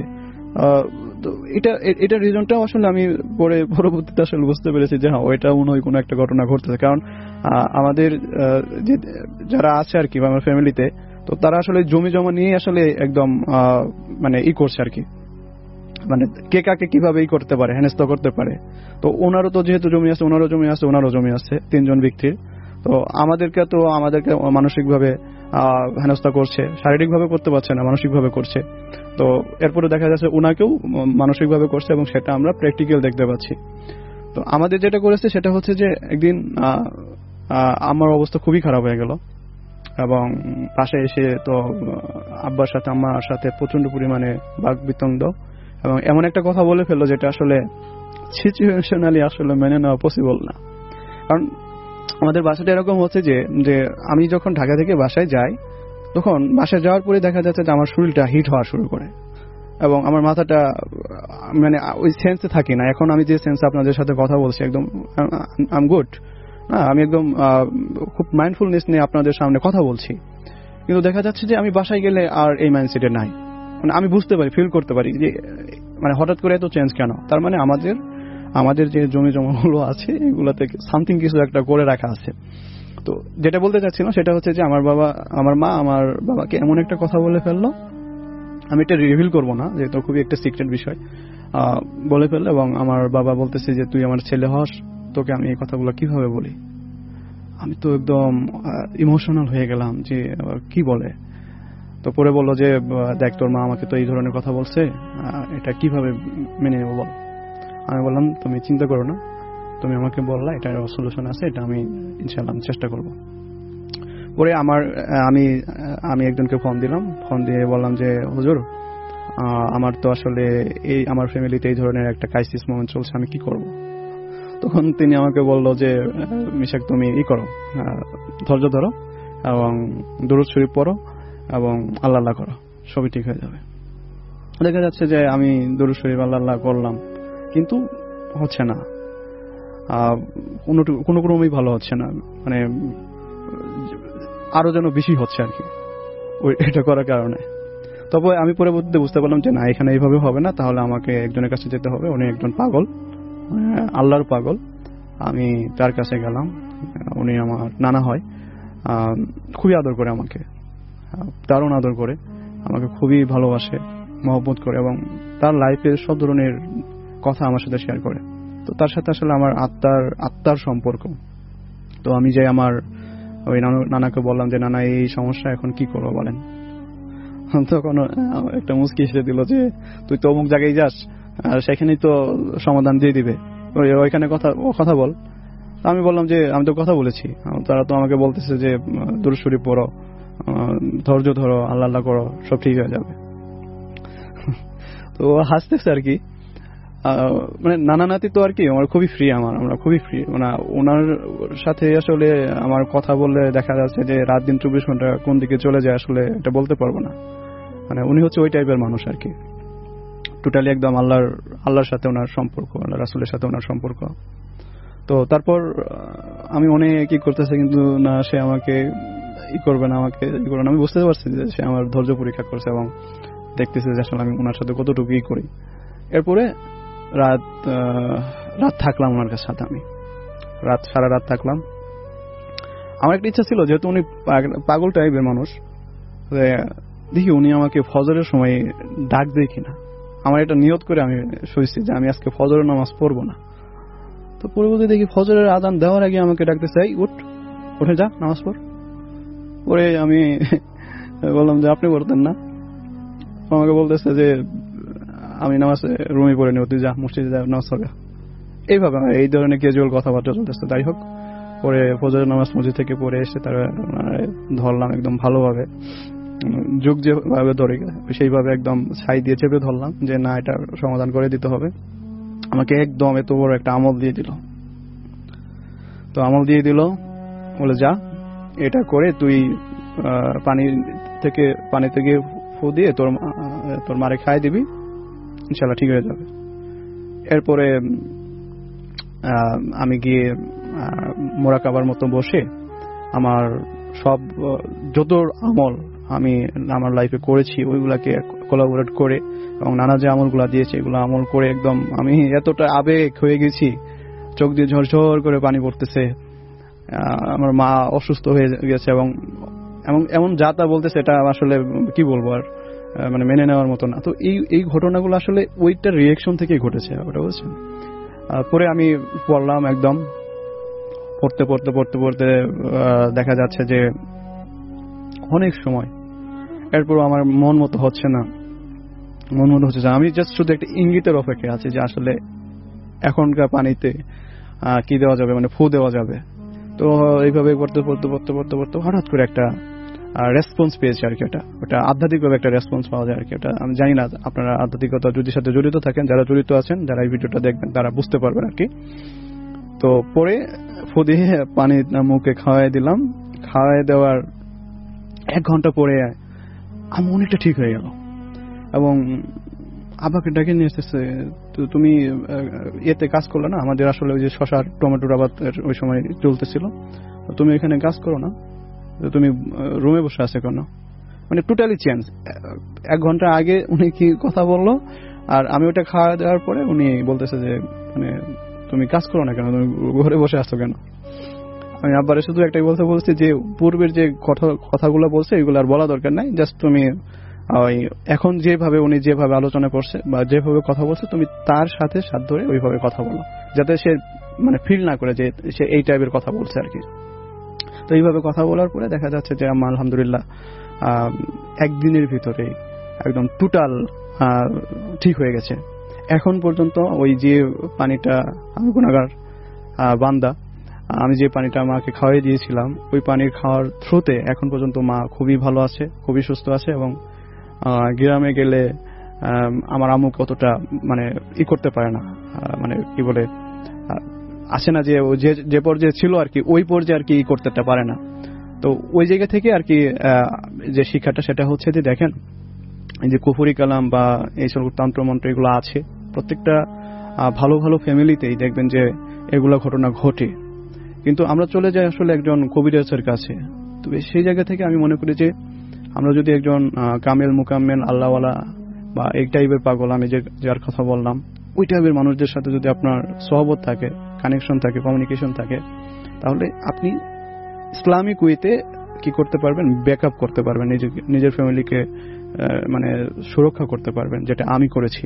এটা এটার রিজনটাও আসলে আমি পরে পরবর্তীতে আসলে বুঝতে পেরেছি যে হ্যাঁ, ওইটা মনে হয় কোনো একটা ঘটনা ঘটতেছে। কারণ আমাদের যারা আছে আর কি আমার ফ্যামিলিতে, তো তারা আসলে জমি জমা নিয়ে আসলে একদম মানে ই করছে আর কি, মানে কে কাকে কিভাবে ই করতে পারে, হেনস্থ করতে পারে। তো ওনারও তো যেহেতু জমি আছে, ওনারও জমি আছে, ওনারও জমি আছে, তিনজন ব্যক্তির। তো আমাদেরকে তো আমাদেরকে মানসিকভাবে হেনস্থা করছে, শারীরিকভাবে করতে পারছে না, মানসিকভাবে করছে। তো এরপরে দেখা যাচ্ছে ওনাকেও মানসিকভাবে করছে এবং সেটা আমরা প্র্যাকটিক্যাল দেখতে পাচ্ছি। তো আমাদের যেটা করেছে সেটা হচ্ছে যে একদিন আমার অবস্থা খুবই খারাপ হয়ে গেল এবং পাশে এসে তো আব্বার সাথে আমার সাথে প্রচন্ড পরিমাণে বাক বিতন্ড এবং এমন একটা কথা বলে ফেললো যেটা আসলে সিচুয়েশনালি আসলে মেনে নেওয়া পসিবল না। কারণ আমাদের বাসাটা এরকম হচ্ছে যে যে আমি যখন ঢাকা থেকে বাসায় যাই তখন বাসায় যাওয়ার পরে দেখা যাচ্ছে যে আমার শরীরটা হিট হওয়া শুরু করে এবং আমার মাথাটা মানে ওই সেন্সে থাকি না। এখন আমি যে সেন্সে আপনাদের সাথে কথা বলছি একদম আই এম গুড, না আমি একদম খুব মাইন্ডফুলনেস নিয়ে আপনাদের সামনে কথা বলছি, কিন্তু দেখা যাচ্ছে যে আমি বাসায় গেলে আর এই মাইন্ডসেটে নাই। মানে আমি বুঝতে পারি, ফিল করতে পারি যে মানে হঠাৎ করে এত চেঞ্জ কেন। তার মানে আমাদের আমাদের যে জমি জমাগুলো আছে এগুলোতে সামথিং কিছু একটা করে রাখা আছে। তো যেটা বলতে চাচ্ছিলাম সেটা হচ্ছে যে আমার বাবা আমার মা আমার বাবাকে এমন একটা কথা বলে ফেললো, আমি এটা রিভিল করবো না যেহেতু খুবই একটা সিক্রেট বিষয়, বলে ফেললো এবং আমার বাবা বলতেছে যে তুই আমার ছেলে হস, তোকে আমি এই কথাগুলো কিভাবে বলি। আমি তো একদম ইমোশনাল হয়ে গেলাম যে কি বলে। তো পরে বললো যে দেখ তোর মা আমাকে তো এই ধরনের কথা বলছে, এটা কিভাবে মেনে নেবো বল। আমি বললাম তুমি চিন্তা করো না, তুমি আমাকে বললা এটার সলিউশন আছে, এটা আমি ইনশাআল্লাহ চেষ্টা করব। পরে আমার আমি আমি একজনকে ফোন দিলাম, ফোন দিয়ে বললাম যে হুজুর আমার তো আসলে এই আমার ফ্যামিলিতে এই ধরনের একটা ক্রাইসিস মোমেন্ট চলছে, আমি কি করব। তখন তিনি আমাকে বলল যে মিশাক তুমি ই করো, ধৈর্য ধরো এবং দুরূদ শরীফ পড়ো এবং আল্লাহ আল্লাহ করো, সবই ঠিক হয়ে যাবে। দেখা যাচ্ছে যে আমি দুরূদ শরীফ আল্লাহ আল্লাহ করলাম কিন্তু হচ্ছে না, কোনো ক্রমেই ভালো হচ্ছে না, মানে আরো যেন বেশি হচ্ছে আর কি ওই এটা করার কারণে। তবে আমি পরবর্তীতে বুঝতে পারলাম যে না এখানে এইভাবে হবে না, তাহলে আমাকে একজনের কাছে যেতে হবে, উনি একজন পাগল, আল্লাহর পাগল। আমি তার কাছে গেলাম, উনি আমার নানা হয়, খুবই আদর করে আমাকে, দারুণ আদর করে আমাকে, খুবই ভালোবাসে, মহব্বত করে এবং তার লাইফের সব ধরনের কথা আমার সাথে শেয়ার করে। তো তার সাথে আসলে আমার আত্মার আত্মার সম্পর্ক। তো আমি যে আমার ওই নানাকে বললাম যে নানা এই সমস্যা এখন কি করবো বলেন। তখন একটা মুচকি এসে দিল যে তুই তো অমুক জায়গায় যাস আর সেখানেই তো সমাধান দিয়ে দিবে, ওইখানে কথা কথা বল। আমি বললাম যে আমি তো কথা বলেছি, তারা তো আমাকে বলতেছে যে দুরূদ শরীফ পড়ো, ধৈর্য ধরো, আল্লাহ আল্লাহ করো, সব ঠিক হয়ে যাবে। তো হাসতেছে আর কি, মানে নানা নাতি তো আর কি আমার খুবই ফ্রি, আমার আমরা খুবই ফ্রি, মানে ওনার সাথে আসলে আমার কথা বললে দেখা যাচ্ছে যে রাত দিন চব্বিশ ঘন্টা কোন দিকে চলে যায় আসলে এটা বলতে পারবো না। মানে উনি হচ্ছে ওই টাইপের মানুষ আর কি, টোটালি একদম আল্লাহর আল্লাহর সাথে ওনার সম্পর্ক, আল্লাহ রাসূলের সাথে ওনার সম্পর্ক। তো তারপর আমি অনেক কি করতেছে কিন্তু না সে আমাকে ই করবে না, আমাকে ই করবে না। আমি বুঝতে পারছি যে সে আমার ধৈর্য পরীক্ষা করছে এবং দেখতেছে যে আসলে আমি ওনার সাথে কতটুকু ই করি। এরপরে রাত রাত থাকলাম ওনার কাছে সাথে, আমি রাত সারা রাত থাকলাম। আমার একটা ইচ্ছা ছিল যেহেতু উনি পাগল টাইপের মানুষ, দেখি উনি আমাকে ফজরের সময় ডাক দেয় কিনা। আমার এটা নিয়ত করে আমি শুয়েছি যে আমি আজকে ফজরের নামাজ পড়বো না। তো পরবর্তী দেখি ফজরের আজান দেওয়ার আগে আমাকে ডাকতেছে এই উঠ, উঠে যা নামাজ পড়। পরে আমি বললাম যে আপনি পড়তেন না, আমাকে বলতেছে যে আমি নামাজ রুমে পড়ে নেব, তুই যা মসজিদে যা নামাজ পড়া। এইভাবে এই ধরনের ক্যাজুয়াল কথাবার্তা চলতেছে। যাই হোক, পরে ফজরের নামাজ মসজিদ থেকে পড়ে এসে তারা ধরলাম একদম ভালোভাবে, যুগ যেভাবে ধরে সেইভাবে একদম ছাই দিয়ে চেপে ধরলাম যে না এটা সমাধান করে দিতে হবে। আমাকে একদম এত বড় একটা আমল দিয়ে দিল। তো আমল দিয়ে দিল, বলে যা এটা করে তুই পানি থেকে পানি থেকে ফু দিয়ে তোর তোর মারে খাই দিবি, ইনশাল্লাহ ঠিক হয়ে যাবে। এরপরে আমি গিয়ে মোরাকাবার মতো বসে আমার সব যত আমল আমি আমার লাইফে করেছি ওইগুলাকে কোলাবোরেট করে এবং নানা যে আমলগুলা দিয়েছে এগুলো আমল করে একদম আমি এতটা আবেগ হয়ে গেছি, চোখ দিয়ে ঝরঝর করে পানি পড়তেছে। আমার মা অসুস্থ হয়ে গেছে এবং এমন যা তা বলতেছে, এটা আসলে কি বলবো আর মানে মেনে নেওয়ার মতো না। তো এই এই ঘটনাগুলো আসলে ওইটার রিয়েকশন থেকেই ঘটেছে, ওটা বুঝছেন। পরে আমি পড়লাম একদম, পড়তে পড়তে পড়তে পড়তে দেখা যাচ্ছে যে অনেক সময়, এরপর আমার মন মতো হচ্ছে না, মন মতো হচ্ছে না। আমি জাস্ট শুধু একটা ইঙ্গিতের অপেক্ষায় আছি যে আসলে এখনকার পানিতে কি দেওয়া যাবে, মানে ফু দেওয়া যাবে। তো এইভাবে পড়তে পড়তে পড়তে পড়তে পড়তে হঠাৎ করে একটা রেসপন্স পেয়েছি আর কি। ওটা ওটা আধ্যাত্মিকভাবে একটা রেসপন্স পাওয়া যায় আর কি। ওটা আমি জানি না আপনারা আধ্যাত্মিকতা যদি সাথে জড়িত থাকেন, যারা জড়িত আছেন, যারা এই ভিডিওটা দেখবেন তারা বুঝতে পারবেন আর কি। তো পরে ফু দিয়ে পানি মুখে খাওয়াই দিলাম। খাওয়াই দেওয়ার এক ঘন্টা পরে আমি অনেকটা ঠিক হয়ে গেল এবং আব্বাকে ডেকে নিয়ে এসেছে, তো তুমি এতে কাজ করলে না, আমাদের আসলে ওই যে শশার টমেটোর আবাদ ওই সময় চলতেছিল, তুমি এখানে কাজ করো না, তুমি রুমে বসে আছে কেন? মানে টোটালি চেঞ্জ। এক ঘন্টা আগে উনি কি কথা বললো আর আমি ওটা খাওয়া দেওয়ার পরে উনি বলতেছে যে মানে তুমি কাজ করো না কেন, তুমি ঘরে বসে আসছো কেন? আমি আব্বারে শুধু একটাই বলতে বলছি যে পূর্বের যে কথাগুলো বলছে এগুলো আর বলা দরকার নাই, জাস্ট তুমি ওই এখন যেভাবে উনি যেভাবে আলোচনা করছে বা যেভাবে কথা বলছে তুমি তার সাথে সাথ ধরে ওইভাবে কথা বলো, যাতে সে মানে ফিল না করে যে সে এই টাইপের কথা বলছে আর কি। তো এইভাবে কথা বলার পরে দেখা যাচ্ছে যে আমার আলহামদুলিল্লাহ একদিনের ভিতরে একদম টোটাল ঠিক হয়ে গেছে। এখন পর্যন্ত ওই যে পানিটা, আমি গুনাহগার বান্দা, আমি যে পানিটা মাকে খাওয়াই দিয়েছিলাম ওই পানির খাওয়ার থ্রুতে এখন পর্যন্ত মা খুবই ভালো আছে, খুবই সুস্থ আছে। এবং গ্রামে গেলে আমার আম্মু কতটা মানে ই করতে পারে না, মানে কি বলে আসে না যে যে পর্যায়ে ছিল আর কি, ওই পর্যায়ে আর কি করতে পারে না। তো ওই জায়গা থেকে আর কি যে শিক্ষাটা সেটা হচ্ছে যে দেখেন এই যে কুফরি কালাম বা এইসব তন্ত্রমন্ত্র এগুলো আছে, প্রত্যেকটা ভালো ভালো ফ্যামিলিতেই দেখবেন যে এগুলো ঘটনা ঘটে, কিন্তু আমরা চলে যাই আসলে একজন কবিরাজের কাছে। তো সেই জায়গা থেকে আমি মনে করি যে আমরা যদি একজন কামেল মুকাম্মেল আল্লাহওয়ালা বা এই টাইপের পাগল, আমি যে যার কথা বললাম, ওই টাইপের মানুষদের সাথে যদি আপনার সহবত থাকে, কানেকশন থাকে, কমিউনিকেশন থাকে, তাহলে আপনি ইসলামিক ওয়েতে কি করতে পারবেন, ব্যাকআপ করতে পারবেন, নিজের নিজের ফ্যামিলিকে মানে সুরক্ষা করতে পারবেন, যেটা আমি করেছি।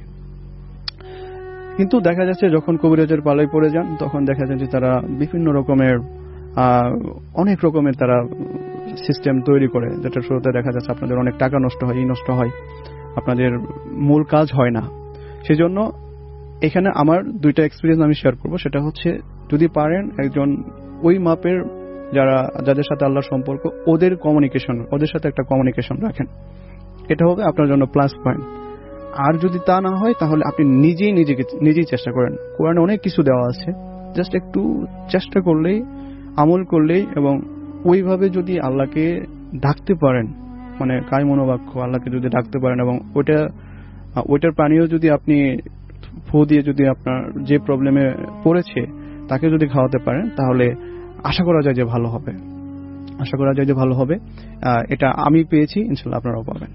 কিন্তু দেখা যাচ্ছে যখন কবিরাজের পালায় পড়ে যান তখন দেখা যায় যে তারা বিভিন্ন রকমের অনেক রকমের তারা সিস্টেম তৈরি করে, যেটা শুরুতে দেখা যাচ্ছে আপনাদের অনেক টাকা নষ্ট হয়, এই নষ্ট হয়, আপনাদের মূল কাজ হয় না। সেই জন্য এখানে আমার দুইটা এক্সপিরিয়েন্স আমি শেয়ার করব। সেটা হচ্ছে যদি পারেন একজন ওই মাপের যারা যাদের সাথে আল্লাহর সম্পর্ক, ওদের কমিউনিকেশন, ওদের সাথে একটা কমিউনিকেশন রাখেন, এটা হবে আপনার জন্য প্লাস পয়েন্ট। আর যদি তা না হয় তাহলে আপনি নিজেই নিজেকে নিজেই চেষ্টা করেন। কোরআনে অনেক কিছু দেওয়া আছে, জাস্ট একটু চেষ্টা করলেই, আমল করলেই এবং ওইভাবে যদি আল্লাহকে ডাকতে পারেন, মানে কায় মনোবাক্য আল্লাহকে যদি ডাকতে পারেন এবং ওইটা ওইটার পানিও যদি আপনি ফু দিয়ে যদি আপনার যে প্রবলেমে পড়েছে তাকে যদি খাওয়াতে পারেন, তাহলে আশা করা যায় যে ভালো হবে, আশা করা যায় যে ভালো হবে। এটা আমি পেয়েছি, ইনশাল্লাহ আপনারাও পাবেন।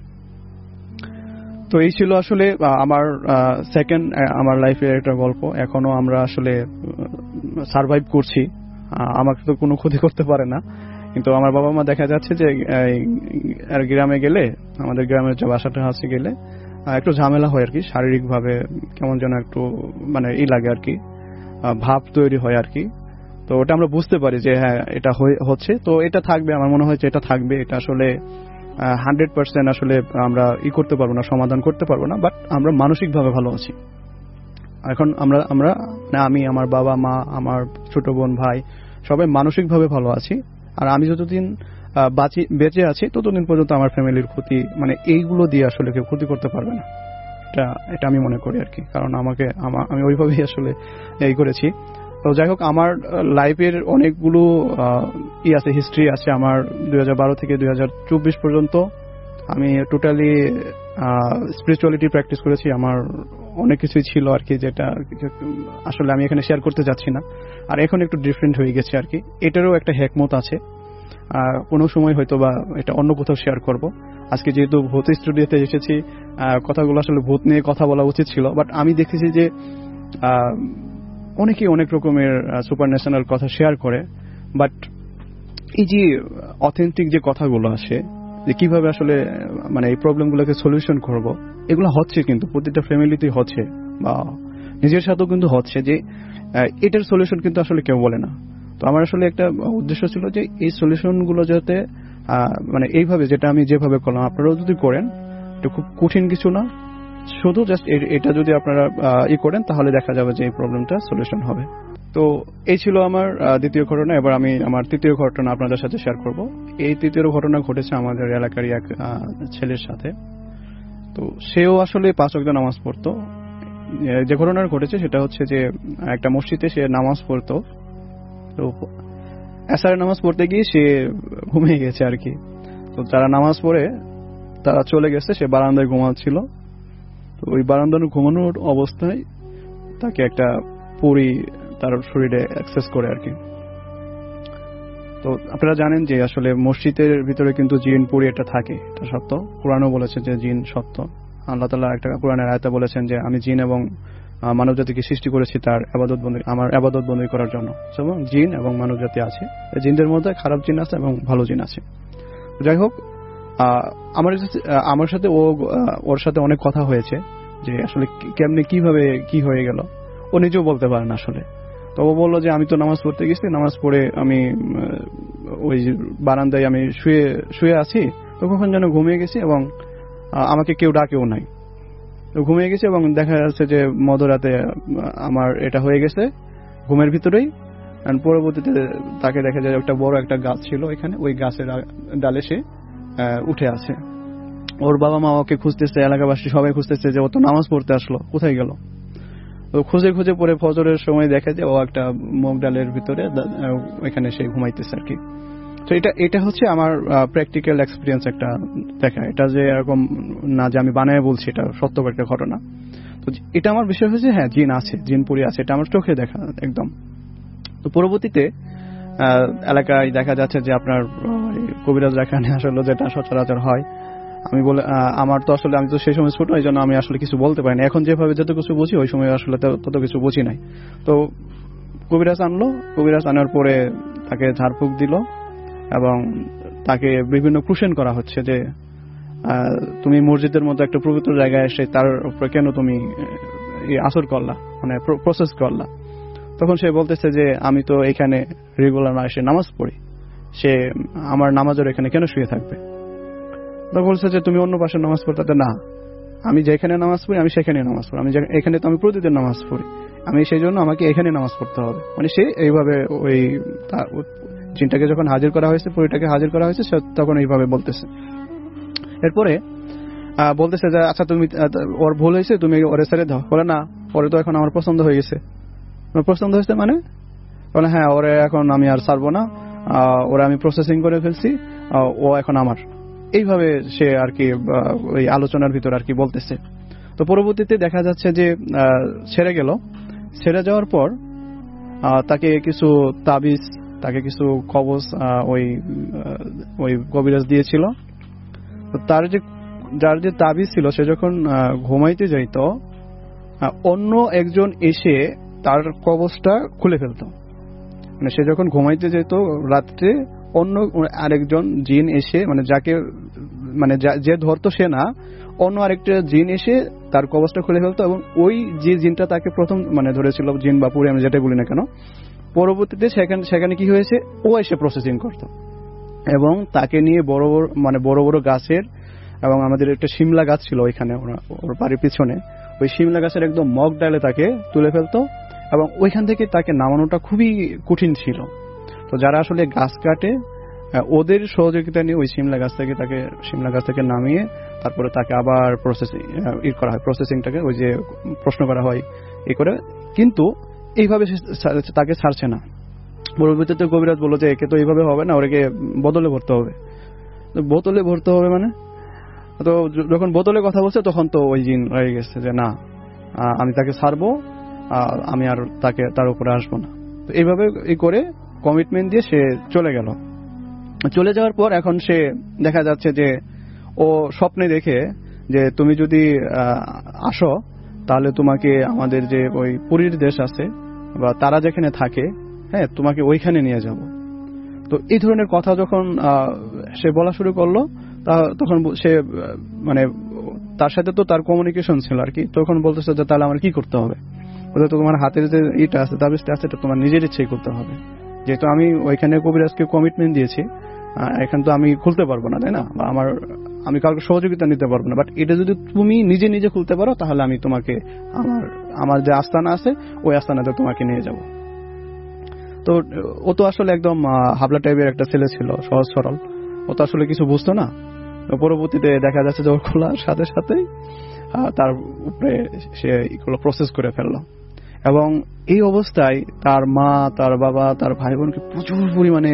তো এই ছিল আসলে আমার সেকেন্ড আমার লাইফের একটা গল্প। এখনো আমরা আসলে সারভাইভ করছি, আমাকে তো কোনো ক্ষতি করতে পারে না, কিন্তু আমার বাবা মা দেখা যাচ্ছে যে গ্রামে গেলে, আমাদের গ্রামের যে বাসাটা আছে গেলে একটু ঝামেলা হয় আর কি, শারীরিকভাবে কেমন যেন একটু মানে ই লাগে আর কি, ভাব তৈরি হয় আর কি। তো ওটা আমরা বুঝতে পারি যে হ্যাঁ এটা হচ্ছে, তো এটা থাকবে, আমার মনে হয় যে এটা থাকবে। এটা আসলে হান্ড্রেড পার্সেন্ট আসলে আমরা ই করতে পারবো না, সমাধান করতে পারবো না, বাট আমরা মানসিকভাবে ভালো আছি এখন। আমরা আমরা আমি, আমার বাবা মা, আমার ছোট বোন, ভাই, সবাই মানসিকভাবে ভালো আছি। আর আমি যতদিন বাঁচি বেঁচে আছি ততদিন পর্যন্ত আমার ফ্যামিলির ক্ষতি মানে এইগুলো দিয়ে আসলে কেউ ক্ষতি করতে পারবে না, এটা এটা আমি মনে করি আর কি। কারণ আমাকে আমি ওইভাবেই আসলে এই করেছি। তো যাই হোক, আমার লাইফের অনেকগুলো ই আছে, হিস্ট্রি আছে আমার। দুই হাজার বারো থেকে দুই হাজার চব্বিশ পর্যন্ত আমি টোটালি স্পিরিচুয়ালিটি প্র্যাকটিস করেছি। আমার অনেক কিছুই ছিল আর কি, যেটা আসলে আমি এখানে শেয়ার করতে যাচ্ছি না। আর এখন একটু ডিফারেন্ট হয়ে গেছে আর কি, এটারও একটা হেকমত আছে। কোনো সময় হয়তো বা এটা অন্য কোথাও শেয়ার করব। আজকে যেহেতু ভূত স্টুডিওতে এসেছি, কথাগুলো আসলে ভূত নিয়ে কথা বলা উচিত ছিল, বাট আমি দেখেছি যে অনেকেই অনেক রকমের সুপার ন্যাশনাল কথা শেয়ার করে, বাট এই যে অথেন্টিক যে কথাগুলো আসে, যে কিভাবে আসলে মানে এই প্রবলেমগুলোকে সলিউশন করব, এগুলো হচ্ছে কিন্তু প্রতিটা ফ্যামিলিতেই হচ্ছে, বা নিজের সাথেও কিন্তু হচ্ছে, যে এটার সলিউশন কিন্তু আসলে কেউ বলে না। তো আমার আসলে একটা উদ্দেশ্য ছিল যে এই সলিউশনগুলো যাতে মানে এইভাবে, যেটা আমি যেভাবে করলাম আপনারাও যদি করেন, এটা খুব কঠিন কিছু না, শুধু জাস্ট এটা যদি আপনারা ই করেন তাহলে দেখা যাবে যে এই প্রবলেমটা সলিউশন হবে। তো এই ছিল আমার দ্বিতীয় ঘটনা। এবার আমি আমার তৃতীয় ঘটনা আপনাদের সাথে শেয়ার করব। এই তৃতীয় ঘটনা ঘটেছে আমাদের এলাকারই এক ছেলের সাথে। তো সেও আসলে পাঁচ ওয়াক্ত নামাজ পড়তো। যে ঘটনা ঘটেছে সেটা হচ্ছে যে একটা মসজিদে সে নামাজ পড়তো, তো এসারের নামাজ পড়তে গিয়ে সে ঘুমিয়ে গেছে আর কি। তো যারা নামাজ পড়ে তারা চলে গেছে, সে বারান্দায় ঘুমাচ্ছিল। তো ওই বারান্দায় ঘুমানোর অবস্থায় তাকে একটা পরী তার শরীরে অ্যাক্সেস করে আর কি। তো আপনারা জানেন যে আসলে মসজিদের ভিতরে কিন্তু জিন পরী এটা থাকে, এটা সত্য। কোরআনও বলেছে যে জিন সত্য। আল্লাহ তাআলা একটা কোরআনের আয়াতে বলেছেন যে আমি জিন এবং মানব জাতিকে সৃষ্টি করেছি তার ইবাদত বন্দী, আমার ইবাদত বন্দী করার জন্য। এবং জিন এবং মানব জাতি আছে, জিনদের মধ্যে খারাপ জিন আছে এবং ভালো জিন আছে। যাই হোক, আমার আমার সাথে ও ওর সাথে অনেক কথা হয়েছে যে আসলে কেমনে কিভাবে কি হয়ে গেল, ও নিজেও বলতে পারে না আসলে। তো ও বললো যে আমি তো নামাজ পড়তে গেছি, নামাজ পড়ে আমি ওই বারান্দায় আমি শুয়ে শুয়ে আছি, তো কখন যেন ঘুমিয়ে গেছি এবং আমাকে কেউ ডাকেও নাই। তো ঘুমিয়ে গেছি এবং দেখা যাচ্ছে যে মধ্যরাতে আমার এটা হয়ে গেছে ঘুমের ভিতরেই। পরবর্তীতে তাকে দেখা যায় একটা বড় একটা গাছ ছিল এখানে, ওই গাছের ডালে সে উঠে আছে। ওর বাবা মা ওকে খুঁজতেছে, এলাকাবাসী সবাই খুঁজতেছে যে ও তো নামাজ পড়তে আসলো, কোথায় গেল। তো খুঁজে খুঁজে পরে ফজরের সময় দেখা যায় ও একটা মুগ ডালের ভিতরে ওইখানে সে ঘুমাইতেছে আর কি। তো এটা এটা হচ্ছে আমার প্র্যাকটিক্যাল এক্সপিরিয়েন্স একটা দেখা। এটা যে এরকম না যে আমি বানায় বলছি, এটা সত্য একটা ঘটনা। তো এটা আমার বিষয় হচ্ছে হ্যাঁ জিন আছে, জিন পরী আছে, এটা আমার চোখে দেখা একদম। তো পরবর্তীতে এলাকায় দেখা যাচ্ছে যে আপনার কবিরাজ এখানে আসলে যেটা সচরাচর হয়, আমি বলে আমার তো আসলে আমি তো সেই সময় ছোট, এই জন্য আমি আসলে কিছু বলতে পারি না। এখন যেভাবে যত কিছু বুঝি ওই সময় আসলে তত কিছু বুঝি নাই। তো কবিরাজ আনলো, কবিরাজ আনার পরে তাকে ঝাড়ফুঁক দিল এবং তাকে বিভিন্ন কোশ্চেন করা হচ্ছে যে তুমি মসজিদের মতো একটা পবিত্র জায়গায় এসে তার উপরে কেন তুমি আসর করলা, মানে প্রসেস করলা। তখন সে বলতেছে যে আমি তো এখানে রেগুলার এসে নামাজ পড়ি, সে আমার নামাজের এখানে কেন শুয়ে থাকবে। তো বলছে যে তুমি অন্য পাশে নামাজ পড়তে, না আমি যেখানে নামাজ পড়ি আমি সেখানে নামাজ পড়ি, আমি এখানে তো আমি প্রতিদিন নামাজ পড়ি, আমি সেই জন্য আমাকে এখানে নামাজ পড়তে হবে। মানে সে এইভাবে ওই জিনটাকে যখন হাজির করা হয়েছে, পরীটাকে হাজির করা হয়েছে, সে তখন এইভাবে বলতেছে। এরপরে বলতেছে যে আচ্ছা তুমি ওর ভুল হয়েছে, তুমি ওরে ছেড়ে দাও। বলে না, ওরে তো এখন আমার পছন্দ হয়ে গেছে। পছন্দ হয়েছে মানে বলে হ্যাঁ ওরে এখন আমি আর ছাড়বো না, ওরা আমি প্রসেসিং করে ফেলছি, ও এখন আমার। এইভাবে সে আর কি ওই আলোচনার ভিতর আর কি বলতেছে। তো পরবর্তীতে দেখা যাচ্ছে যে ছেড়ে গেল। ছেড়ে যাওয়ার পর তাকে কিছু তাবিজ, তাকে কিছু কবজ ওই ওই কবিরাজ দিয়েছিল। তার যে যার যে তাবিজ ছিল, সে যখন ঘুমাইতে যাইত অন্য একজন এসে তার কবজটা খুলে ফেলত। মানে সে যখন ঘুমাইতে যেত রাত্রে, অন্য আরেকজন জিন এসে, মানে যাকে মানে যে ধরতো সে না, অন্য আরেকটা জিন এসে তার কবজটা খুলে ফেলতো এবং ওই যে জিনটা তাকে প্রথম মানে ধরেছিল, জিন বা পুরি আমি যেটা বলি না কেন, পরবর্তীতে সেখানে সেখানে কি হয়েছে, ও এসে প্রসেসিং করত এবং তাকে নিয়ে বড় বড় মানে বড় বড় গাছের, এবং আমাদের একটা শিমলা গাছ ছিল ওইখানে ওর বাড়ির পিছনে, ওই শিমলা গাছের একদম মগ ডালে তাকে তুলে ফেলতো এবং ওইখান থেকে তাকে নামানোটা খুবই কঠিন ছিল। তো যারা আসলে গাছ কাটে ওদের সহযোগিতা নিয়ে ওই শিমলা গাছ থেকে তাকে শিমলা গাছ থেকে নামিয়ে তারপরে তাকে আবার প্রসেসিং ই করা হয়, প্রসেসিংটাকে ওই যে প্রশ্ন করা হয় এই করে, কিন্তু এইভাবে তাকে ছাড়ছে না। পরবর্তীতে কবিরাজ বলল যে একে তো এইভাবে হবে না, ওকে বোতলে ভরতে হবে। বোতলে ভরতে হবে মানে, তো যখন বোতলে কথা বলছে তখন তো ওই জিন রয়ে গেছে যে না আমি তাকে ছাড়বো, আমি আর তাকে তার উপরে আসবো না। তো এইভাবে এই করে কমিটমেন্ট দিয়ে সে চলে গেল। চলে যাওয়ার পর এখন সে দেখা যাচ্ছে যে ও স্বপ্নে দেখে যে তুমি যদি আসো তাহলে তোমাকে আমাদের যে ওই পুরীর দেশ আছে বা তারা যেখানে থাকে, হ্যাঁ তোমাকে ওইখানে নিয়ে যাব। তো এই ধরনের কথা যখন সে বলা শুরু করলো, তখন সে মানে তার সাথে তো তার কমিউনিকেশন ছিল আর কি। তখন বলতেছে যে তাহলে আমার কি করতে হবে, বলতে তো তোমার হাতের যে ইটা আছে, তাবিজটা আছে, এটা তোমার নিজের ইচ্ছেই করতে হবে, যেহেতু আমি ওইখানে কবিরাজকে কমিটমেন্ট দিয়েছি, এখন তো আমি খুলতে পারবো না, তাই না, বা আমার আমি কাউকে সহযোগিতা নিতে পারবো না। বাট এটা যদি তুমি নিজে নিজে খুলতে পারো তাহলে আমি তোমাকে আমার আমার যে আস্তানা আছে ওই আস্তানাতে তোমাকে নিয়ে যাব। তো ও তো আসলে একদম হাবলা টাইপের একটা ছেলে ছিল, সহজ সরল, ও তো আসলে কিছু বুঝতো না। পরবর্তীতে দেখা যাচ্ছে যে ওর খোলার সাথে সাথেই তার উপরে সে এগুলো প্রসেস করে ফেললো, এবং এই অবস্থায় তার মা, তার বাবা, তার ভাই বোনকে প্রচুর পরিমাণে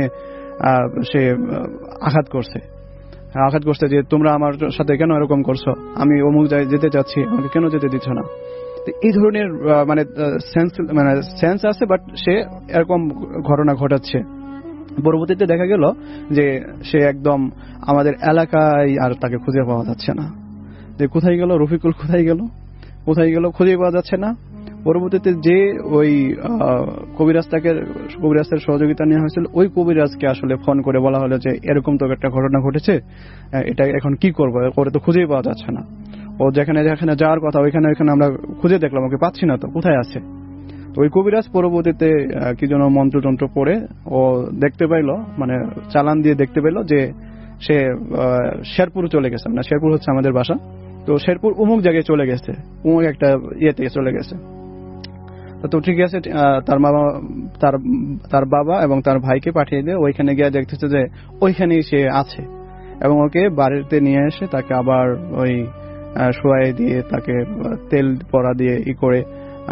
সে আঘাত করছে আঘাত করছে যে তোমরা আমার সাথে কেন এরকম করছো, আমি অমুক জায়গায় যেতে চাচ্ছি, আমাকে কেন যেতে দিচ্ছ না। এই ধরনের মানে সেন্স মানে সেন্স আছে, বাট সে এরকম ঘটনা ঘটাচ্ছে। পরবর্তীতে দেখা গেল যে সে একদম আমাদের এলাকায় আর তাকে খুঁজে পাওয়া যাচ্ছে না, যে কোথায় গেল রফিকুল, কোথায় গেল কোথায় গেল খুঁজে পাওয়া যাচ্ছে না। পরবর্তীতে যে ওই কবিরাজটাকে কবিরাজের সহযোগিতা নেওয়া হয়েছিল, ওই কবিরাজকে আসলে ফোন করে বলা হলো যে এরকম তো একটা ঘটনা ঘটেছে, এটা এখন কি করবো, করে তো খুঁজেই পাওয়া যাচ্ছে না। ও যেখানে যেখানে যাওয়ার কথা ওইখানে ওইখানে আমরা খুঁজে দেখলাম, ওকে পাচ্ছি না, তো কোথায় আছে। তো ওই কবিরাজ পরবর্তীতে কি যেন মন্ত্রযন্ত্র পড়ে ও দেখতে পাইলো, মানে চালান দিয়ে দেখতে পেলো যে সে শেরপুর চলে গেছে, মানে শেরপুর হচ্ছে আমাদের বাসা, তো শেরপুর অমুক জায়গায় চলে গেছে, অমুক একটা ইয়ে থেকে চলে গেছে। তো ঠিক আছে, তার বাবা তার তার বাবা এবং তার ভাইকে পাঠিয়ে দিয়ে ওইখানে গিয়ে দেখতেছে যে ওইখানেই সে আছে, এবং ওকে বাড়িতে নিয়ে এসে তাকে আবার ওই শোয়াই দিয়ে তাকে তেল পরা দিয়ে ই করে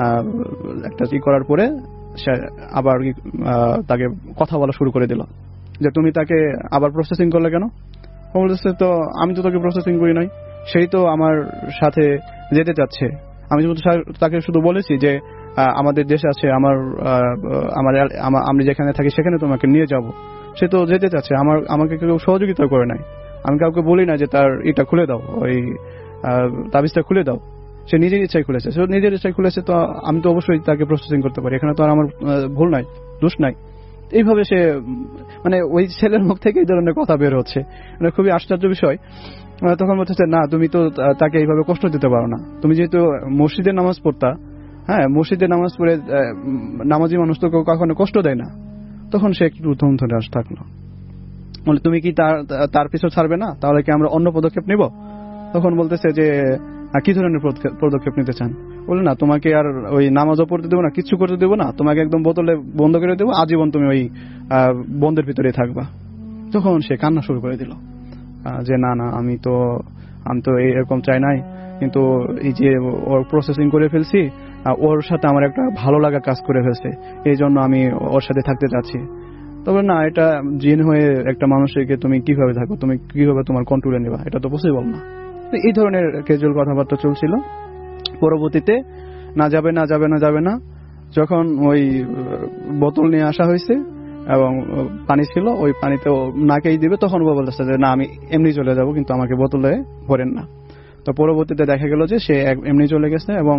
একটা ই করার পরে সে আবার তাকে কথা বলা শুরু করে দিল যে তুমি তাকে আবার প্রসেসিং করলে কেন। বলতেছে তো আমি তো তাকে প্রসেসিং করি নাই, সেই তো আমার সাথে যেতে চাচ্ছে, আমি তাকে শুধু বলেছি যে আমাদের দেশে আছে, আমার আমার আমি যেখানে থাকি সেখানে তোমাকে নিয়ে যাব, সে তো যেতে চাচ্ছে, আমার আমাকে কেউ সহযোগিতা করে নাই, আমি কাউকে বলি না যে তার এটা খুলে দাও, ওই তাবিজটা খুলে দাও, সে নিজের ইচ্ছায় খুলেছে, সে নিজের ইচ্ছায় খুলেছে, তো আমি তো অবশ্যই তাকে প্রসেসিং করতে পারি, এখানে তো আর আমার ভুল নাই, দোষ নাই। এইভাবে সে মানে ওই ছেলের মুখ থেকে এই ধরনের কথা বের হচ্ছে, মানে খুবই আশ্চর্য বিষয়। তখন বলতেছে না তুমি তো তাকে এইভাবে কষ্ট দিতে পারো না, তুমি যেহেতু মসজিদে নামাজ পড়তা, হ্যাঁ মসজিদে নামাজ পড়ে নামাজি মানুষ তো কখনো কষ্ট দেয় না। তখন সে একটু থম ধরে আস থাকলো, বলে তুমি কি তার তার পিছু ছাড়বে না, তাহলে কি আমরা অন্য পদক্ষেপ নিব। তখন বলতেছে যে কি ধরনের পদক্ষেপ নিতে চান। বলে না তোমাকে আর ওই নামাজও পড়তে দেবো না, কিচ্ছু করতে দেবো না, তোমাকে একদম বোতলে বন্ধ করে দেবো, আজীবন তুমি ওই বন্ধের ভিতরে থাকবা। তখন সে কান্না শুরু করে দিল যে না না আমি তো আমি তো এরকম চাই নাই, কিন্তু এই যে ওর প্রসেসিং করে ফেলছি, ওর সাথে আমার একটা ভালো লাগা কাজ করে ফেলছে, এই জন্য আমি ওর সাথে থাকতে চাচ্ছি। তবে না এটা জিন হয়ে একটা মানুষকে তুমি কিভাবে থাকো, তুমি কিভাবে তোমার কন্ট্রোলে নেবা, এটা তো পসিবল না। এই ধরনের ক্যাজুয়াল কথাবার্তা চলছিল। পরবর্তীতে না যাবে না যাবে না যাবে না যখন ওই বোতল নিয়ে আসা হয়েছে এবং পানি ছিল, ওই পানিতে নাকেই দিবে, তখন ও বলতেছে যে না আমি এমনি চলে যাব, কিন্তু আমাকে বোতলে ভরেন না। তো পরবর্তীতে দেখা গেল যে সে এমনি চলে গেছে, এবং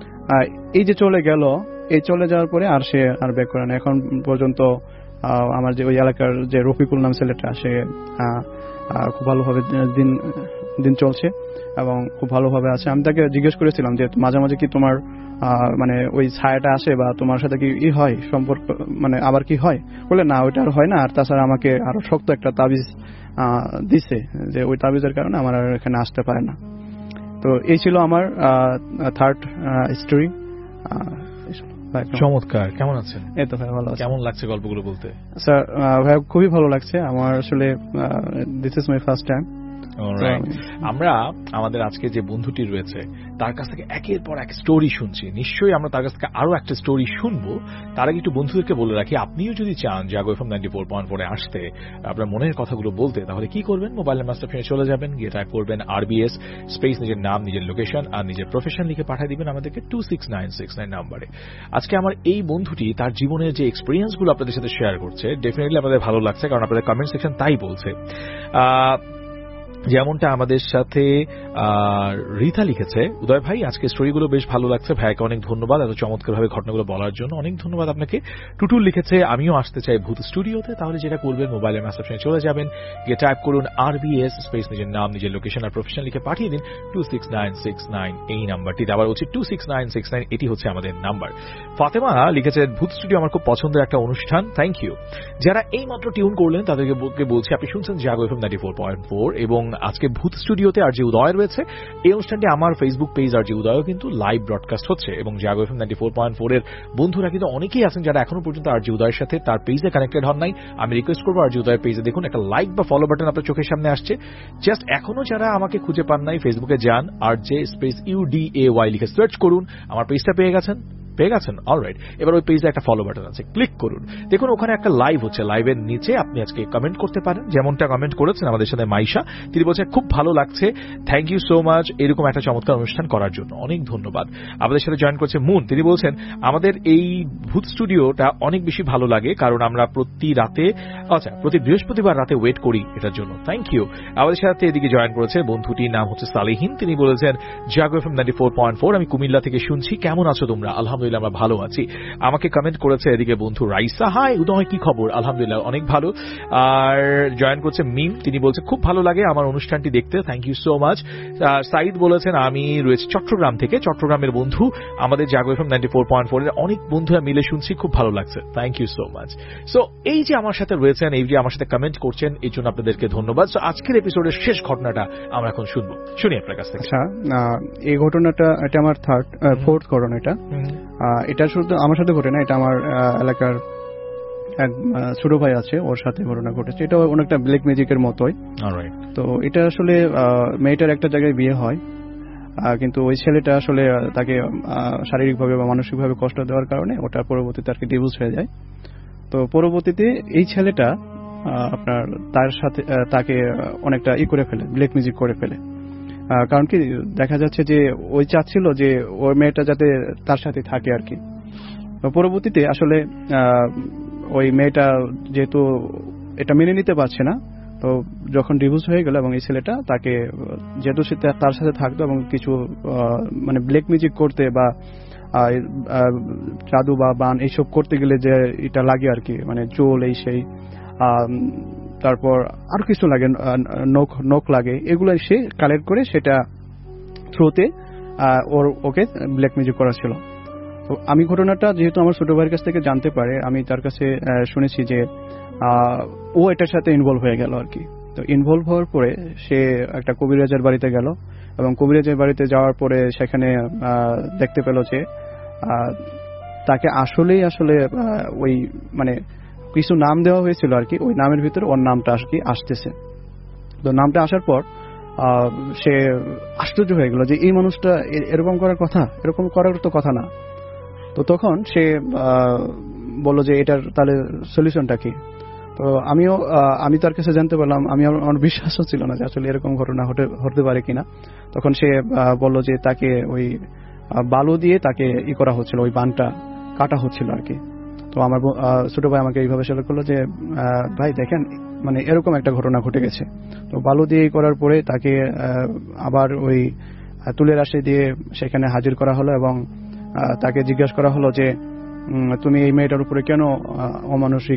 এই যে চলে গেল, এই চলে যাওয়ার পরে আর সে আর ব্যাক করে না। এখন পর্যন্ত আমার যে ওই এলাকার যে রফিকুল নাম ছেলেটা, সে খুব ভালোভাবে দিন দিন চলছে এবং খুব ভালোভাবে আছে। আমি তাকে জিজ্ঞেস করেছিলাম যে মাঝে মাঝে কি তোমার মানে ওই ছায়াটা আসে বা তোমার সাথে কি ই হয় সম্পর্ক, মানে আবার কি হয়। বলে না ওইটা আর হয় না, আর তাছাড়া আমাকে আরো শক্ত একটা তাবিজ দিছে, যে ওই তাবিজের কারণে আমার আর এখানে আসতে পারে না। তো এই ছিল আমার থার্ড স্টোরি। চমৎকার। কেমন আছেন? এই তো ভাই ভালো আছে। কেমন লাগছে গল্পগুলো বলতে? স্যার ভাই খুবই ভালো লাগছে আমার, আসলে this is my first time. আমরা আমাদের আজকে যে বন্ধুটি রয়েছে তার কাছ থেকে একের পর এক স্টোরি শুনছি, নিশ্চয়ই আমরা তার কাছ থেকে আরো একটা স্টোরি শুনবো। তার আগে একটু বন্ধুদেরকে বলে রাখি, আপনিও যদি চান Jago FM ninety four point four আসতে, আপনার মনের কথাগুলো বলতে, তাহলে কি করবেন, মোবাইল নাম্বার ফোনে চলে যাবেন, গিয়ে টাইপ করবেন আরবিএস স্পেস নিজের নাম, নিজের লোকেশন আর নিজের প্রফেশন লিখে পাঠিয়ে দিবেন আমাদেরকে two six nine six nine নাম্বারে। আজকে আমার এই বন্ধুটি তার জীবনের যে এক্সপিরিয়েন্স গুলো আপনাদের সাথে শেয়ার করছে, ডেফিনেটলি আপনাদের ভালো লাগছে, কারণ আপনাদের কমেন্ট সেকশন তাই বলছে। আহ যেমনটা আমাদের সাথে রীতা লিখেছে, উদয় ভাই আজকে স্টোরিগুলো বেশ ভালো লাগছে, ভাইকে অনেক ধন্যবাদ এত চমৎকারভাবে ঘটনাগুলো বলার জন্য, অনেক ধন্যবাদ আপনাকে। টুটুল লিখেছে আমিও আসতে চাই ভূত স্টুডিওতে, তাহলে যেটা করবেন মোবাইলের মেসেজে চলে যাবেন, গিয়ে টাইপ করুন আরবিএস স্পেস নিজের নাম, নিজের লোকেশন আর প্রফেশন লিখে পাঠিয়ে দিন two six nine six nine এই নাম্বারটিতে। আবার হচ্ছে two six nine six nine এটি হচ্ছে আমাদের নাম্বার। ফাতেমা লিখেছে ভূত স্টুডিও আমার খুব পছন্দের একটা অনুষ্ঠান, থ্যাংক ইউ। যারা এই মাত্র টিউন করলেন তাদেরকে বলছি আপনি শুনছেন Jago FM ninety four point four এবং আজকে ভূত স্টুডিওতে আর যে উদয় রয়েছে, এই অনুষ্ঠানটি আমার ফেসবুক পেজ আর যে উদয়ও কিন্তু লাইভ ব্রডকাস্ট হচ্ছে এবং Jago FM ninety four point four এর বন্ধুরা কিন্তু অনেকেই আছেন যারা এখনো পর্যন্ত আর যে উদয়ের সাথে তার পেজে কানেক্টেড হন নাই। আমি রিকোয়েস্ট করবো আর যে উদয়ের পেজে দেখুন একটা লাইক বা ফলো বাটন আপনার চোখের সামনে আসছে। জাস্ট এখনো যারা আমাকে খুঁজে পান নাই, ফেসবুকে যান, আর যে space U D A Y লিখে সার্চ করুন, আমার পেজটা পেয়ে গেছেন পেয়ে গেছেন অলরাইট। এবার ওই পেজে একটা ফলো বাটন আছে, ক্লিক করুন, দেখুন ওখানে একটা লাইভ হচ্ছে। লাইভের নিচে আপনি আজকে কমেন্ট করতে পারেন, যেমনটা কমেন্ট করেছেন আমাদের সাথে মাইশা। তিনি বলছেন খুব ভালো লাগছে, থ্যাংক ইউ সো মাচ এরকম একটা চমৎকার অনুষ্ঠান করার জন্য, অনেক ধন্যবাদ। আমাদের সাথে জয়েন করছে মুন, তিনি বলছেন আমাদের এই ভূত স্টুডিওটা অনেক বেশি ভালো লাগে কারণ আমরা প্রতি রাতে আচ্ছা প্রতি বৃহস্পতিবার রাতে ওয়েট করি এটার জন্য, থ্যাংক ইউ। আমাদের সাথে এদিকে জয়েন করেছে বন্ধুটির নাম হচ্ছে সালেহিন, তিনি বলেছেন Jago FM ninety four point four, আমি কুমিল্লা থেকে শুনছি, কেমন আছো তোমরা? আলহামদুলিল্লাহ আমরা ভালো আছি। আমাকে কমেন্ট করেছে এদিকে বন্ধু রাইসা, হাই উদয় কি খবর? আলহামদুলিল্লাহ অনেক ভালো। আর জয়েন করছে মিম, তিনি বলছে খুব ভালো লাগে আমার অনুষ্ঠানটি দেখতে, thank you so much. Sayed বলেছেন আমি রয়েছে চট্টগ্রাম থেকে, চট্টগ্রামের বন্ধু আমাদের Jago FM ninety four point four এর অনেক বন্ধুরা মিলে শুনছি, খুব ভালো লাগছে, thank you so much. So এই যে আমার সাথে রয়েছেন, এই যে আমার সাথে কমেন্ট করছেন, এই জন্য আপনাদেরকে ধন্যবাদ। সো আজকের এপিসোডের শেষ ঘটনাটা আমরা এখন শুনবো, শুনি আপনার কাছ থেকে। আচ্ছা, এই ঘটনাটা এটা আমার থার্ড ফোর্থ ঘটনা। এটা এটা শুধু আমার সাথে ঘটে না, এটা আমার এলাকার এক ছোট ভাই আছে, ওর সাথে ঘটনা ঘটেছে। এটা অনেকটা ব্ল্যাক ম্যাজিকের মতোই। তো এটা আসলে মেয়েটার একটা জায়গায় বিয়ে হয়, কিন্তু ওই ছেলেটা আসলে তাকে শারীরিকভাবে বা মানসিকভাবে কষ্ট দেওয়ার কারণে ওটা পরবর্তীতে আর কি ডিভোর্স হয়ে যায়। তো পরবর্তীতে এই ছেলেটা আপনার তার সাথে তাকে অনেকটা ই করে ফেলে, ব্ল্যাক ম্যাজিক করে ফেলে। কারণ কি দেখা যাচ্ছে যে ওই চাচ্ছিল যে ওই মেয়েটা যাতে তার সাথে থাকে আর কি। পরবর্তীতে আসলে ওই মেয়েটা যেহেতু এটা মেনে নিতে পারছে না, তো যখন ডিভোর্স হয়ে গেল এবং এই ছেলেটা তাকে যেহেতু সে তার সাথে থাকতো এবং কিছু মানে ব্ল্যাক ম্যাজিক করতে বা জাদু বা বান এইসব করতে গেলে যে এটা লাগে আর কি, মানে চোল এই সেই তারপর আর কিছু লাগে, নখ নখ লাগে, এগুলো সে কালেক্ট করে সেটা থ্রুতে ওর ওকে ব্ল্যাক ম্যাজিক করা ছিল। তো আমি ঘটনাটা যেহেতু আমার ছোট ভাইয়ের কাছ থেকে জানতে পারে, আমি তার কাছে শুনেছি যে ও এটার সাথে ইনভলভ হয়ে গেল আর কি। তো ইনভলভ হওয়ার পরে সে একটা কবিরাজের বাড়িতে গেল এবং কবিরাজের বাড়িতে যাওয়ার পরে সেখানে দেখতে পেল যে তাকে আসলেই আসলে ওই মানে কিছু নাম দেওয়া হয়েছিল আর কি, ওই নামের ভিতরে ওর নামটা আর কি আসতেছে। তো নামটা আসার পর সে আশ্চর্য হয়ে গেল যে এই মানুষটা এরকম করার কথা, এরকম করার তো কথা না। তো তখন সে বলল যে এটার তাহলে সলিউশনটা কি। তো আমিও আমি তার কাছে জানতে পারলাম, আমি আমার বিশ্বাস হচ্ছিল না যে আসলে এরকম ঘটনা হতে পারে কিনা। তখন সে বলল যে তাকে ওই বালু দিয়ে তাকে ই করা হচ্ছিল, ওই বানটা কাটা হচ্ছিল আর কি। তো আমার ছোট ভাই আমাকে এইভাবে শেয়ার করলো যে ভাই দেখেন মানে এরকম একটা ঘটনা ঘটে গেছে। তো বালু দিয়ে করার পরে তাকে আবার ওই তুলের আশি দিয়ে সেখানে হাজির করা হলো এবং তাকে জিজ্ঞাসা করা হলো যে তুমি এই মেয়েটার উপরে কেন অমানসিক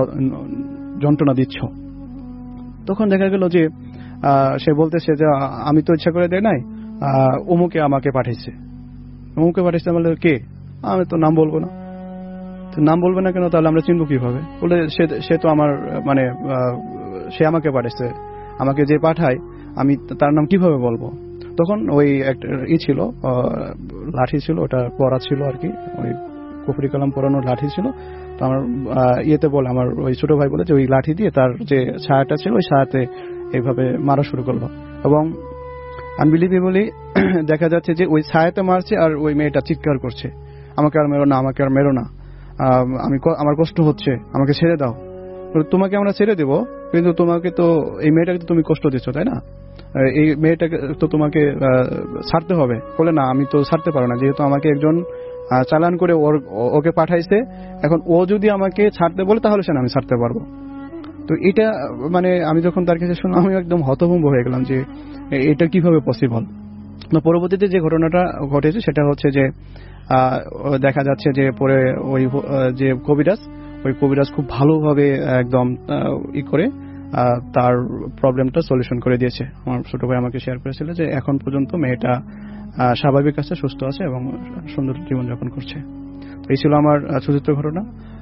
যন্ত্রণা দিচ্ছ। তখন দেখা গেল যে সে বলতেছে যে আমি তো ইচ্ছা করে দেয় নাই, অমুকে আমাকে পাঠিয়েছে। অমুকে পাঠিয়েছে বলে কে? আমি তো নাম বলবো না। নাম বলবে না কেন? তাহলে আমরা চিনবো কিভাবে? বলে সে তো আমার মানে সে আমাকে পাঠিয়েছে, আমাকে যে পাঠায় আমি তার নাম কিভাবে বলবো? তখন ওই একটা ই ছিল, লাঠি ছিল, ওটা পরা ছিল আর কি, ওই কুফরি কালাম পরানোর লাঠি ছিল। তো আমার ইয়েতে বলে, আমার ওই ছোট ভাই বলে যে ওই লাঠি দিয়ে তার যে ছায়াটা ছিল ওই ছায়াতে এইভাবে মারা শুরু করলো এবং আনবিলিভেবলি দেখা যাচ্ছে যে ওই ছায়াতে মারছে আর ওই মেয়েটা চিৎকার করছে, আমাকে আর মেরো না, আমাকে আর মেরো না, আমি আমার কষ্ট হচ্ছে, আমাকে ছেড়ে দাও। তোমাকে আমরা ছেড়ে দেবো, কিন্তু তোমাকে তো এই মেয়েটাকে তো তুমি কষ্ট দিচ্ছ, তাই না? এই মেয়েটাকে তো তোমাকে ছাড়তে হবে। বলে না, আমি তো ছাড়তে পারো না, যেহেতু আমাকে একজন চালান করে ওর ওকে পাঠাইছে, এখন ও যদি আমাকে ছাড়তে বলে তাহলে সে আমি ছাড়তে পারবো। তো এটা মানে আমি যখন তার কাছে শুনলাম আমি একদম হতভম্ব হয়ে গেলাম যে এটা কিভাবে পসিবল। পরবর্তীতে যে ঘটনাটা ঘটেছে সেটা হচ্ছে যে দেখা যাচ্ছে যে পরে ওই যে কবিরাজ, ওই কবিরাজ খুব ভালোভাবে একদম ই করে তার প্রবলেমটা সলিউশন করে দিয়েছে। আমার ছোট ভাই আমাকে শেয়ার করেছিল যে এখন পর্যন্ত মেয়েটা স্বাভাবিক আছে, সুস্থ আছে এবং সুন্দর জীবনযাপন করছে। এই ছিল আমার চতুর্থ ঘটনা।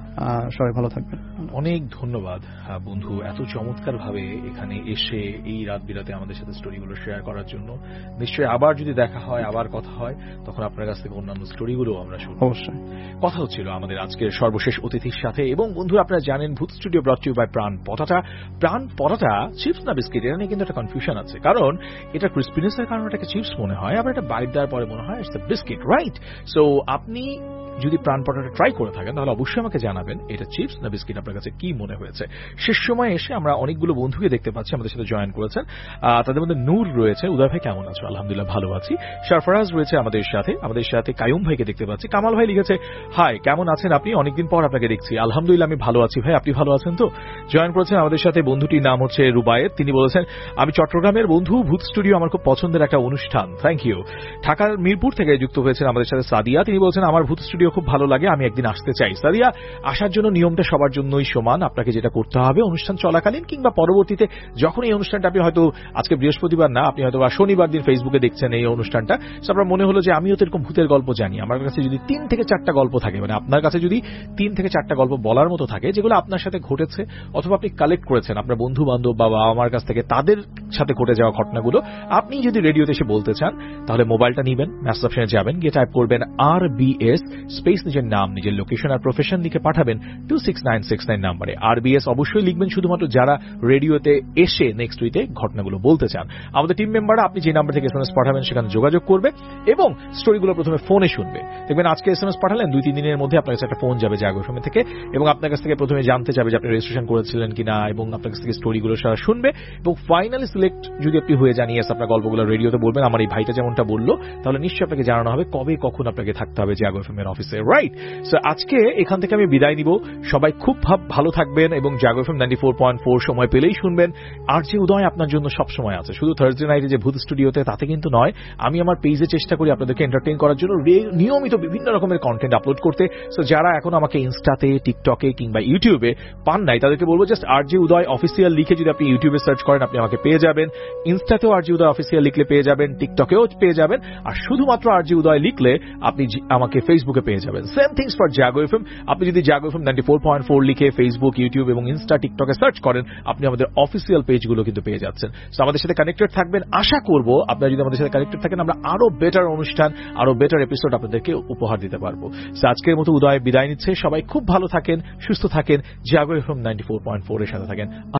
সবাই ভালো থাকবেন। অনেক ধন্যবাদ বন্ধু, এত চমৎকার ভাবে এখানে এসে এই রাত বিরাতে আমাদের সাথে স্টোরিগুলো শেয়ার করার জন্য। নিশ্চয়ই আবার যদি দেখা হয়, আবার কথা হয়, তখন আপনার কাছ থেকে অন্যান্য স্টোরিগুলো আমরা শুনব। অবশ্যই। কথা হচ্ছিল আমাদের আজকের সর্বশেষ অতিথির সাথে। এবং বন্ধু, আপনারা জানেন ভূত studio brought you by Pran পটাটা। প্রাণ পটাটা চিপস না বিস্কিট, এটা নিয়ে কিন্তু একটা কনফিউশন আছে, কারণ এটা ক্রিসপিনেসের কারণে এটাকে চিপস মনে হয়, আবার এটা বাইট দেওয়ার পরে মনে হয় it's a biscuit, right? So আপনি যদি প্রাণ পটাটা ট্রাই করে থাকেন তাহলে অবশ্যই আমাকে জানাবেন এটা চিপস না বিস্কিট, আপনার কাছে কি মনে হয়েছে। শেষ সময় এসে আমরা অনেকগুলো বন্ধুকে দেখতে পাচ্ছি আমাদের সাথে জয়েন করেছেন। তাদের মধ্যে নূর রয়েছে। উদয় ভাই কেমন আছো? আলহামদুলিল্লাহ ভালো আছি। সরফরাজ রয়েছে আমাদের সাথে। আমাদের সাথে কায়ুম ভাইকে দেখতে পাচ্ছি। কামাল ভাই লিখেছে হাই, কেমন আছেন আপনি? অনেকদিন পর আপনাকে দেখছি। আলহামদুলিল্লাহ আমি ভালো আছি ভাই, আপনি ভালো আছেন তো? জয়েন করেছেন আমাদের সাথে বন্ধুটির নাম হচ্ছে রুবায়েত। তিনি বলেছেন আমি চট্টগ্রামের বন্ধু, ভূত স্টুডিও আমার খুব পছন্দের একটা অনুষ্ঠান, থ্যাংক ইউ। ঢাকার মিরপুর থেকে যুক্ত হয়েছেন আমাদের সাথে সাদিয়া। তিনি বলছেন আমার ভূত স্টুডিও খুব ভালো লাগে, আমি একদিন আসতে চাই। সাদিয়া, আসার জন্য নিয়মটা সবার জন্যই সমান। আপনাকে যেটা করতে হবে অনুষ্ঠান চলাকালীন কিংবা পরবর্তীতে যখন এই অনুষ্ঠানটা আপনি হয়তো আজকে বৃহস্পতিবার না, আপনি হয়তো শনিবার দিন ফেসবুকে দেখছেন এই অনুষ্ঠানটা, আপনার মনে হলো যে আমিও তো এরকম ভূতের গল্প জানি, আমার কাছে যদি তিন থেকে চারটা গল্প থাকে, মানে আপনার কাছে যদি তিন থেকে চারটা গল্প বলার মতো থাকে যেগুলো আপনার সাথে ঘটেছে অথবা আপনি কালেক্ট করেছেন আপনার বন্ধু বান্ধব বা বাবা মার কাছ থেকে, তাদের সাথে ঘটে যাওয়া ঘটনাগুলো আপনি যদি রেডিওতে এসে বলতে চান, তাহলে মোবাইলটা নিবেন, মেসেজ অপশনে যাবেন, গিয়ে টাইপ করবেন আর বি এস স্পেস নিজের নাম, নিজের লোকেশন আর প্রফেশন লিখে পাঠাবেন two six nine six nine নাম্বারে। আরবিএস অবশ্যই লিখবেন শুধুমাত্র যারা রেডিওতে এসে নেক্সট উইকে ঘটনাগুলো বলতে চান। আমাদের টিম মেম্বাররা আপনি যে নাম্বার থেকে এসএমএস পাঠাবেন সেখানে যোগাযোগ করবে এবং স্টোরিগুলো প্রথমে ফোনে শুনবে। দেখবেন আজকে এসএমএস পাঠালেন, দুই তিন দিনের মধ্যে আপনার কাছে একটা ফোন যাবে জাগো এফএম থেকে এবং আপনার কাছ থেকে প্রথমে জানতে চাবে যে আপনি রেজিস্ট্রেশন করেছিলেন কিনা এবং আপনার কাছ থেকে স্টোরিগুলো সারা শুনবে এবং ফাইনালি সিলেক্ট যদি আপনি হয়ে যান ইয়েস আপনার গল্পগুলো রেডিওতে বলবেন, আমার এই ভাইটা যেমনটা বললো, তাহলে নিশ্চয়ই আপনাকে জানানো হবে কবে কখন আপনাকে থাকতে হবে জাগো এফএম এর অফিসে, রাইট? সো আজকে এখান থেকে আমি বিদায় নিব। সবাই খুব ভালো থাকবেন এবং Jago FM ninety four point four সময় পেলেই শুনবেন। আর যে উদয় আপনার জন্য সব সময় আছে, শুধু থার্সডে নাইটে যে ভূত স্টুডিওতে তাতে কিন্তু নয়, আমি আমার পেজে চেষ্টা করি আপনাদেরকে এন্টারটেইন করার জন্য নিয়মিত বিভিন্ন রকমের কন্টেন্ট আপলোড করতে। সো যারা এখন আমাকে ইনস্টাতে, টিকটকে কিংবা ইউটিউবে পান নাই তাদেরকে বলবো জাস্ট আর জি উদয় অফিসিয়াল লিখে যদি আপনি ইউটিউবে সার্চ করেন আপনি আমাকে পেয়ে যাবেন। ইনস্টাতেও আর জি উদয় অফিসিয়াল লিখলে পেয়ে যাবেন, টিকটকেও পেয়ে যাবেন, আর শুধুমাত্র আর জি উদয় লিখলে আপনি আমাকে ফেসবুকে পেয়ে যাবেন। Same things for Jago FM. আপনি যদি Jago FM ninety four point four লিখে ফেসবুক, ইউটিউব এবং ইনস্টা, টিকটকে সার্চ করেন আপনি আমাদের অফিসিয়াল পেজগুলো কিন্তু পেয়ে যাচ্ছেন। সো আমাদের সাথে কানেক্টেড থাকবেন। আশা করব আপনারা যদি আমাদের সাথে কানেক্টেড থাকেন আমরা আরো বেটার অনুষ্ঠান, আরো বেটার এপিসোড আপনাদেরকে উপহার দিতে পারবো। সো আজকের মতো উদয় বিদায় নিচ্ছে। সবাই খুব ভালো থাকেন, সুস্থ থাকেন, Jago FM ninety four point four এর সাথে থাকেন।